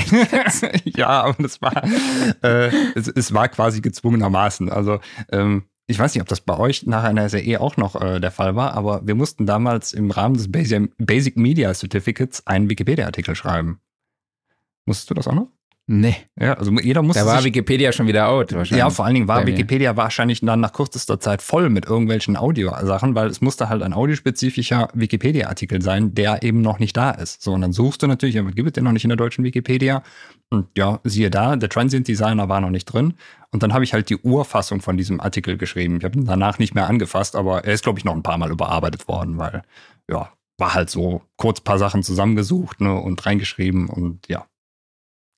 Ja, aber das war, äh, es, es war quasi gezwungenermaßen. Also, ähm, ich weiß nicht, ob das bei euch nach einer S R E auch noch äh, der Fall war, aber wir mussten damals im Rahmen des Basic, Basic Media Certificates einen Wikipedia-Artikel schreiben. Musstest du das auch noch? Nee. Ja, also jeder musste Da war sich, Wikipedia schon wieder out wahrscheinlich. Ja, vor allen Dingen war Wikipedia wahrscheinlich dann nach kürzester Zeit voll mit irgendwelchen Audiosachen, weil es musste halt ein audiospezifischer Wikipedia-Artikel sein, der eben noch nicht da ist. So, und dann suchst du natürlich, ja, was gibt es denn noch nicht in der deutschen Wikipedia? Und ja, siehe da, der Transient Designer war noch nicht drin. Und dann habe ich halt die Urfassung von diesem Artikel geschrieben. Ich habe ihn danach nicht mehr angefasst, aber er ist, glaube ich, noch ein paar Mal überarbeitet worden, weil, ja, war halt so kurz ein paar Sachen zusammengesucht, ne, und reingeschrieben und ja.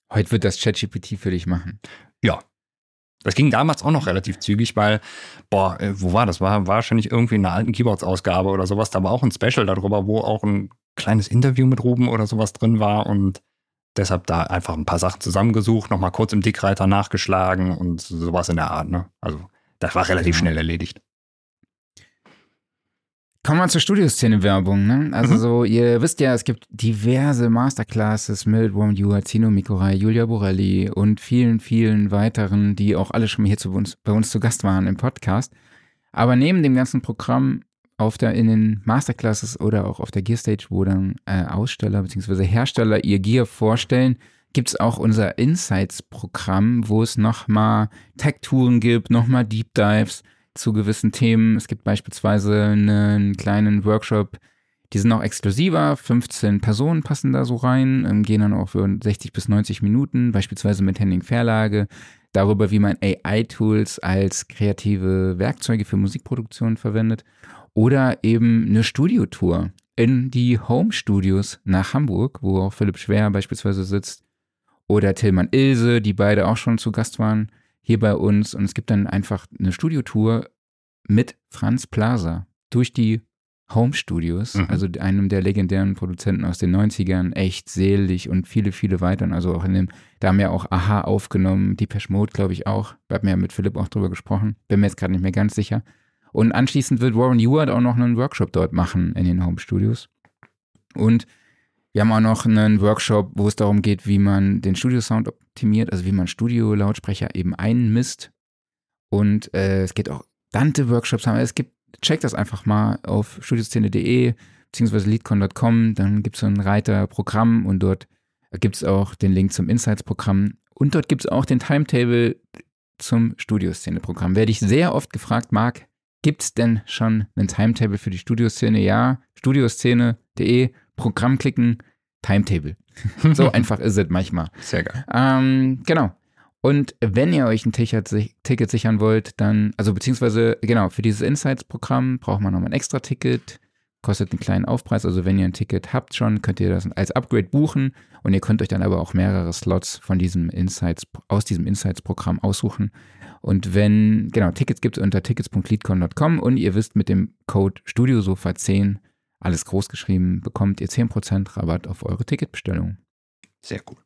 Heute wird das ChatGPT für dich machen. Ja. Das ging damals auch noch relativ zügig, weil, boah, wo war das? War wahrscheinlich irgendwie in einer alten Keyboards-Ausgabe oder sowas. Da war auch ein Special darüber, wo auch ein kleines Interview mit Ruben oder sowas drin war und deshalb da einfach ein paar Sachen zusammengesucht, nochmal kurz im Dickreiter nachgeschlagen und sowas in der Art, ne? Also, das war relativ ja. schnell erledigt. Kommen wir zur Studioszene-Werbung, ne? Also Mhm. so, ihr wisst ja, es gibt diverse Masterclasses mit Warren Ewart, Tino Mikorai, Julia Borelli und vielen, vielen weiteren, die auch alle schon mal hier zu uns, bei uns zu Gast waren im Podcast. Aber neben dem ganzen Programm auf der, in den Masterclasses oder auch auf der Gearstage, wo dann äh, Aussteller bzw. Hersteller ihr Gear vorstellen, gibt es auch unser Insights-Programm, wo es nochmal Tech-Touren gibt, nochmal Deep Dives zu gewissen Themen. Es gibt beispielsweise einen kleinen Workshop, die sind auch exklusiver, fünfzehn Personen passen da so rein, gehen dann auch für sechzig bis neunzig Minuten, beispielsweise mit Henning Verlage, darüber, wie man A I-Tools als kreative Werkzeuge für Musikproduktion verwendet oder eben eine Studiotour in die Home-Studios nach Hamburg, wo auch Philipp Schwer beispielsweise sitzt oder Tillmann Ilse, die beide auch schon zu Gast waren hier bei uns und es gibt dann einfach eine Studiotour mit Franz Plaza durch die Home-Studios, mhm. also einem der legendären Produzenten aus den neunzigern, echt selig und viele, viele weiteren, also auch in dem, da haben wir auch Aha aufgenommen, Depeche Mode, glaube ich auch, wir haben ja mit Philipp auch drüber gesprochen, bin mir jetzt gerade nicht mehr ganz sicher und anschließend wird Warren Ewart auch noch einen Workshop dort machen in den Home-Studios und wir haben auch noch einen Workshop, wo es darum geht, wie man den Studiosound optimiert, also wie man Studio-Lautsprecher eben einmisst. Und äh, es geht auch Dante-Workshops haben. Es gibt, checkt das einfach mal auf studioszene punkt de beziehungsweise leadcon punkt com. Dann gibt es so einen Reiter Programm und dort gibt es auch den Link zum Insights-Programm. Und dort gibt es auch den Timetable zum Studioszene-Programm. Werde ich sehr oft gefragt, Marc, gibt es denn schon einen Timetable für die Studioszene? Ja, studioszene punkt de. Programm klicken, Timetable. So einfach ist es manchmal. Sehr geil. Ähm, genau. Und wenn ihr euch ein Ticket, Ticket sichern wollt, dann, also beziehungsweise, genau, für dieses Insights-Programm braucht man nochmal ein extra Ticket, kostet einen kleinen Aufpreis. Also wenn ihr ein Ticket habt schon, könnt ihr das als Upgrade buchen und ihr könnt euch dann aber auch mehrere Slots von diesem Insights, aus diesem Insights-Programm aussuchen. Und wenn, genau, Tickets gibt es unter tickets punkt leadcon punkt com und ihr wisst mit dem Code Studiosofa zehn, alles groß geschrieben, bekommt ihr zehn Prozent Rabatt auf eure Ticketbestellung. Sehr cool.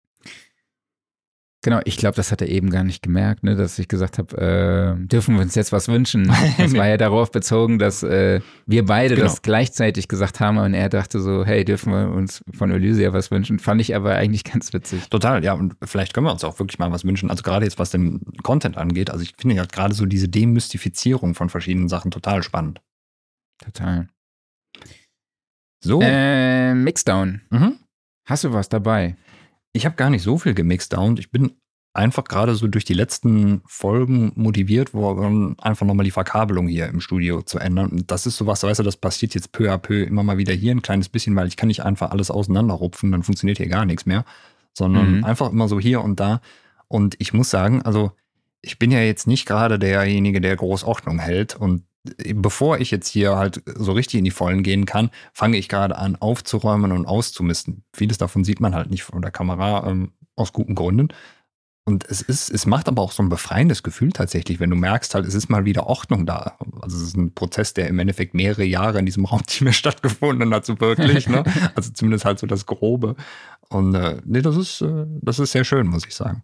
Genau, ich glaube, das hat er eben gar nicht gemerkt, ne, dass ich gesagt habe, äh, dürfen wir uns jetzt was wünschen. Das war ja darauf bezogen, dass äh, wir beide genau. das gleichzeitig gesagt haben und er dachte so, hey, dürfen wir uns von Elysia was wünschen? Fand ich aber eigentlich ganz witzig. Total, ja, und vielleicht können wir uns auch wirklich mal was wünschen. Also gerade jetzt, was den Content angeht, also ich finde ja gerade so diese Demystifizierung von verschiedenen Sachen total spannend. Total. So. Äh, Mixdown. Mhm. Hast du was dabei? Ich habe gar nicht so viel gemixdownt. Ich bin einfach gerade so durch die letzten Folgen motiviert worden, einfach nochmal die Verkabelung hier im Studio zu ändern. Und das ist sowas, weißt du, das passiert jetzt peu à peu immer mal wieder hier ein kleines bisschen, weil ich kann nicht einfach alles auseinanderrupfen, dann funktioniert hier gar nichts mehr, sondern mhm. einfach immer so hier und da. Und ich muss sagen, also ich bin ja jetzt nicht gerade derjenige, der groß Ordnung hält und bevor ich jetzt hier halt so richtig in die Vollen gehen kann, fange ich gerade an aufzuräumen und auszumisten. Vieles davon sieht man halt nicht von der Kamera, ähm, aus guten Gründen. Und es ist, es macht aber auch so ein befreiendes Gefühl tatsächlich, wenn du merkst halt, es ist mal wieder Ordnung da. Also es ist ein Prozess, der im Endeffekt mehrere Jahre in diesem Raum nicht mehr stattgefunden hat, so wirklich, ne? Also zumindest halt so das Grobe. Und äh, nee, das ist, äh, das ist sehr schön, muss ich sagen.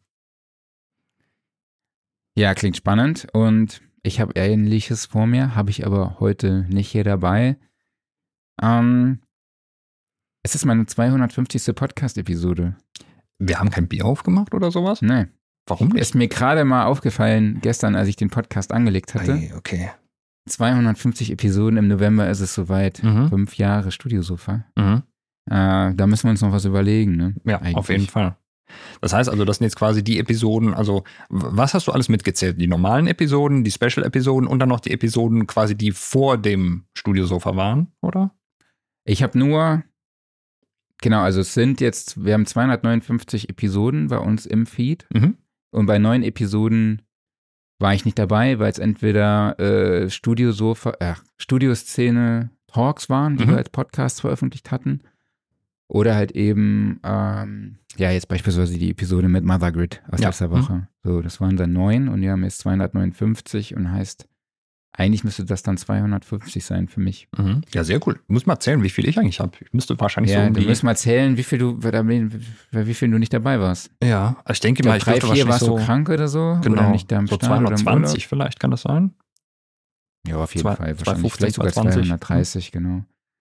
Ja, klingt spannend und ich habe Ähnliches vor mir, habe ich aber heute nicht hier dabei. Ähm, es ist meine zweihundertfünfzigste Podcast-Episode. Wir haben kein Bier aufgemacht oder sowas? Nee. Warum nicht? Ist mir gerade mal aufgefallen, gestern, als ich den Podcast angelegt hatte. Ei, okay. zweihundertfünfzig Episoden, im November ist es soweit. Mhm. Fünf Jahre Studiosofa. Mhm. Äh, da müssen wir uns noch was überlegen, ne? Ja, eigentlich. Auf jeden Fall. Das heißt also, das sind jetzt quasi die Episoden, also was hast du alles mitgezählt? Die normalen Episoden, die Special-Episoden und dann noch die Episoden quasi, die vor dem Studiosofa waren, oder? Ich habe nur, genau, also es sind jetzt, wir haben zweihundertneunundfünfzig Episoden bei uns im Feed mhm. und bei neun Episoden war ich nicht dabei, weil es entweder äh, Studiosofa, äh, Studioszene Talks waren, die mhm. wir als Podcast veröffentlicht hatten. Oder halt eben, ähm, ja, jetzt beispielsweise die Episode mit Mother Grid aus Ja. letzter Woche. Mhm. So, das waren dann neun und wir haben jetzt zweihundertneunundfünfzig und heißt, eigentlich müsste das dann zweihundertfünfzig sein für mich. Mhm. Ja, sehr cool. Ich muss mal erzählen, wie viel ich eigentlich habe. Ich müsste wahrscheinlich Ja, so um du die... musst mal zählen, wie viel du, wie viel du nicht dabei warst. Ja, also ich denke Ich mal, glaub, ich drei, dürfte vier wahrscheinlich warst so... du krank oder so? Genau, Oder nicht da am so Start oder im zweihundertzwanzig Urlaub? vielleicht kann das sein. Ja, auf jeden Zwei- Fall. Wahrscheinlich. zweihundertfünfzig, Vielleicht sogar zweihundertzwanzig. zweihundertdreißig, genau.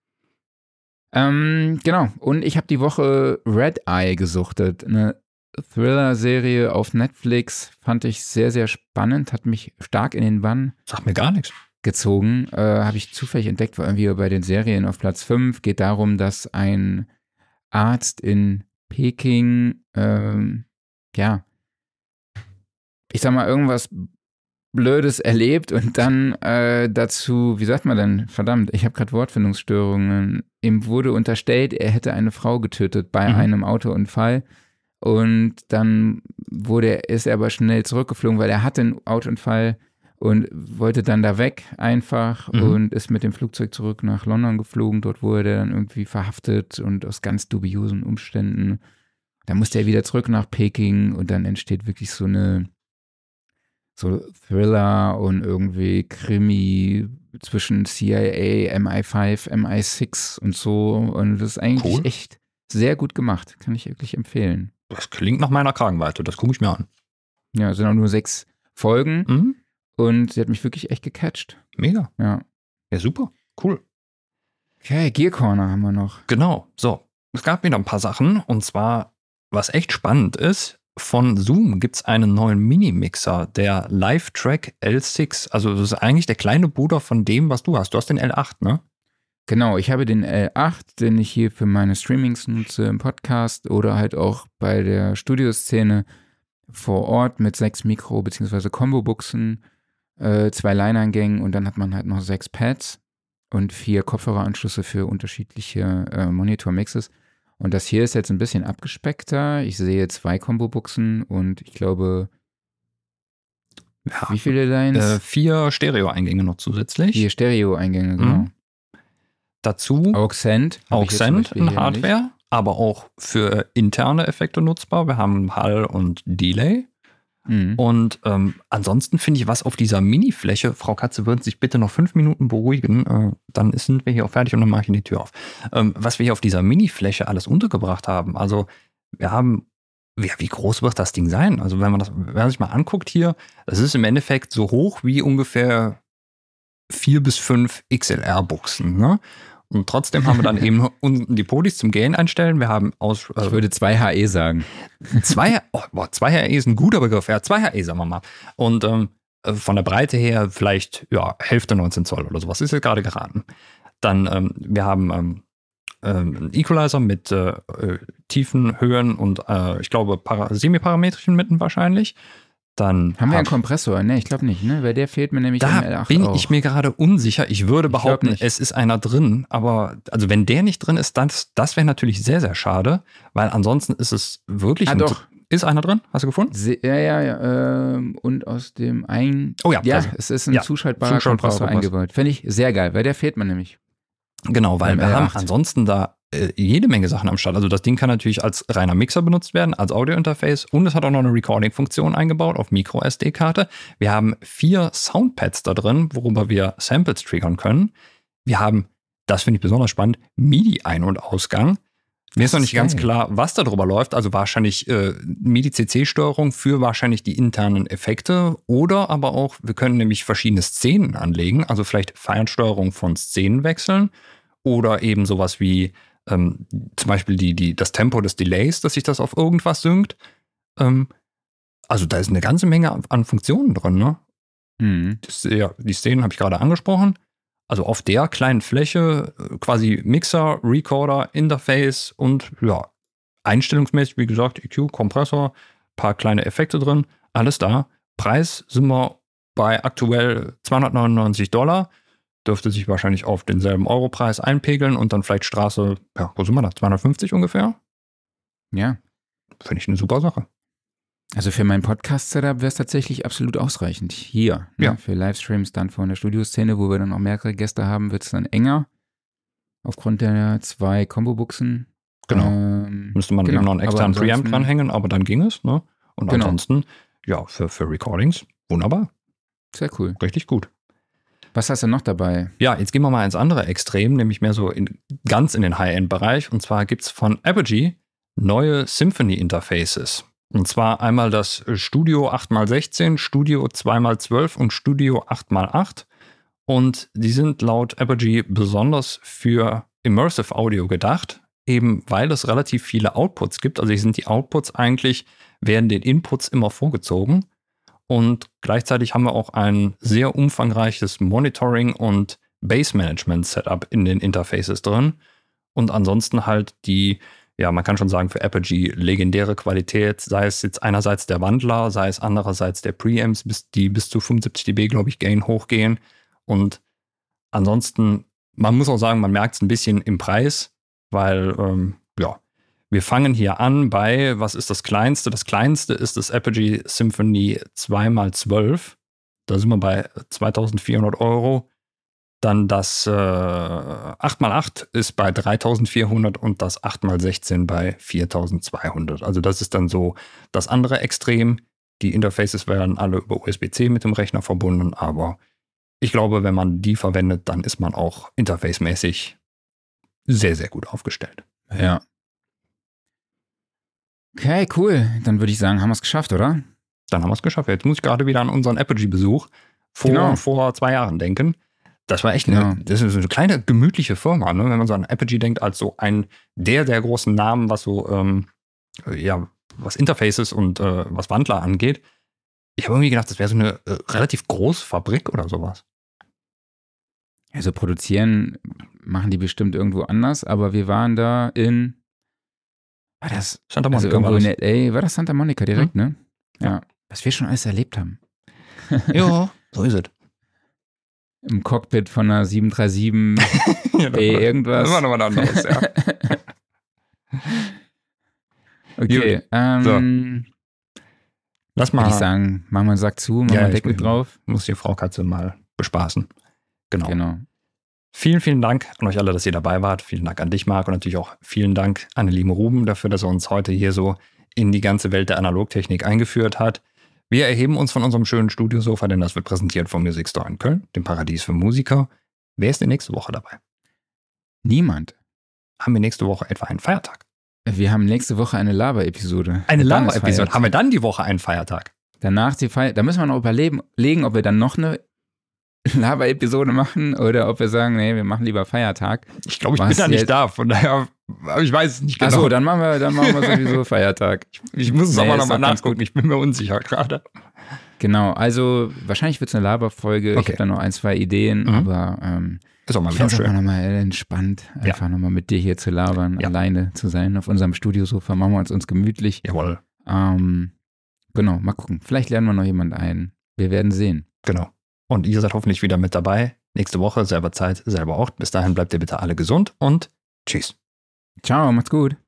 Ähm, genau. Und ich habe die Woche Red Eye gesuchtet. Eine Thriller-Serie auf Netflix. Fand ich sehr, sehr spannend. Hat mich stark in den Bann Sagt mir gar nichts. gezogen. Äh, habe ich zufällig entdeckt, war irgendwie bei den Serien auf Platz fünf. Geht darum, dass ein Arzt in Peking, ähm, ja, ich sag mal, irgendwas Blödes erlebt und dann äh, dazu, wie sagt man denn, verdammt, ich habe gerade Wortfindungsstörungen, ihm wurde unterstellt, er hätte eine Frau getötet bei Mhm. einem Autounfall und dann wurde, ist er aber schnell zurückgeflogen, weil er hatte einen Autounfall und wollte dann da weg einfach Mhm. und ist mit dem Flugzeug zurück nach London geflogen, dort wurde er dann irgendwie verhaftet und aus ganz dubiosen Umständen. Dann musste er wieder zurück nach Peking und dann entsteht wirklich so eine so Thriller und irgendwie Krimi zwischen C I A, M I fünf, M I sechs und so. Und das ist eigentlich Cool. echt sehr gut gemacht. Kann ich wirklich empfehlen. Das klingt nach meiner Kragenweite, das gucke ich mir an. Ja, es sind auch nur sechs Folgen Mhm. und sie hat mich wirklich echt gecatcht. Mega. Ja. Ja, super. Cool. Okay, Gear Corner haben wir noch. Genau. So, es gab wieder ein paar Sachen. Und zwar, was echt spannend ist, von Zoom gibt es einen neuen Mini-Mixer, der Live-Track L sechs. Also das ist eigentlich der kleine Bruder von dem, was du hast. Du hast den L acht, ne? Genau, ich habe den L acht, den ich hier für meine Streamings nutze im Podcast oder halt auch bei der Studioszene vor Ort mit sechs Mikro- bzw. Combo-Buchsen, äh, zwei Line-Eingängen und dann hat man halt noch sechs Pads und vier Kopfhöreranschlüsse für unterschiedliche äh, Monitor-Mixes. Und das hier ist jetzt ein bisschen abgespeckter. Ich sehe zwei Combo-Buchsen und ich glaube, Ja. wie viele Lines? Äh, vier Stereo-Eingänge noch zusätzlich. Vier Stereo-Eingänge, genau. Mhm. Dazu Auxent. habe ich jetzt zum Auxent Beispiel in hier nicht. Hardware, aber auch für interne Effekte nutzbar. Wir haben Hall und Delay. Mhm. Und ähm, ansonsten finde ich, was auf dieser Mini-Fläche, Frau Katze, würden Sie sich bitte noch fünf Minuten beruhigen, äh, dann sind wir hier auch fertig und dann mache ich die Tür auf. Ähm, was wir hier auf dieser Mini-Fläche alles untergebracht haben, also wir haben, ja, wie groß wird das Ding sein? Also wenn man das, wenn man sich mal anguckt hier, das ist im Endeffekt so hoch wie ungefähr vier bis fünf X L R-Buchsen, ne? Und trotzdem haben wir dann eben unten die Podis zum Gain einstellen. Wir haben aus äh, Ich würde zwei H E sagen. zwei, oh, boah, zwei H E ist ein guter Begriff. Ja, zwei H E, sagen wir mal. Und ähm, von der Breite her vielleicht ja, Hälfte neunzehn Zoll oder sowas. Ist jetzt gerade geraten. Dann, ähm, wir haben ähm, ähm, einen Equalizer mit äh, äh, Tiefen, Höhen und äh, ich glaube para- semiparametrischen Mitten wahrscheinlich. Dann Haben wir einen hab- Kompressor? Ne, ich glaube nicht, ne? Weil der fehlt mir nämlich im L Da acht bin auch. ich mir gerade unsicher. Ich würde Ich glaub behaupten, nicht. es ist einer drin. Aber also wenn der nicht drin ist, das, das wäre natürlich sehr, sehr schade. Weil ansonsten ist es wirklich Ah, ein, doch. Ist einer drin? Hast du gefunden? Se- Ja, ja, ja. Ähm, und aus dem ein. Oh ja, Ja, also, es ist ein ja, zuschaltbarer zuschaltbarer Kompressor Kompressor. eingebaut. Finde ich sehr geil, weil der fehlt mir nämlich. Genau, weil Beim wir L haben acht. ansonsten da äh, jede Menge Sachen am Start. Also das Ding kann natürlich als reiner Mixer benutzt werden, als Audio-Interface und es hat auch noch eine Recording-Funktion eingebaut auf Micro-S D-Karte. Wir haben vier Soundpads da drin, worüber wir Samples triggern können. Wir haben, das finde ich besonders spannend, MIDI-Ein- und Ausgang. Mir ist noch ist nicht ganz geil. klar, was da drüber läuft. Also wahrscheinlich äh, MIDI-C C-Steuerung für wahrscheinlich die internen Effekte oder aber auch, wir können nämlich verschiedene Szenen anlegen, also vielleicht Fernsteuerung von Szenen wechseln oder eben sowas wie ähm, zum Beispiel die, die, das Tempo des Delays, dass sich das auf irgendwas synkt. Ähm, also da ist eine ganze Menge an Funktionen drin, ne? Mhm. Das, ja, die Szenen habe ich gerade angesprochen. Also auf der kleinen Fläche äh, quasi Mixer, Recorder, Interface und ja, einstellungsmäßig, wie gesagt, E Q, Kompressor, paar kleine Effekte drin, alles da. Preis sind wir bei aktuell zweihundertneunundneunzig Dollar. Dürfte sich wahrscheinlich auf denselben Europreis einpegeln und dann vielleicht Straße, ja, wo sind wir da? zweihundertfünfzig ungefähr? Ja. Finde ich eine super Sache. Also für mein Podcast-Setup wäre es tatsächlich absolut ausreichend. Hier. Ne? Ja. Für Livestreams dann von der Studioszene, wo wir dann auch mehrere Gäste haben, wird es dann enger. Aufgrund der zwei Combo-Buchsen. Genau. Ähm, Müsste man genau. eben noch einen externen Aber Preamp ansonsten- dranhängen, aber dann ging es. Ne? Und Genau. ansonsten, ja, für, für Recordings, wunderbar. Sehr cool. Richtig gut. Was hast du noch dabei? Ja, jetzt gehen wir mal ins andere Extrem, nämlich mehr so in, ganz in den High-End-Bereich. Und zwar gibt es von Apogee neue Symphony-Interfaces. Und zwar einmal das Studio acht mal sechzehn, Studio zwei mal zwölf und Studio acht mal acht. Und die sind laut Apogee besonders für Immersive Audio gedacht, eben weil es relativ viele Outputs gibt. Also hier sind die Outputs eigentlich, werden den Inputs immer vorgezogen. Und gleichzeitig haben wir auch ein sehr umfangreiches Monitoring- und Bass-Management-Setup in den Interfaces drin. Und ansonsten halt die, ja, man kann schon sagen, für Apogee legendäre Qualität, sei es jetzt einerseits der Wandler, sei es andererseits der Preamps, bis die bis zu fünfundsiebzig Dezibel, glaube ich, Gain hochgehen. Und ansonsten, man muss auch sagen, man merkt es ein bisschen im Preis, weil, ähm, ja, wir fangen hier an bei, was ist das Kleinste? Das Kleinste ist das Apogee Symphony zwei mal zwölf. Da sind wir bei zweitausendvierhundert Euro. Dann das äh, acht mal acht ist bei dreitausendvierhundert und das acht mal sechzehn bei viertausendzweihundert. Also das ist dann so das andere Extrem. Die Interfaces werden alle über U S B C mit dem Rechner verbunden, aber ich glaube, wenn man die verwendet, dann ist man auch interfacemäßig sehr, sehr gut aufgestellt. Ja. Okay, cool. Dann würde ich sagen, haben wir es geschafft, oder? Dann haben wir es geschafft. Jetzt muss ich gerade wieder an unseren Apogee-Besuch vor, Genau. vor zwei Jahren denken. Das war echt Genau. eine, das ist eine kleine, gemütliche Firma, ne? Wenn man so an Apogee denkt, als so ein der, der großen Namen, was so, ähm, ja, was Interfaces und äh, was Wandler angeht. Ich habe irgendwie gedacht, das wäre so eine äh, relativ große Fabrik oder sowas. Also produzieren machen die bestimmt irgendwo anders, aber wir waren da in, war das, Santa also Monica irgendwo war in L A, war das Santa Monica direkt, ne? Ja. Was wir schon alles erlebt haben. das. Ja, so ist es. Im Cockpit von einer sieben drei sieben Ja, das B war- irgendwas. Das war nochmal anderes, ja. Okay, ähm, Lass würde mal, ich sagen, machen wir einen Sack zu, machen Ja, wir einen ich Deckel bin- drauf. muss die Frau Katze mal bespaßen. Genau. Genau. Vielen, vielen Dank an euch alle, dass ihr dabei wart. Vielen Dank an dich, Marc, und natürlich auch vielen Dank an den lieben Ruben dafür, dass er uns heute hier so in die ganze Welt der Analogtechnik eingeführt hat. Wir erheben uns von unserem schönen Studiosofa, denn das wird präsentiert vom Music Store in Köln, dem Paradies für Musiker. Wer ist denn nächste Woche dabei? Niemand. Haben wir nächste Woche etwa einen Feiertag? Wir haben nächste Woche eine Laber-Episode. Eine Dann ist Lava-Episode. Feiertag. Haben wir dann die Woche einen Feiertag? Danach die Feier. Da müssen wir noch überlegen, legen, ob wir dann noch eine Laber-Episode machen oder ob wir sagen, nee, wir machen lieber Feiertag. Ich glaube, ich Was bin da nicht jetzt? da, von daher, aber ich weiß es nicht genau. Achso, dann machen wir, dann machen wir sowieso Feiertag. ich muss es Nee, aber ist nochmal doch ganz nachgucken, ich bin mir unsicher gerade. Genau, also wahrscheinlich wird es eine Laberfolge. Ich Okay. habe da noch ein, zwei Ideen, Mhm. aber ähm, Ist auch mal ich wieder fände es auch schön. nochmal entspannt, einfach nochmal mit dir hier zu labern, Ja. alleine zu sein. Auf unserem Studiosofa machen wir uns, uns gemütlich. Jawohl, Ähm, genau, mal gucken. Vielleicht lernen wir noch jemand ein. Wir werden sehen. genau. Und ihr seid hoffentlich wieder mit dabei. Nächste Woche, selber Zeit, selber Ort. Bis dahin bleibt ihr bitte alle gesund und tschüss. Ciao, macht's gut.